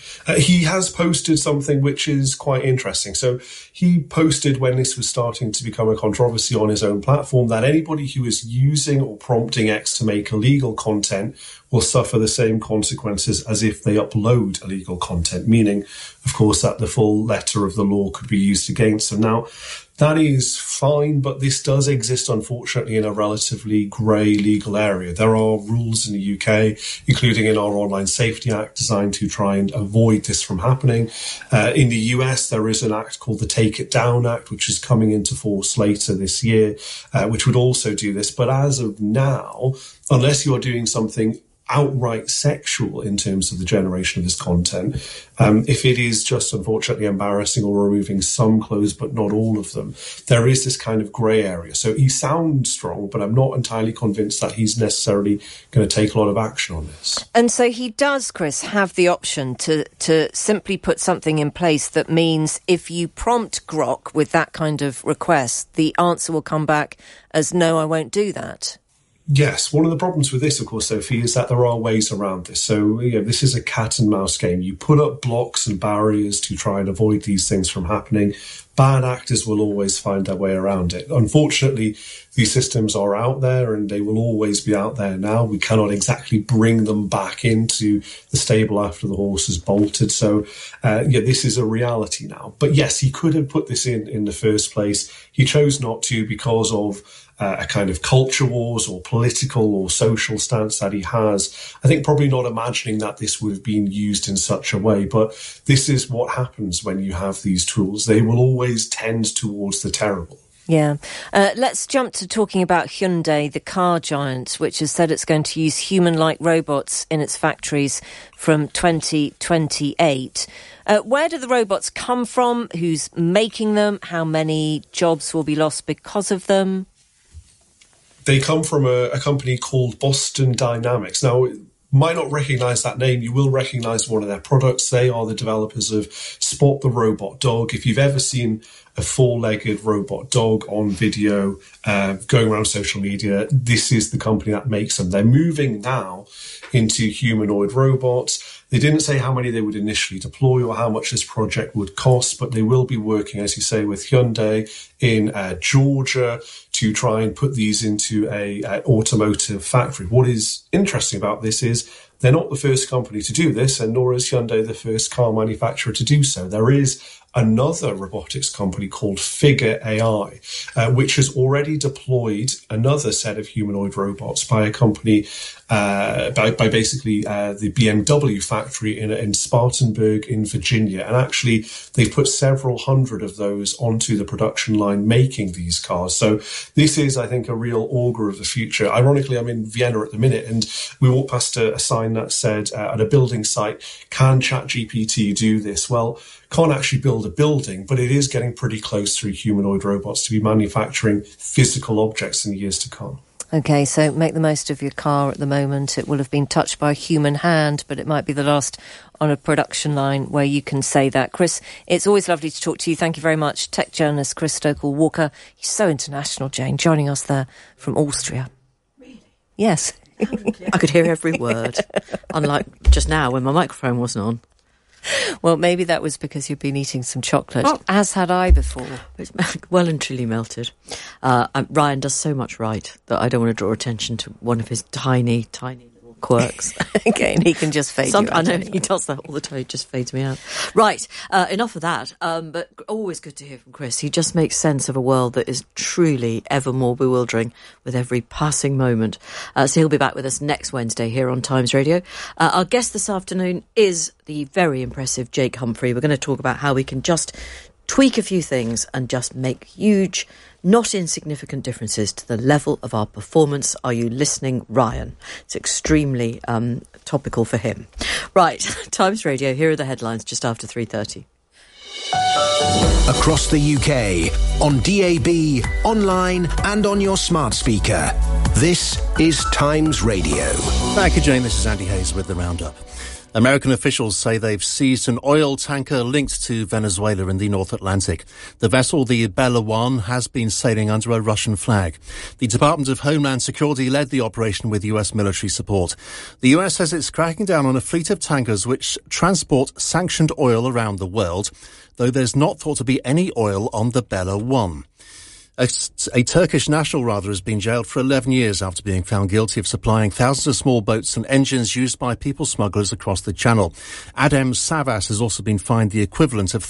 He has posted something which is quite interesting. So he posted, when this was starting to become a controversy on his own platform, that anybody who is using or prompting X to make illegal content will suffer the same consequences as if they upload illegal content, meaning, of course, that the full letter of the law could be used against them. Now, that is fine, but this does exist, unfortunately, in a relatively grey legal area. There are rules in the UK, including in our Online Safety Act, designed to try and avoid this from happening. In the US, there is an act called the Take It Down Act, which is coming into force later this year, which would also do this. But as of now, unless you're doing something outright sexual in terms of the generation of this content, if it is just unfortunately embarrassing or removing some clothes but not all of them, there is this kind of grey area. So he sounds strong, but I'm not entirely convinced that he's necessarily going to take a lot of action on this. And so he does, Chris, have the option to simply put something in place that means if you prompt Grok with that kind of request, the answer will come back as no, I won't do that. Yes, one of the problems with this, of course, Sophie, is that there are ways around this. So, this is a cat and mouse game. You put up blocks and barriers to try and avoid these things from happening. Bad actors will always find their way around it. Unfortunately, these systems are out there and they will always be out there now. We cannot exactly bring them back into the stable after the horse has bolted. So, this is a reality now. But yes, he could have put this in the first place. He chose not to because of a kind of culture wars or political or social stance that he has. I think probably not imagining that this would have been used in such a way, but this is what happens when you have these tools. They will always tend towards the terrible. Yeah. Let's jump to talking about Hyundai, the car giant, which has said it's going to use human-like robots in its factories from 2028. Where do the robots come from? Who's making them? How many jobs will be lost because of them? They come from a company called Boston Dynamics. Now, you might not recognise that name. You will recognise one of their products. They are the developers of Spot the Robot Dog. If you've ever seen a four-legged robot dog on video going around social media, this is the company that makes them. They're moving now into humanoid robots. They didn't say how many they would initially deploy or how much this project would cost, but they will be working, as you say, with Hyundai in Georgia to try and put these into a automotive factory. What is interesting about this is they're not the first company to do this, and nor is Hyundai the first car manufacturer to do so. There is another robotics company called Figure AI, which has already deployed another set of humanoid robots by a company, by basically the BMW factory in Spartanburg in Virginia. And actually, they've put several hundred of those onto the production line making these cars. So this is, I think, a real augur of the future. Ironically, I'm in Vienna at the minute, and we walked past a sign that said at a building site, can ChatGPT do this? Well, can't actually build a building, but it is getting pretty close through humanoid robots to be manufacturing physical objects in the years to come. OK, so make the most of your car at the moment. It will have been touched by a human hand, but it might be the last on a production line where you can say that. Chris, it's always lovely to talk to you. Thank you very much. Tech journalist Chris Stokell-Walker. He's so international, Jane, joining us there from Austria. Really? Yes. I could hear every word, unlike just now when my microphone wasn't on. Well, maybe that was because you'd been eating some chocolate, as had I before. It's well and truly melted. Ryan does so much right that I don't want to draw attention to one of his tiny, tiny little quirks. Okay, and he can just fade you out. I know, he does that all the time, he just fades me out. Right, enough of that, but always good to hear from Chris. He just makes sense of a world that is truly ever more bewildering with every passing moment. So he'll be back with us next Wednesday here on Times Radio. Our guest this afternoon is the very impressive Jake Humphrey. We're going to talk about how we can just tweak a few things and just make huge, not insignificant differences to the level of our performance. Are you listening, Ryan? It's extremely topical for him. Right, Times Radio, here are the headlines just after 3:30. Across the UK, on DAB, online and on your smart speaker. This is Times Radio. Thank you, Jane. This is Andy Hayes with the Roundup. American officials say they've seized an oil tanker linked to Venezuela in the North Atlantic. The vessel, the Bella One, has been sailing under a Russian flag. The Department of Homeland Security led the operation with US military support. The US says it's cracking down on a fleet of tankers which transport sanctioned oil around the world, though there's not thought to be any oil on the Bella One. A Turkish national, has been jailed for 11 years after being found guilty of supplying thousands of small boats and engines used by people smugglers across the Channel. Adem Savas has also been fined the equivalent of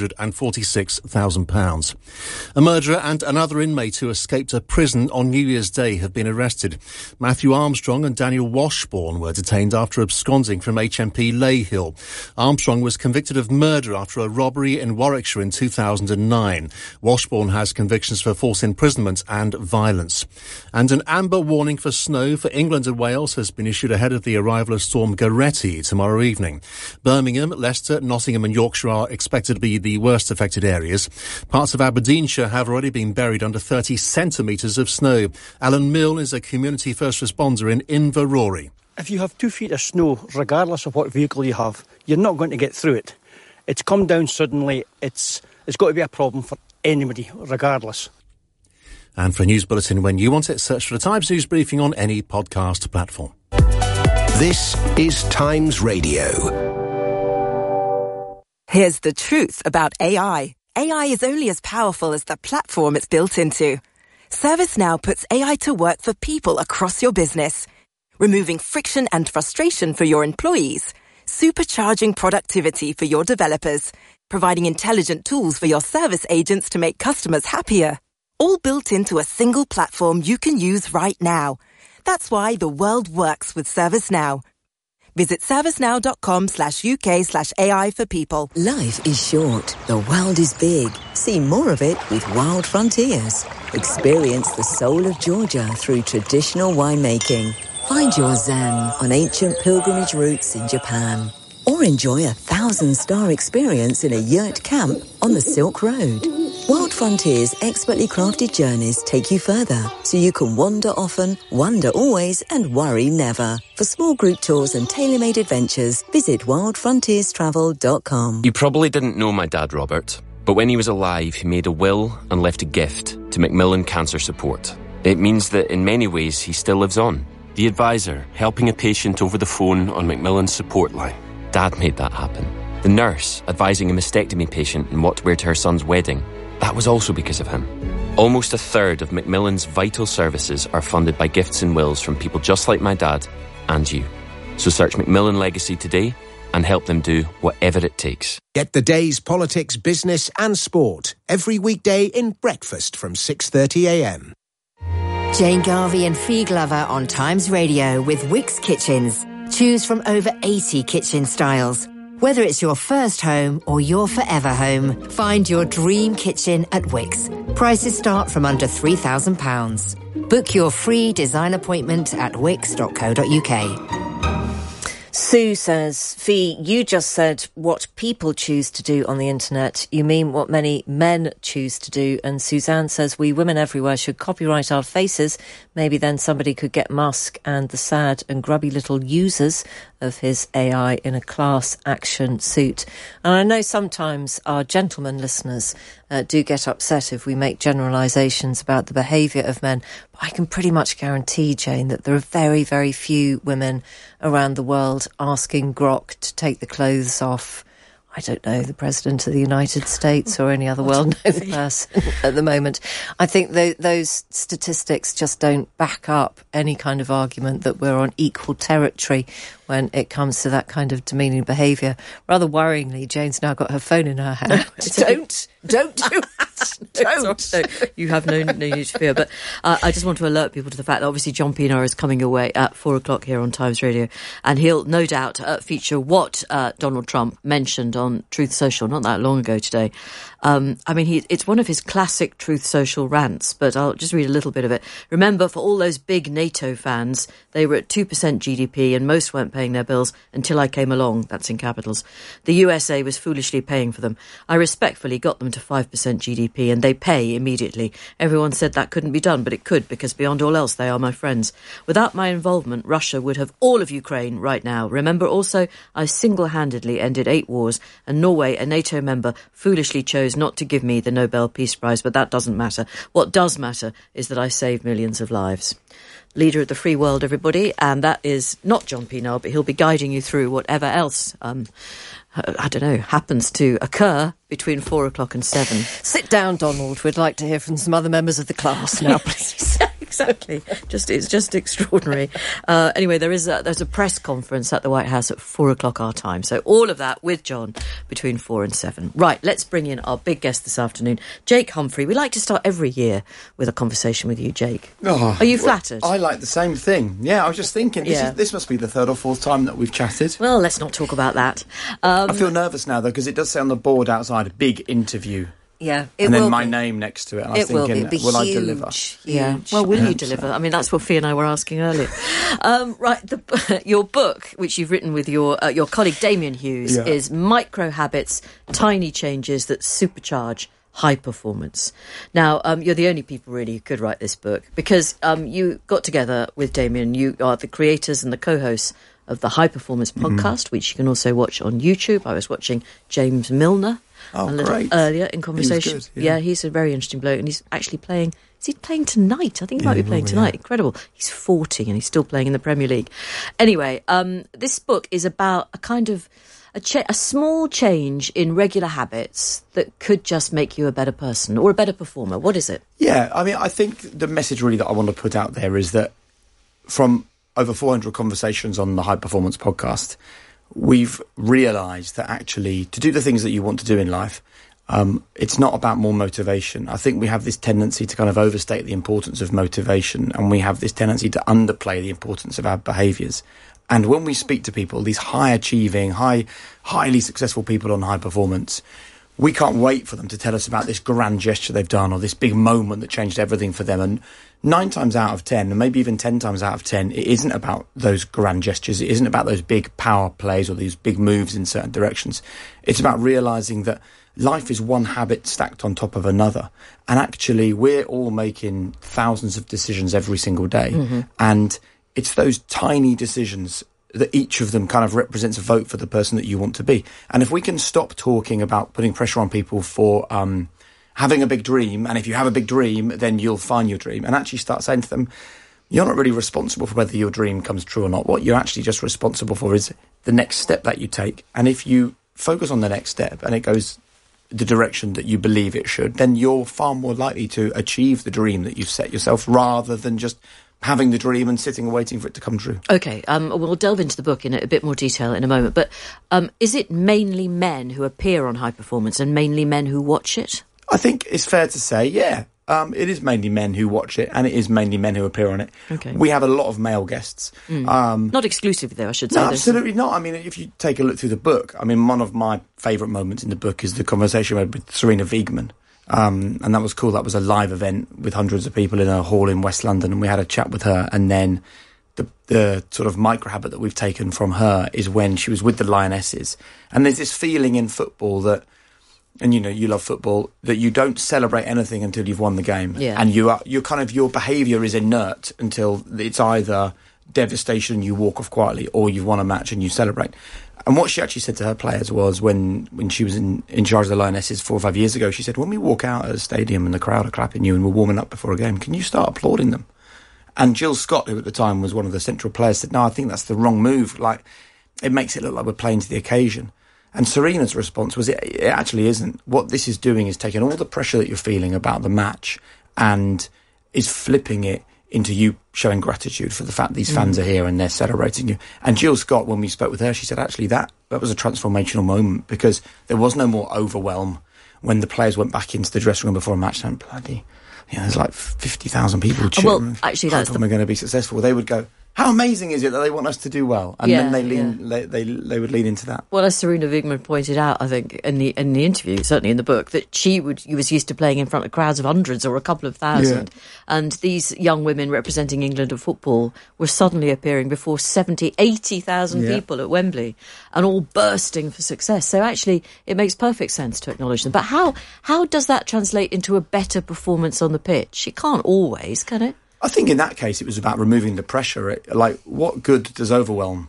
£346,000. A murderer and another inmate who escaped a prison on New Year's Day have been arrested. Matthew Armstrong and Daniel Washbourne were detained after absconding from HMP Leyhill. Armstrong was convicted of murder after a robbery in Warwickshire in 2009. Washbourne has convictions for false imprisonment and violence. And an amber warning for snow for England and Wales has been issued ahead of the arrival of Storm Goretti tomorrow evening. Birmingham, Leicester, Nottingham and Yorkshire are expected to be the worst affected areas. Parts of Aberdeenshire have already been buried under 30 centimetres of snow. Alan Milne is a community first responder in Inverrory. If you have 2 feet of snow, regardless of what vehicle you have, you're not going to get through it. It's come down suddenly. It's got to be a problem for anybody, regardless. And for a news bulletin when you want it, search for the Times News Briefing on any podcast platform. This is Times Radio. Here's the truth about AI. AI is only as powerful as the platform it's built into. ServiceNow puts AI to work for people across your business, removing friction and frustration for your employees, supercharging productivity for your developers, providing intelligent tools for your service agents to make customers happier. All built into a single platform you can use right now. That's why the world works with ServiceNow. Visit servicenow.com/UK/AI for people. Life is short. The world is big. See more of it with Wild Frontiers. Experience the soul of Georgia through traditional winemaking. Find your zen on ancient pilgrimage routes in Japan. Or enjoy a 1,000-star experience in a yurt camp on the Silk Road. Wild Frontiers' expertly crafted journeys take you further, so you can wander often, wonder always, and worry never. For small group tours and tailor-made adventures, visit wildfrontierstravel.com. You probably didn't know my dad, Robert, but when he was alive, he made a will and left a gift to Macmillan Cancer Support. It means that in many ways, he still lives on. The advisor, helping a patient over the phone on Macmillan's support line. Dad made that happen. The nurse, advising a mastectomy patient on what to wear to her son's wedding. That was also because of him. Almost a third of Macmillan's vital services are funded by gifts and wills from people just like my dad and you. So search Macmillan Legacy today and help them do whatever it takes. Get the day's politics, business and sport every weekday in breakfast from 6:30am. Jane Garvey and Fee Glover on Times Radio with Wickes Kitchens. Choose from over 80 kitchen styles. Whether it's your first home or your forever home, find your dream kitchen at Wickes. Prices start from under £3,000. Book your free design appointment at wickes.co.uk. Sue says, Fee, you just said what people choose to do on the internet. You mean what many men choose to do. And Suzanne says, we women everywhere should copyright our faces. Maybe then somebody could get Musk and the sad and grubby little users of his AI in a class action suit. And I know sometimes our gentlemen listeners do get upset if we make generalisations about the behaviour of men. But I can pretty much guarantee, Jane, that there are very, very few women around the world asking Grok to take the clothes off, I don't know, the President of the United States or any other well-known person at the moment. I think those statistics just don't back up any kind of argument that we're on equal territory when it comes to that kind of demeaning behaviour. Rather worryingly, Jane's now got her phone in her hand. Don't do it. Don't. You have no need to fear. But I just want to alert people to the fact that obviously John Pienaar is coming away at 4:00 here on Times Radio, and he'll no doubt feature what Donald Trump mentioned on Truth Social not that long ago today. I mean, it's one of his classic Truth Social rants, but I'll just read a little bit of it. Remember, for all those big NATO fans, they were at 2% GDP and most weren't paying their bills until I came along. That's in capitals. The USA was foolishly paying for them. I respectfully got them to 5% GDP and they pay immediately. Everyone said that couldn't be done, but it could, because beyond all else, they are my friends. Without my involvement, Russia would have all of Ukraine right now. Remember also, I single-handedly ended 8 wars, and Norway, a NATO member, foolishly chose not to give me the Nobel Peace Prize, but that doesn't matter. What does matter is that I saved millions of lives. Leader of the free world, everybody, and that is not John Pienaar, but he'll be guiding you through whatever else, I don't know, happens to occur between 4:00 and 7. Sit down, Donald. We'd like to hear from some other members of the class now, please. Exactly. It's just extraordinary. Anyway, there's a press conference at the White House at 4:00 our time. So all of that with John between 4 and 7. Right, let's bring in our big guest this afternoon, Jake Humphrey. We like to start every year with a conversation with you, Jake. Oh, are you flattered? I like the same thing. Yeah, I was just thinking, this must be the 3rd or 4th time that we've chatted. Well, let's not talk about that. I feel nervous now, though, because it does say on the board outside, a big interview. Yeah, and then my name next to it. And I was thinking, will I deliver? Yeah. Well, will you deliver? I mean, that's what Fee and I were asking earlier. Right, your book, which you've written with your colleague Damien Hughes, is Micro Habits, Tiny Changes That Supercharge High Performance. Now, you're the only people really who could write this book, because you got together with Damien. You are the creators and the co-hosts of the High Performance podcast, which you can also watch on YouTube. I was watching James Milner a little earlier in conversation. He was good, he's a very interesting bloke, and he's actually playing. Is he playing tonight? I think he might be playing tonight. Incredible. He's 40 and he's still playing in the Premier League. Anyway, this book is about a kind of a small change in regular habits that could just make you a better person or a better performer. What is it? Yeah, I mean, I think the message really that I want to put out there is that from over 400 conversations on the High Performance podcast, we've realised that actually to do the things that you want to do in life, it's not about more motivation. I think we have this tendency to kind of overstate the importance of motivation, and we have this tendency to underplay the importance of our behaviours. And when we speak to people, these high-achieving, highly successful people on High Performance, we can't wait for them to tell us about this grand gesture they've done or this big moment that changed everything for them. And 9 times out of 10, and maybe even 10 times out of 10, it isn't about those grand gestures. It isn't about those big power plays or these big moves in certain directions. It's about realising that life is one habit stacked on top of another. And actually, we're all making thousands of decisions every single day. Mm-hmm. And it's those tiny decisions that each of them kind of represents a vote for the person that you want to be. And if we can stop talking about putting pressure on people for having a big dream, and if you have a big dream, then you'll find your dream, and actually start saying to them, you're not really responsible for whether your dream comes true or not. What you're actually just responsible for is the next step that you take. And if you focus on the next step and it goes the direction that you believe it should, then you're far more likely to achieve the dream that you've set yourself, rather than just having the dream and sitting and waiting for it to come true. OK, we'll delve into the book in a bit more detail in a moment. But is it mainly men who appear on High Performance and mainly men who watch it? I think it's fair to say, it is mainly men who watch it, and it is mainly men who appear on it. Okay. We have a lot of male guests. Not exclusively, though, I should say. No, absolutely not. I mean, if you take a look through the book, I mean, one of my favourite moments in the book is the conversation we had with Serena Wiegmann. And that was cool. That was a live event with hundreds of people in a hall in West London, and we had a chat with her. And then the sort of micro habit that we've taken from her is when she was with the Lionesses. And there's this feeling in football that, and you love football, that you don't celebrate anything until you've won the game. Yeah. And your behaviour is inert until it's either devastation, you walk off quietly, or you've won a match and you celebrate. And what she actually said to her players was, when she was in charge of the Lionesses 4 or 5 years ago, she said, when we walk out at a stadium and the crowd are clapping you and we're warming up before a game, can you start applauding them? And Jill Scott, who at the time was one of the central players, said, no, I think that's the wrong move. Like, it makes it look like we're playing to the occasion. And Serena's response was, it actually isn't. What this is doing is taking all the pressure that you're feeling about the match and is flipping it into you showing gratitude for the fact these fans are here and they're celebrating you. And Jill Scott, when we spoke with her, she said, actually, that was a transformational moment, because there was no more overwhelm when the players went back into the dressing room before a match and bloody, there's like 50,000 people cheering. Well, actually, that's we're going to be successful. They would go, how amazing is it that they want us to do well? And then they would lean into that. Well, as Serena Wigman pointed out, I think, in the interview, certainly in the book, that she was used to playing in front of crowds of hundreds or a couple of thousand. Yeah. And these young women representing England at football were suddenly appearing before 70,000, 80,000 people at Wembley, and all bursting for success. So actually, it makes perfect sense to acknowledge them. But how does that translate into a better performance on the pitch? It can't always, can it? I think in that case it was about removing the pressure. Like, what good does overwhelm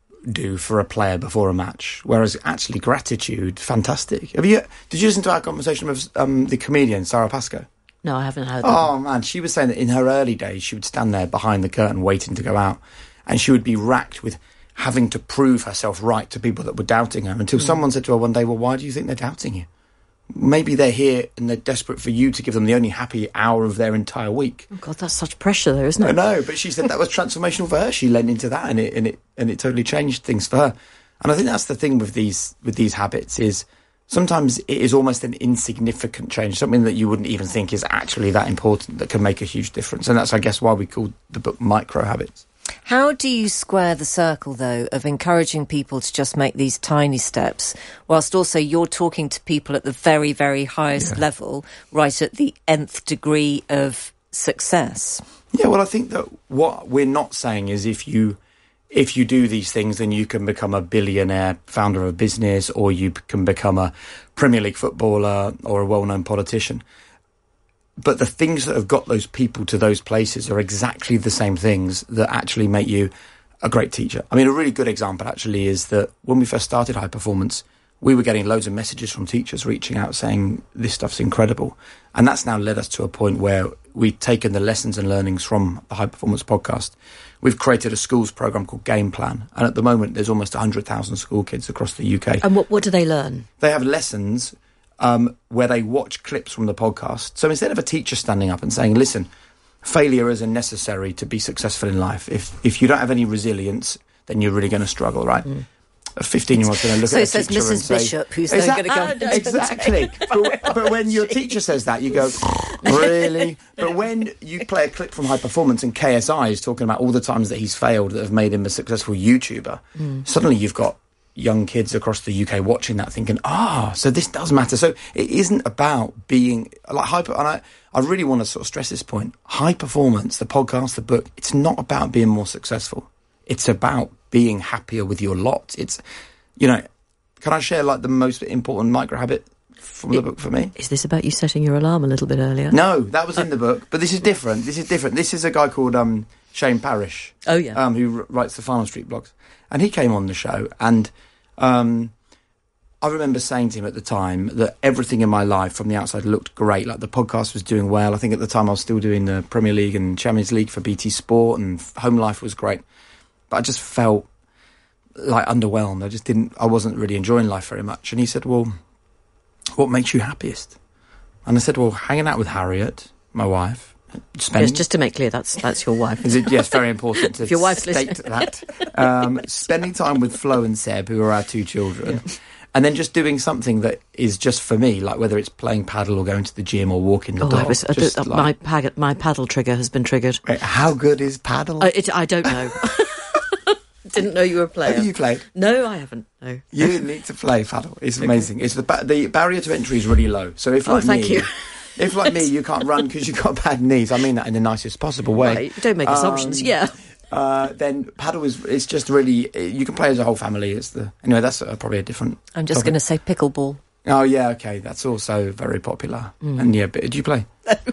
do for a player before a match? Whereas actually gratitude, fantastic. Did you listen to our conversation with the comedian Sarah Pascoe? No, I haven't heard that. Oh man, she was saying that in her early days she would stand there behind the curtain waiting to go out, and she would be racked with having to prove herself right to people that were doubting her, until someone said to her one day, well, why do you think they're doubting you? Maybe they're here and they're desperate for you to give them the only happy hour of their entire week. Oh God, that's such pressure, though, isn't it? I know, but she said that was transformational for her. She lent into that, and it totally changed things for her. And I think that's the thing with these habits, is sometimes it is almost an insignificant change, something that you wouldn't even think is actually that important, that can make a huge difference. And that's, I guess, why we called the book Micro Habits. How do you square the circle, though, of encouraging people to just make these tiny steps, whilst also you're talking to people at the very, very highest level, right at the nth degree of success? Yeah, well, I think that what we're not saying is if you do these things, then you can become a billionaire founder of a business, or you can become a Premier League footballer or a well-known politician. But the things that have got those people to those places are exactly the same things that actually make you a great teacher. I mean, a really good example actually is that when we first started High Performance, we were getting loads of messages from teachers reaching out saying this stuff's incredible. And that's now led us to a point where we've taken the lessons and learnings from the High Performance podcast. We've created a schools programme called Game Plan. And at the moment, there's almost 100,000 school kids across the UK. And what do they learn? They have lessons where they watch clips from the podcast. So instead of a teacher standing up and saying, listen, failure isn't necessary to be successful in life. If you don't have any resilience, then you're really going to struggle, right? A 15-year-old's going to look at a teacher Mrs. and say... Bishop, who's then going to go... Exactly. but when your teacher says that, you go, really? But when you play a clip from High Performance and KSI is talking about all the times that he's failed that have made him a successful YouTuber, suddenly you've got young kids across the UK watching that thinking, so this does matter. So it isn't about being like and I really want to sort of stress this point. High Performance, the podcast, the book, it's not about being more successful. It's about being happier with your lot. It's, can I share like the most important micro habit from the book for me? Is this about you setting your alarm a little bit earlier? No, that was in the book, but this is different. This is a guy called Shane Parrish. Oh yeah. Who writes the Final Street blogs. And he came on the show, and I remember saying to him at the time that everything in my life from the outside looked great. Like the podcast was doing well. I think at the time I was still doing the Premier League and Champions League for BT Sport, and home life was great. But I just felt like underwhelmed. I wasn't really enjoying life very much. And he said, well, what makes you happiest? And I said, well, hanging out with Harriet, my wife. Yes, just to make clear, that's your wife. Yes, very important to if your wife's state that. Spending time with Flo and Seb, who are our two children, and then just doing something that is just for me, like whether it's playing paddle or going to the gym or walking the dog. My paddle trigger has been triggered. Wait, how good is paddle? I don't know. Didn't know you were a player. Have you played? No, I haven't. No. You need to play paddle. It's amazing. It's the barrier to entry is really low. So if thank you. If, like me, you can't run because you've got bad knees, I mean that in the nicest possible way. Right, don't make assumptions, yeah. then paddle it's just really, you can play as a whole family. Anyway, that's probably a different I'm just going to say pickleball. Oh, yeah, okay. That's also very popular. And yeah, but do you play?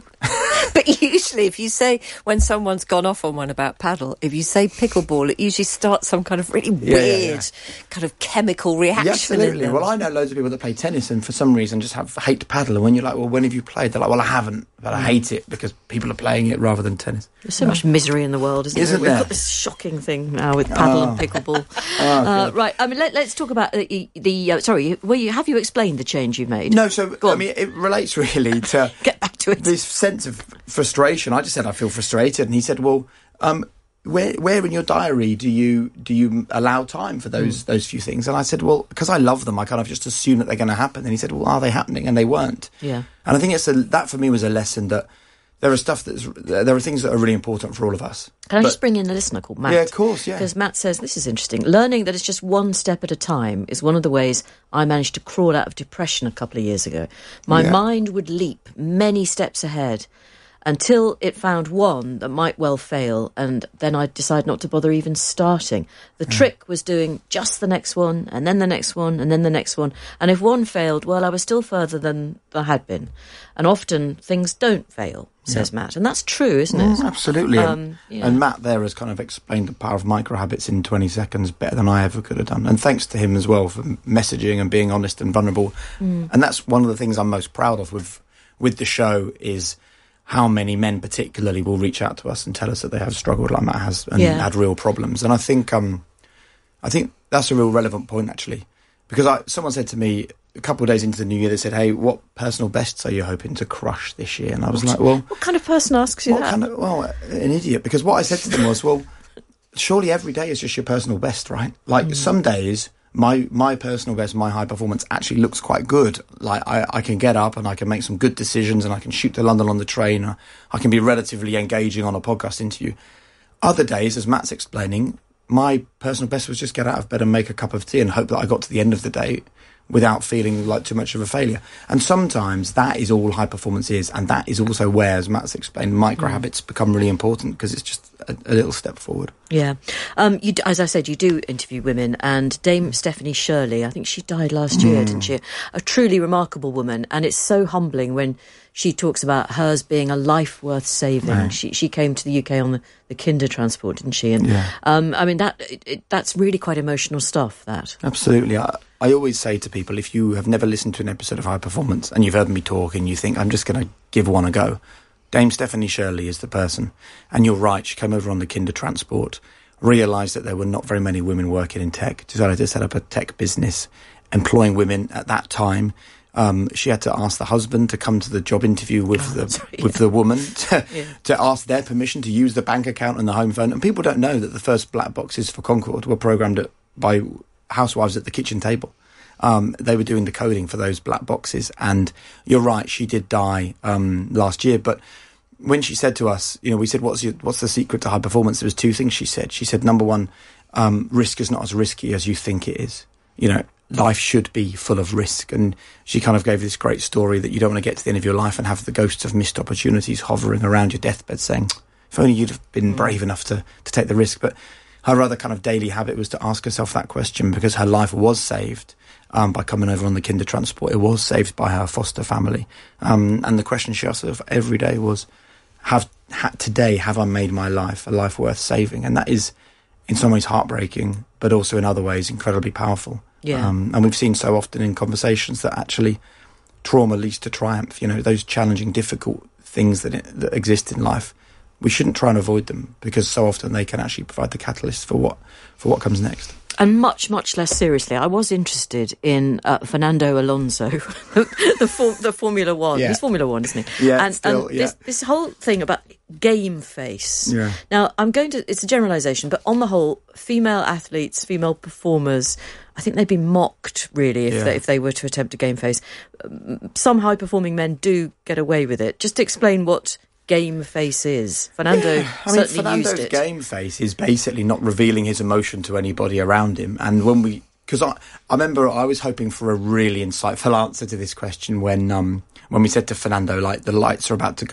But usually if you say, when someone's gone off on one about paddle, if you say pickleball, it usually starts some kind of really weird kind of chemical reaction. Yeah, absolutely. Well, I know loads of people that play tennis and for some reason just hate paddle. And when you're like, well, when have you played? They're like, well, I haven't, but I hate it because people are playing it rather than tennis. There's so much misery in the world, isn't there? We've got this shocking thing now with paddle and pickleball. Right, I mean, let's talk about sorry, have you explained the change you've made? No, so, I mean, it relates really to... Get back to it. This sense of frustration. I just said I feel frustrated, and he said, well, where in your diary do you allow time for those few things? And I said, well, because I love them, I kind of just assume that they're going to happen. And he said, well, are they happening? And they weren't. Yeah. And I think that for me was a lesson that there are things that are really important for all of us. Can I just bring in a listener called Matt? Yeah, of course, yeah. Because Matt says, this is interesting, learning that it's just one step at a time is one of the ways I managed to crawl out of depression a couple of years ago. My mind would leap many steps ahead until it found one that might well fail, and then I'd decide not to bother even starting. The trick was doing just the next one, and then the next one, and then the next one. And if one failed, well, I was still further than I had been. And often things don't fail, says Matt. And that's true, isn't it? Absolutely. And Matt there has kind of explained the power of micro-habits in 20 seconds better than I ever could have done. And thanks to him as well for messaging and being honest and vulnerable. And that's one of the things I'm most proud of with the show is how many men particularly will reach out to us and tell us that they have struggled like Matt has and had real problems. And I think that's a real relevant point, actually. Because someone said to me a couple of days into the new year, they said, hey, what personal bests are you hoping to crush this year? And I was like, well... What kind of person asks you that? An idiot. Because what I said to them was, well, surely every day is just your personal best, right? Like, some days... My personal best, my high performance actually looks quite good. Like I can get up and I can make some good decisions and I can shoot to London on the train. I can be relatively engaging on a podcast interview. Other days, as Matt's explaining, my personal best was just get out of bed and make a cup of tea and hope that I got to the end of the day without feeling like too much of a failure. And sometimes that is all high performance is, and that is also where, as Matt's explained, micro habits become really important because it's just a little step forward. Yeah. As I said, you do interview women, and Dame Stephanie Shirley, I think she died last year, didn't she? A truly remarkable woman, and it's so humbling when she talks about hers being a life worth saving. Right. She came to the UK on the Kinder transport, didn't she? And I mean, that's really quite emotional stuff, that. Absolutely. I always say to people, if you have never listened to an episode of High Performance and you've heard me talk and you think, I'm just going to give one a go, Dame Stephanie Shirley is the person. And you're right, she came over on the Kinder transport, realised that there were not very many women working in tech, decided to set up a tech business, employing women at that time. She had to ask the husband to come to the job interview with the woman to ask their permission to use the bank account and the home phone. And people don't know that the first black boxes for Concorde were programmed by housewives at the kitchen table. They were doing the coding for those black boxes. And you're right, she did die last year. But when she said to us, we said, what's the secret to high performance? There was two things she said. She said, number one, risk is not as risky as you think it is. Life should be full of risk. And she kind of gave this great story that you don't want to get to the end of your life and have the ghosts of missed opportunities hovering around your deathbed saying, if only you'd have been brave enough to take the risk. But her other kind of daily habit was to ask herself that question because her life was saved by coming over on the Kinder transport. It was saved by her foster family. And the question she asked herself every day was, have I made my life a life worth saving? And that is in some ways heartbreaking, but also in other ways incredibly powerful. Yeah. And we've seen so often in conversations that actually trauma leads to triumph. Those challenging, difficult things that exist in life, we shouldn't try and avoid them because so often they can actually provide the catalyst for what comes next. And much, much less seriously, I was interested in Fernando Alonso, the Formula One. Yeah. He's Formula One, isn't he? Yeah, and still, yeah. This whole thing about game face. Yeah. Now, it's a generalisation, but on the whole, female athletes, female performers, I think they'd be mocked, really, if they were to attempt a game face. Some high-performing men do get away with it. Just to explain what game face is. Fernando's used it. Game face is basically not revealing his emotion to anybody around him. And because I remember I was hoping for a really insightful answer to this question when we said to Fernando, like, the lights are about to go out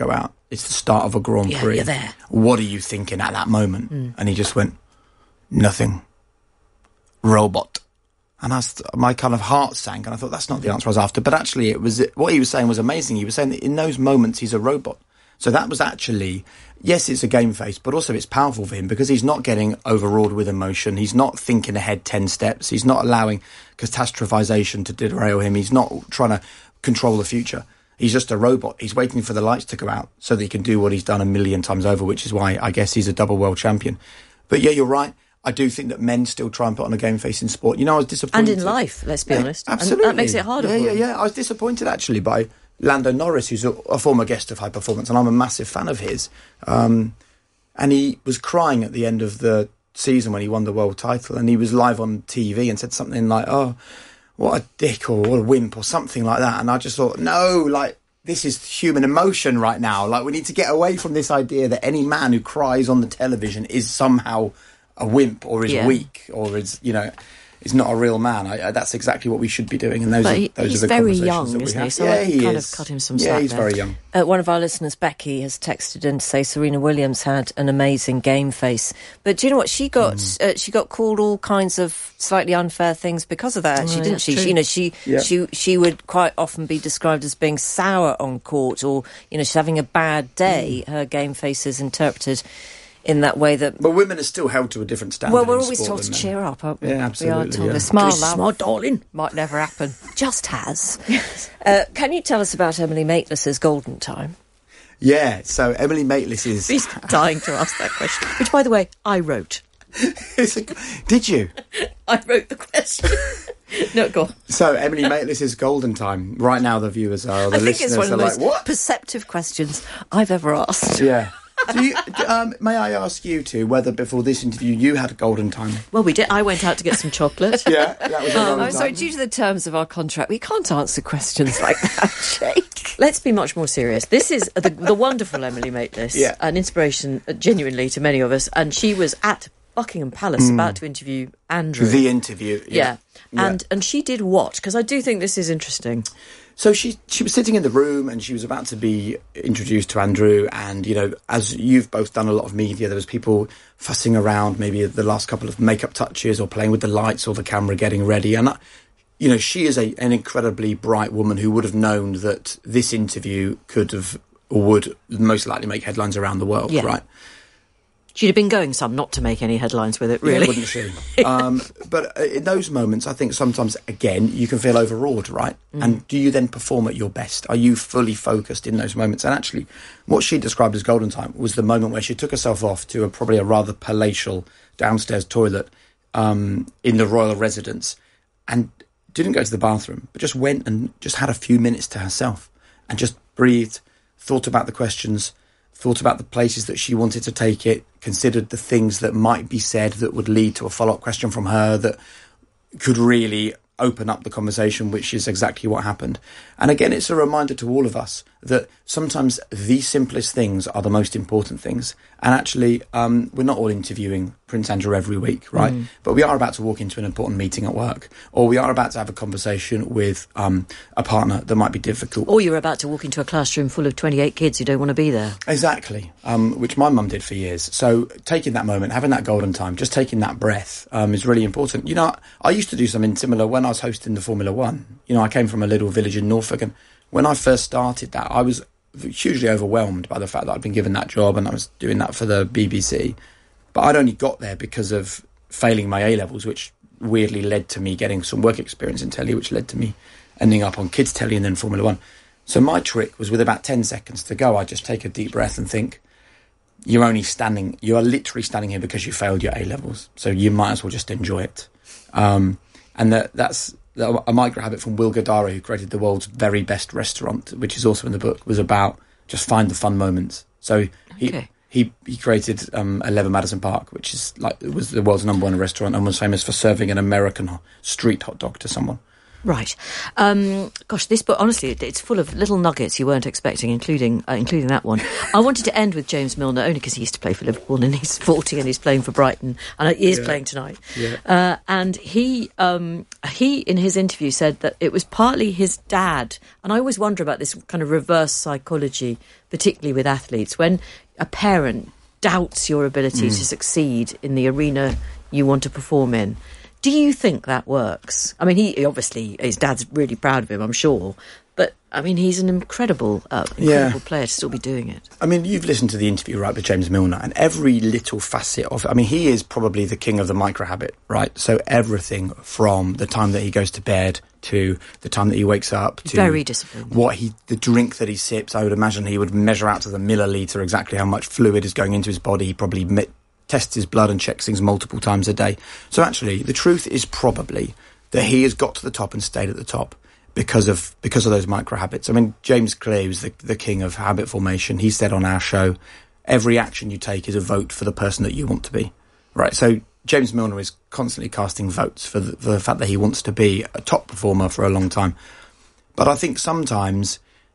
it's the start of a Grand Prix. You're there. What are you thinking at that moment? And he just went, nothing. Robot. And my kind of heart sank, and I thought, that's not the answer I was after. But actually, it was what he was saying was amazing. He was saying that in those moments, he's a robot. So that was actually, yes, it's a game face, but also it's powerful for him because he's not getting overawed with emotion. He's not thinking ahead 10 steps. He's not allowing catastrophization to derail him. He's not trying to control the future. He's just a robot. He's waiting for the lights to go out so that he can do what he's done a million times over, which is why I guess he's a double world champion. But yeah, you're right. I do think that men still try and put on a game face in sport. You know, I was disappointed. And in life, let's be honest. Absolutely. And that makes it harder. Yeah. I was disappointed, actually, by Lando Norris, who's a former guest of High Performance, and I'm a massive fan of his. And he was crying at the end of the season when he won the world title, and he was live on TV and said something like, oh, what a dick, or what a wimp, or something like that. And I just thought, no, like, this is human emotion right now. Like, we need to get away from this idea that any man who cries on the television is somehow a wimp or is weak or is, you know, is not a real man. That's exactly what we should be doing. And those are the conversations that we have. He's very young, isn't he? So yeah, I kind of cut him some slack. Yeah, he's very young. One of our listeners, Becky, has texted in to say Serena Williams had an amazing game face. But do you know what? She got called all kinds of slightly unfair things because of that, actually, didn't she? She would quite often be described as being sour on court, or, you know, she's having a bad day. Her game face is interpreted in that way that... But women are still held to a different standard. Well, we're always told to cheer up, aren't we? Yeah, absolutely. We are told yeah. to smile, smart darling. Might never happen. Just has. Can you tell us about Emily Maitlis's Golden Time? Yeah, so Emily Maitlis is... He's dying to ask that question, which, by the way, I wrote. Did you? I wrote the question. No, go on. So, Emily Maitlis's Golden Time. Right now, the viewers are, the listeners are like, what? Perceptive questions I've ever asked. Yeah. May I ask you two whether before this interview you had a golden time? Well, we did. I went out to get some chocolate. Yeah, that was a golden time. Sorry, due to the terms of our contract, we can't answer questions like that, Jake. Let's be much more serious. This is the wonderful Emily Maitlis, an inspiration genuinely to many of us, and she was at Buckingham Palace about to interview Andrew. The interview, yeah. And she did what? Because I do think this is interesting. So she was sitting in the room and she was about to be introduced to Andrew, and, you know, as you've both done a lot of media, there was people fussing around maybe the last couple of makeup touches or playing with the lights or the camera getting ready. And, you know, she is an incredibly bright woman who would have known that this interview could have or would most likely make headlines around the world, right? She'd have been going some not to make any headlines with it, really. Yeah, wouldn't she? But in those moments, I think sometimes, again, you can feel overawed, right? And do you then perform at your best? Are you fully focused in those moments? And actually, what she described as golden time was the moment where she took herself off to probably a rather palatial downstairs toilet in the royal residence and didn't go to the bathroom, but just went and just had a few minutes to herself and just breathed, thought about the questions, thought about the places that she wanted to take it, considered the things that might be said that would lead to a follow-up question from her that could really open up the conversation, which is exactly what happened. And again, it's a reminder to all of us that sometimes the simplest things are the most important things. And actually, we're not all interviewing Prince Andrew every week, right? But we are about to walk into an important meeting at work, or we are about to have a conversation with a partner that might be difficult. Or you're about to walk into a classroom full of 28 kids who don't want to be there. Exactly, which my mum did for years. So taking that moment, having that golden time, just taking that breath is really important. You know, I used to do something similar when I was hosting the Formula One. You know, I came from a little village in Norfolk, and when I first started that, I was hugely overwhelmed by the fact that I'd been given that job and I was doing that for the BBC. But I'd only got there because of failing my A-levels, which weirdly led to me getting some work experience in telly, which led to me ending up on kids telly and then Formula One. So my trick was, with about 10 seconds to go, I'd just take a deep breath and think, you are literally standing here because you failed your A-levels. So you might as well just enjoy it. And that's a micro habit from Will Guidara, who created the world's very best restaurant, which is also in the book, was about just find the fun moments. So he created 11 Madison Park, which is was the world's #1 restaurant and was famous for serving an American street hot dog to someone. Right. Gosh, this book, honestly, it's full of little nuggets you weren't expecting, including that one. I wanted to end with James Milner, only because he used to play for Liverpool and he's 40 and he's playing for Brighton, and he is playing tonight. Yeah. And he, in his interview, said that it was partly his dad, and I always wonder about this kind of reverse psychology, particularly with athletes, when a parent doubts your ability to succeed in the arena you want to perform in. Do you think that works? I mean, he obviously, his dad's really proud of him, I'm sure. But, I mean, he's an incredible player to still be doing it. I mean, you've listened to the interview, right, with James Milner, and every little facet of it. I mean, he is probably the king of the micro-habit, right? So everything from the time that he goes to bed to the time that he wakes up to... Very disciplined. The drink that he sips. I would imagine he would measure out to the milliliter exactly how much fluid is going into his body. He probably tests his blood and checks things multiple times a day. So actually, the truth is probably that he has got to the top and stayed at the top because of those micro habits. I mean, James Clear was the king of habit formation. He said on our show, every action you take is a vote for the person that you want to be. Right. So James Milner is constantly casting votes for the fact that he wants to be a top performer for a long time. But I think sometimes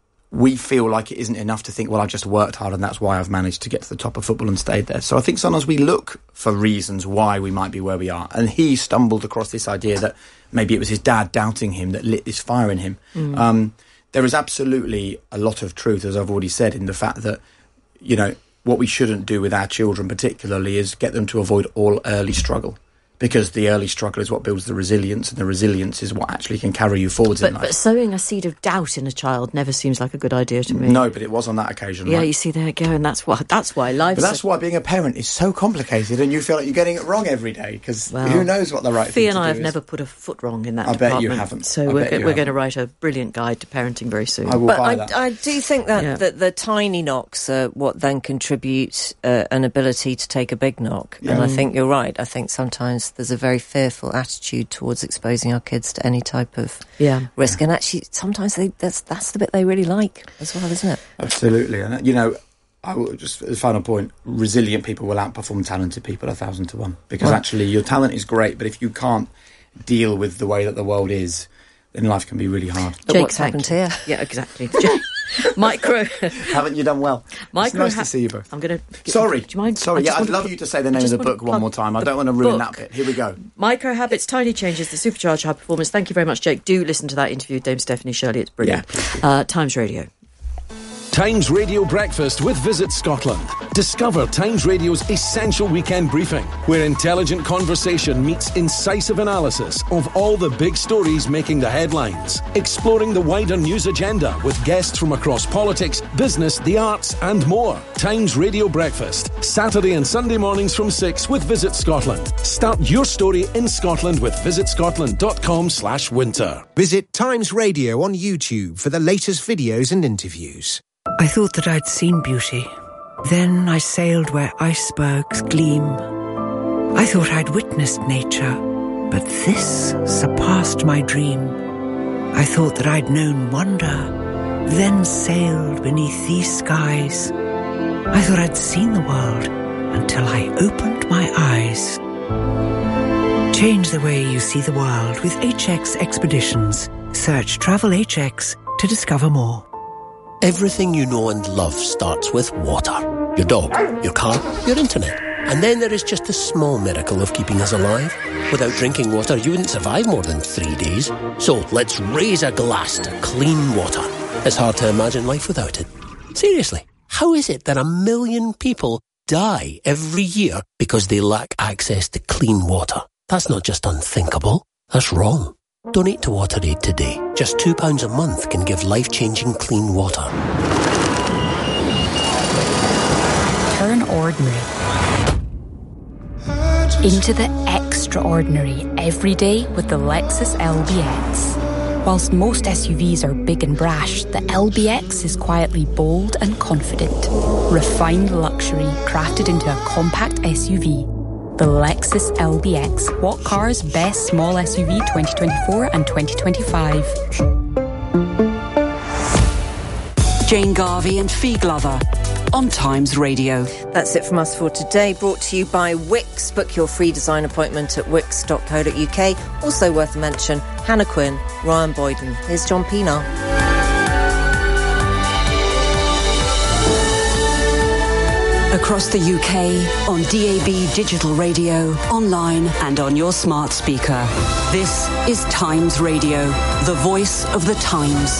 we feel like it isn't enough to think, well, I just worked hard and that's why I've managed to get to the top of football and stayed there. So I think sometimes we look for reasons why we might be where we are. And he stumbled across this idea that maybe it was his dad doubting him that lit this fire in him. There is absolutely a lot of truth, as I've already said, in the fact that, you know, what we shouldn't do with our children particularly is get them to avoid all early struggle. Because the early struggle is what builds the resilience, and the resilience is what actually can carry you forwards in life. But sowing a seed of doubt in a child never seems like a good idea to me. No, but it was on that occasion. Yeah, right? You see, there you go, and that's why life. But that's why being a parent is so complicated, and you feel like you're getting it wrong every day because who knows what the right thing to do is. Fee and I have never put a foot wrong in that department. I bet you haven't. So we're going to write a brilliant guide to parenting very soon. I will buy that. I do think that the tiny knocks are what then contribute an ability to take a big knock. Yeah. And I think you're right. I think sometimes there's a very fearful attitude towards exposing our kids to any type of risk, and actually sometimes that's the bit they really like as well, isn't it? Absolutely. And you know, I will just, as a final point, resilient people will outperform talented people 1,000 to 1, because actually your talent is great, but if you can't deal with the way that the world is, then life can be really hard. But what's happened here? Yeah, exactly. Micro. Haven't you done well? It's nice to see you both. I'm going to... Sorry. Do you mind? Sorry, yeah, I'd love you to say the name of the book one more time. I don't want to ruin that bit. Here we go. Micro Habits, Tiny Changes, the Supercharged High Performance. Thank you very much, Jake. Do listen to that interview with Dame Stephanie Shirley. It's brilliant. Yeah. Times Radio. Times Radio Breakfast with Visit Scotland. Discover Times Radio's essential weekend briefing, where intelligent conversation meets incisive analysis of all the big stories making the headlines. Exploring the wider news agenda with guests from across politics, business, the arts and more. Times Radio Breakfast, Saturday and Sunday mornings from 6 with Visit Scotland. Start your story in Scotland with visitscotland.com/winter. Visit Times Radio on YouTube for the latest videos and interviews. I thought that I'd seen beauty. Then I sailed where icebergs gleam. I thought I'd witnessed nature, but this surpassed my dream. I thought that I'd known wonder, then sailed beneath these skies. I thought I'd seen the world until I opened my eyes. Change the way you see the world with HX Expeditions. Search Travel HX to discover more. Everything you know and love starts with water. Your dog, your car, your internet. And then there is just the small miracle of keeping us alive. Without drinking water, you wouldn't survive more than 3 days. So let's raise a glass to clean water. It's hard to imagine life without it. Seriously, how is it that 1 million people die every year because they lack access to clean water? That's not just unthinkable, that's wrong. Donate to WaterAid today. Just £2 a month can give life-changing clean water. Turn ordinary into the extraordinary every day with the Lexus LBX. Whilst most SUVs are big and brash, the LBX is quietly bold and confident. Refined luxury crafted into a compact SUV. The Lexus LBX. What car's best small SUV 2024 and 2025? Jane Garvey and Fee Glover on Times Radio. That's it from us for today, brought to you by Wix. Book your free design appointment at wix.co.uk. Also worth a mention, Hannah Quinn, Ryan Boyden. Here's John Pienaar. Across the UK, on DAB digital radio, online and on your smart speaker. This is Times Radio, the voice of the Times.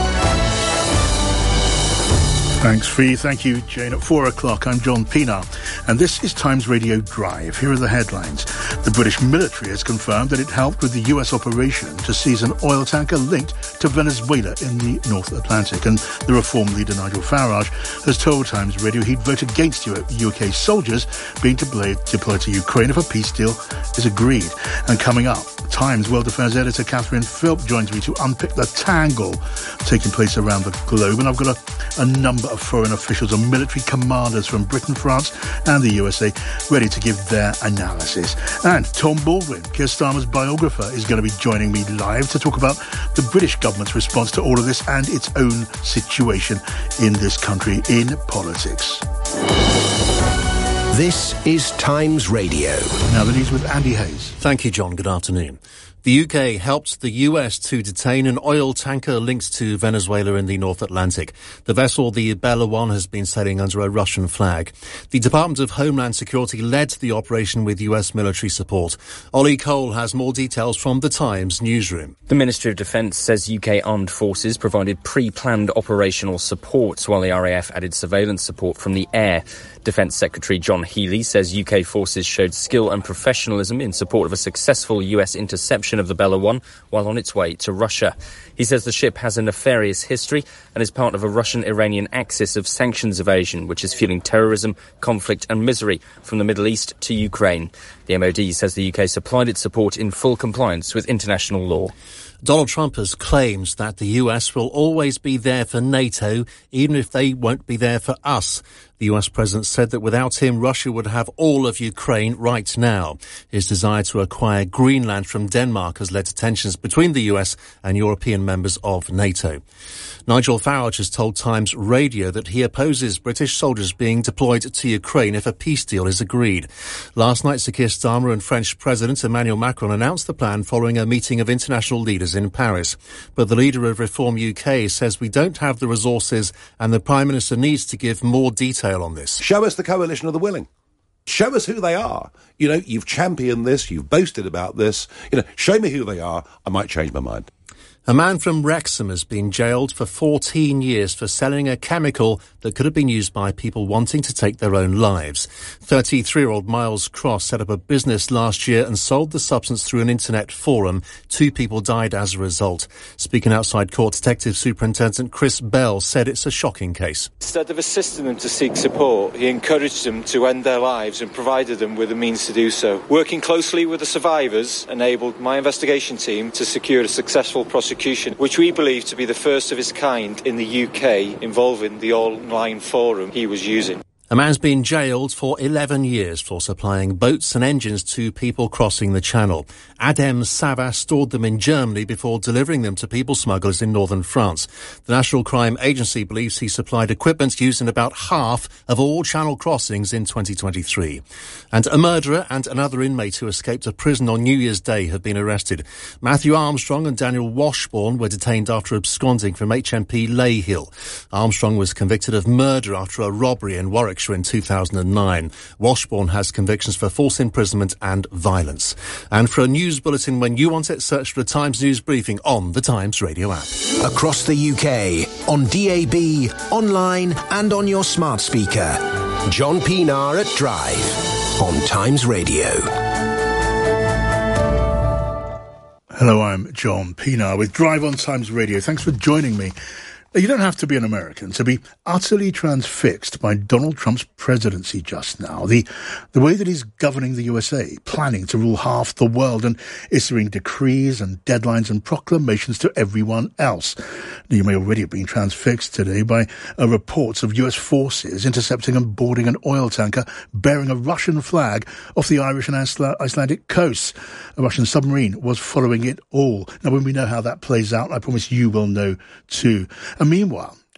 Thanks, Fee. Thank you, Jane. At 4 o'clock, I'm John Pienaar, and this is Times Radio Drive. Here are the headlines. The British military has confirmed that it helped with the US operation to seize an oil tanker linked to Venezuela in the North Atlantic. And the Reform leader, Nigel Farage, has told Times Radio he'd vote against UK soldiers being deployed to Ukraine if a peace deal is agreed. And coming up, Times World Affairs editor Catherine Philp joins me to unpick the tangle taking place around the globe. And I've got a number of foreign officials and military commanders from Britain, France and the USA ready to give their analysis. And Tom Baldwin, Keir Starmer's biographer, is going to be joining me live to talk about the British government's response to all of this and its own situation in this country in politics. This is Times Radio. Now the news with Andy Hayes. Thank you, John. Good afternoon. The UK helped the US to detain an oil tanker linked to Venezuela in the North Atlantic. The vessel, the Bella One, has been sailing under a Russian flag. The Department of Homeland Security led the operation with US military support. Ollie Cole has more details from the Times newsroom. The Ministry of Defence says UK armed forces provided pre-planned operational support, while the RAF added surveillance support from the air. Defence Secretary John Healey says UK forces showed skill and professionalism in support of a successful US interception of the Bella One while on its way to Russia. He says the ship has a nefarious history and is part of a Russian-Iranian axis of sanctions evasion, which is fueling terrorism, conflict and misery from the Middle East to Ukraine. The MOD says the UK supplied its support in full compliance with international law. Donald Trump has claimed that the US will always be there for NATO, even if they won't be there for us. The US president said that without him, Russia would have all of Ukraine right now. His desire to acquire Greenland from Denmark has led to tensions between the US and European members of NATO. Nigel Farage has told Times Radio that he opposes British soldiers being deployed to Ukraine if a peace deal is agreed. Last night, Sir Keir Starmer and French President Emmanuel Macron announced the plan following a meeting of international leaders in Paris. But the leader of Reform UK says we don't have the resources and the Prime Minister needs to give more detail on this. Show us the coalition of the willing. Show us who they are. You know, you've championed this, you've boasted about this. You know, show me who they are. I might change my mind. A man from Wrexham has been jailed for 14 years for selling a chemical that could have been used by people wanting to take their own lives. 33-year-old Miles Cross set up a business last year and sold the substance through an internet forum. 2 people died as a result. Speaking outside court, Detective Superintendent Chris Bell said it's a shocking case. Instead of assisting them to seek support, he encouraged them to end their lives and provided them with the means to do so. Working closely with the survivors enabled my investigation team to secure a successful prosecution, which we believe to be the first of its kind in the UK involving the online forum he was using. A man's been jailed for 11 years for supplying boats and engines to people crossing the Channel. Adem Savas stored them in Germany before delivering them to people smugglers in northern France. The National Crime Agency believes he supplied equipment used in about half of all Channel crossings in 2023. And a murderer and another inmate who escaped a prison on New Year's Day have been arrested. Matthew Armstrong and Daniel Washbourne were detained after absconding from HMP Leyhill. Armstrong was convicted of murder after a robbery in Warwickshire in 2009. Washbourne has convictions for false imprisonment and violence. And for a news bulletin when you want it, search for the Times News Briefing on the Times Radio app. Across the UK, on DAB, online and on your smart speaker. John Pienaar at Drive on Times Radio. Hello, I'm John Pienaar with Drive on Times Radio. Thanks for joining me. You don't have to be an American to be utterly transfixed by Donald Trump's presidency just now. The way that he's governing the USA, planning to rule half the world and issuing decrees and deadlines and proclamations to everyone else. You may already have been transfixed today by reports of US forces intercepting and boarding an oil tanker bearing a Russian flag off the Irish and Icelandic coasts. A Russian submarine was following it all. Now, when we know how that plays out, I promise you will know too. And meanwhile,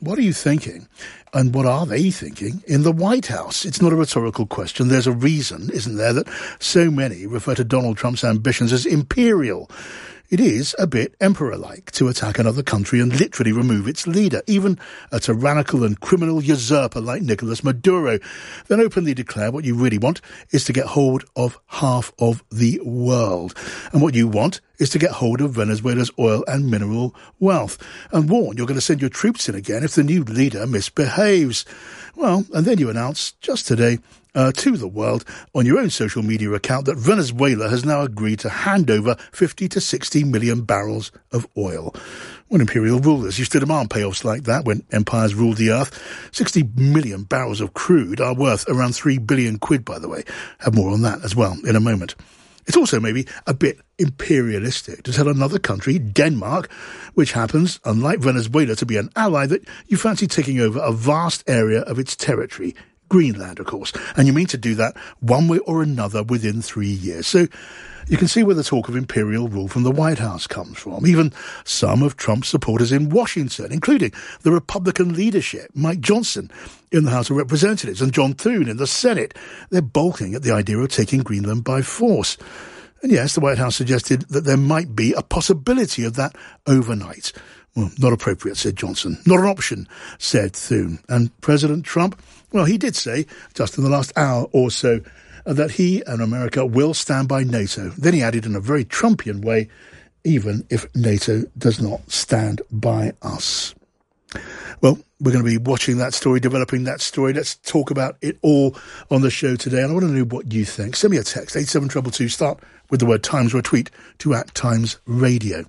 what are you thinking? And what are they thinking in the White House? It's not a rhetorical question. There's a reason, isn't there, that so many refer to Donald Trump's ambitions as imperial. It is a bit emperor-like to attack another country and literally remove its leader, even a tyrannical and criminal usurper like Nicolas Maduro. Then openly declare what you really want is to get hold of half of the world. And what you want is to get hold of Venezuela's oil and mineral wealth. And warn you're going to send your troops in again if the new leader misbehaves. Well, and then you announce, just today, to the world on your own social media account that Venezuela has now agreed to hand over 50 to 60 million barrels of oil. When imperial rulers used to demand payoffs like that when empires ruled the earth. 60 million barrels of crude are worth around 3 billion quid, by the way. Have more on that as well in a moment. It's also maybe a bit imperialistic to tell another country, Denmark, which happens, unlike Venezuela, to be an ally, that you fancy taking over a vast area of its territory. Greenland, of course, and you mean to do that one way or another within 3 years. So you can see where the talk of imperial rule from the White House comes from. Even some of Trump's supporters in Washington, including the Republican leadership, Mike Johnson in the House of Representatives and John Thune in the Senate, they're balking at the idea of taking Greenland by force. And yes, the White House suggested that there might be a possibility of that overnight. Well, not appropriate, said Johnson. Not an option, said Thune. And President Trump, well, he did say, just in the last hour or so, that he and America will stand by NATO. Then he added in a very Trumpian way, even if NATO does not stand by us. Well, we're going to be watching that story, developing that story. Let's talk about it all on the show today. And I want to know what you think. Send me a text, 87222. Start with the word Times or a tweet to @Times Radio.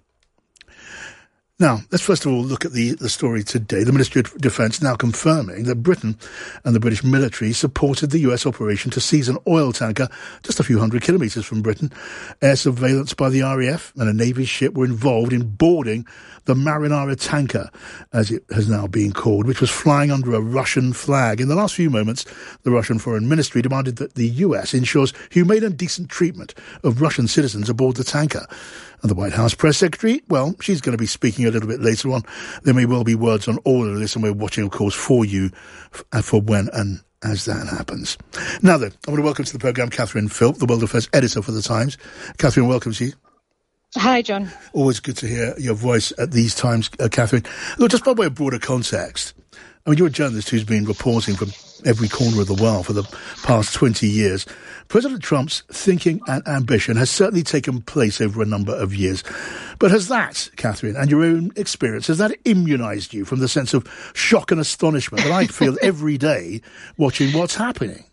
Now, let's first of all look at the story today. The Ministry of Defence now confirming that Britain and the British military supported the US operation to seize an oil tanker just a few hundred kilometres from Britain. Air surveillance by the RAF and a Navy ship were involved in boarding the Marinara tanker, as it has now been called, which was flying under a Russian flag. In the last few moments, the Russian Foreign Ministry demanded that the US ensures humane and decent treatment of Russian citizens aboard the tanker. And the White House press secretary, well, she's going to be speaking a little bit later on. There may well be words on all of this, and we're watching, of course, for you for when and as that happens. Now then, I want to welcome to the programme Catherine Philp, the World Affairs editor for The Times. Catherine, welcome to you. Hi, John. Always good to hear your voice at these times, Catherine. Look, just by way of broader context, I mean, you're a journalist who's been reporting from every corner of the world for the past 20 years. President Trump's thinking and ambition has certainly taken place over a number of years. But has that, Catherine, and your own experience, has that immunised you from the sense of shock and astonishment that I feel every day watching what's happening?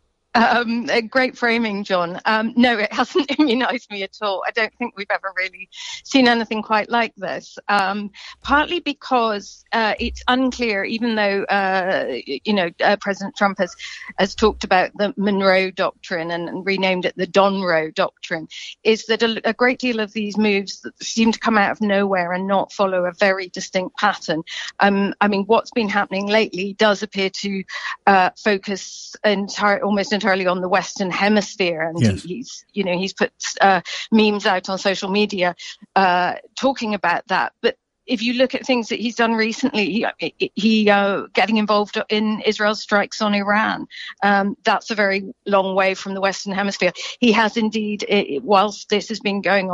A great framing, John. No, it hasn't immunised me at all. I don't think we've ever really seen anything quite like this. Partly because it's unclear, even though President Trump has talked about the Monroe Doctrine and renamed it the Donroe Doctrine, is that a great deal of these moves that seem to come out of nowhere and not follow a very distinct pattern. I mean, what's been happening lately does appear to focus almost entirely on the Western Hemisphere, and yes. He's put memes out on social media talking about that. But if you look at things that he's done recently, he getting involved in Israel's strikes on Iran, that's a very long way from the Western Hemisphere. He has indeed, whilst this has been going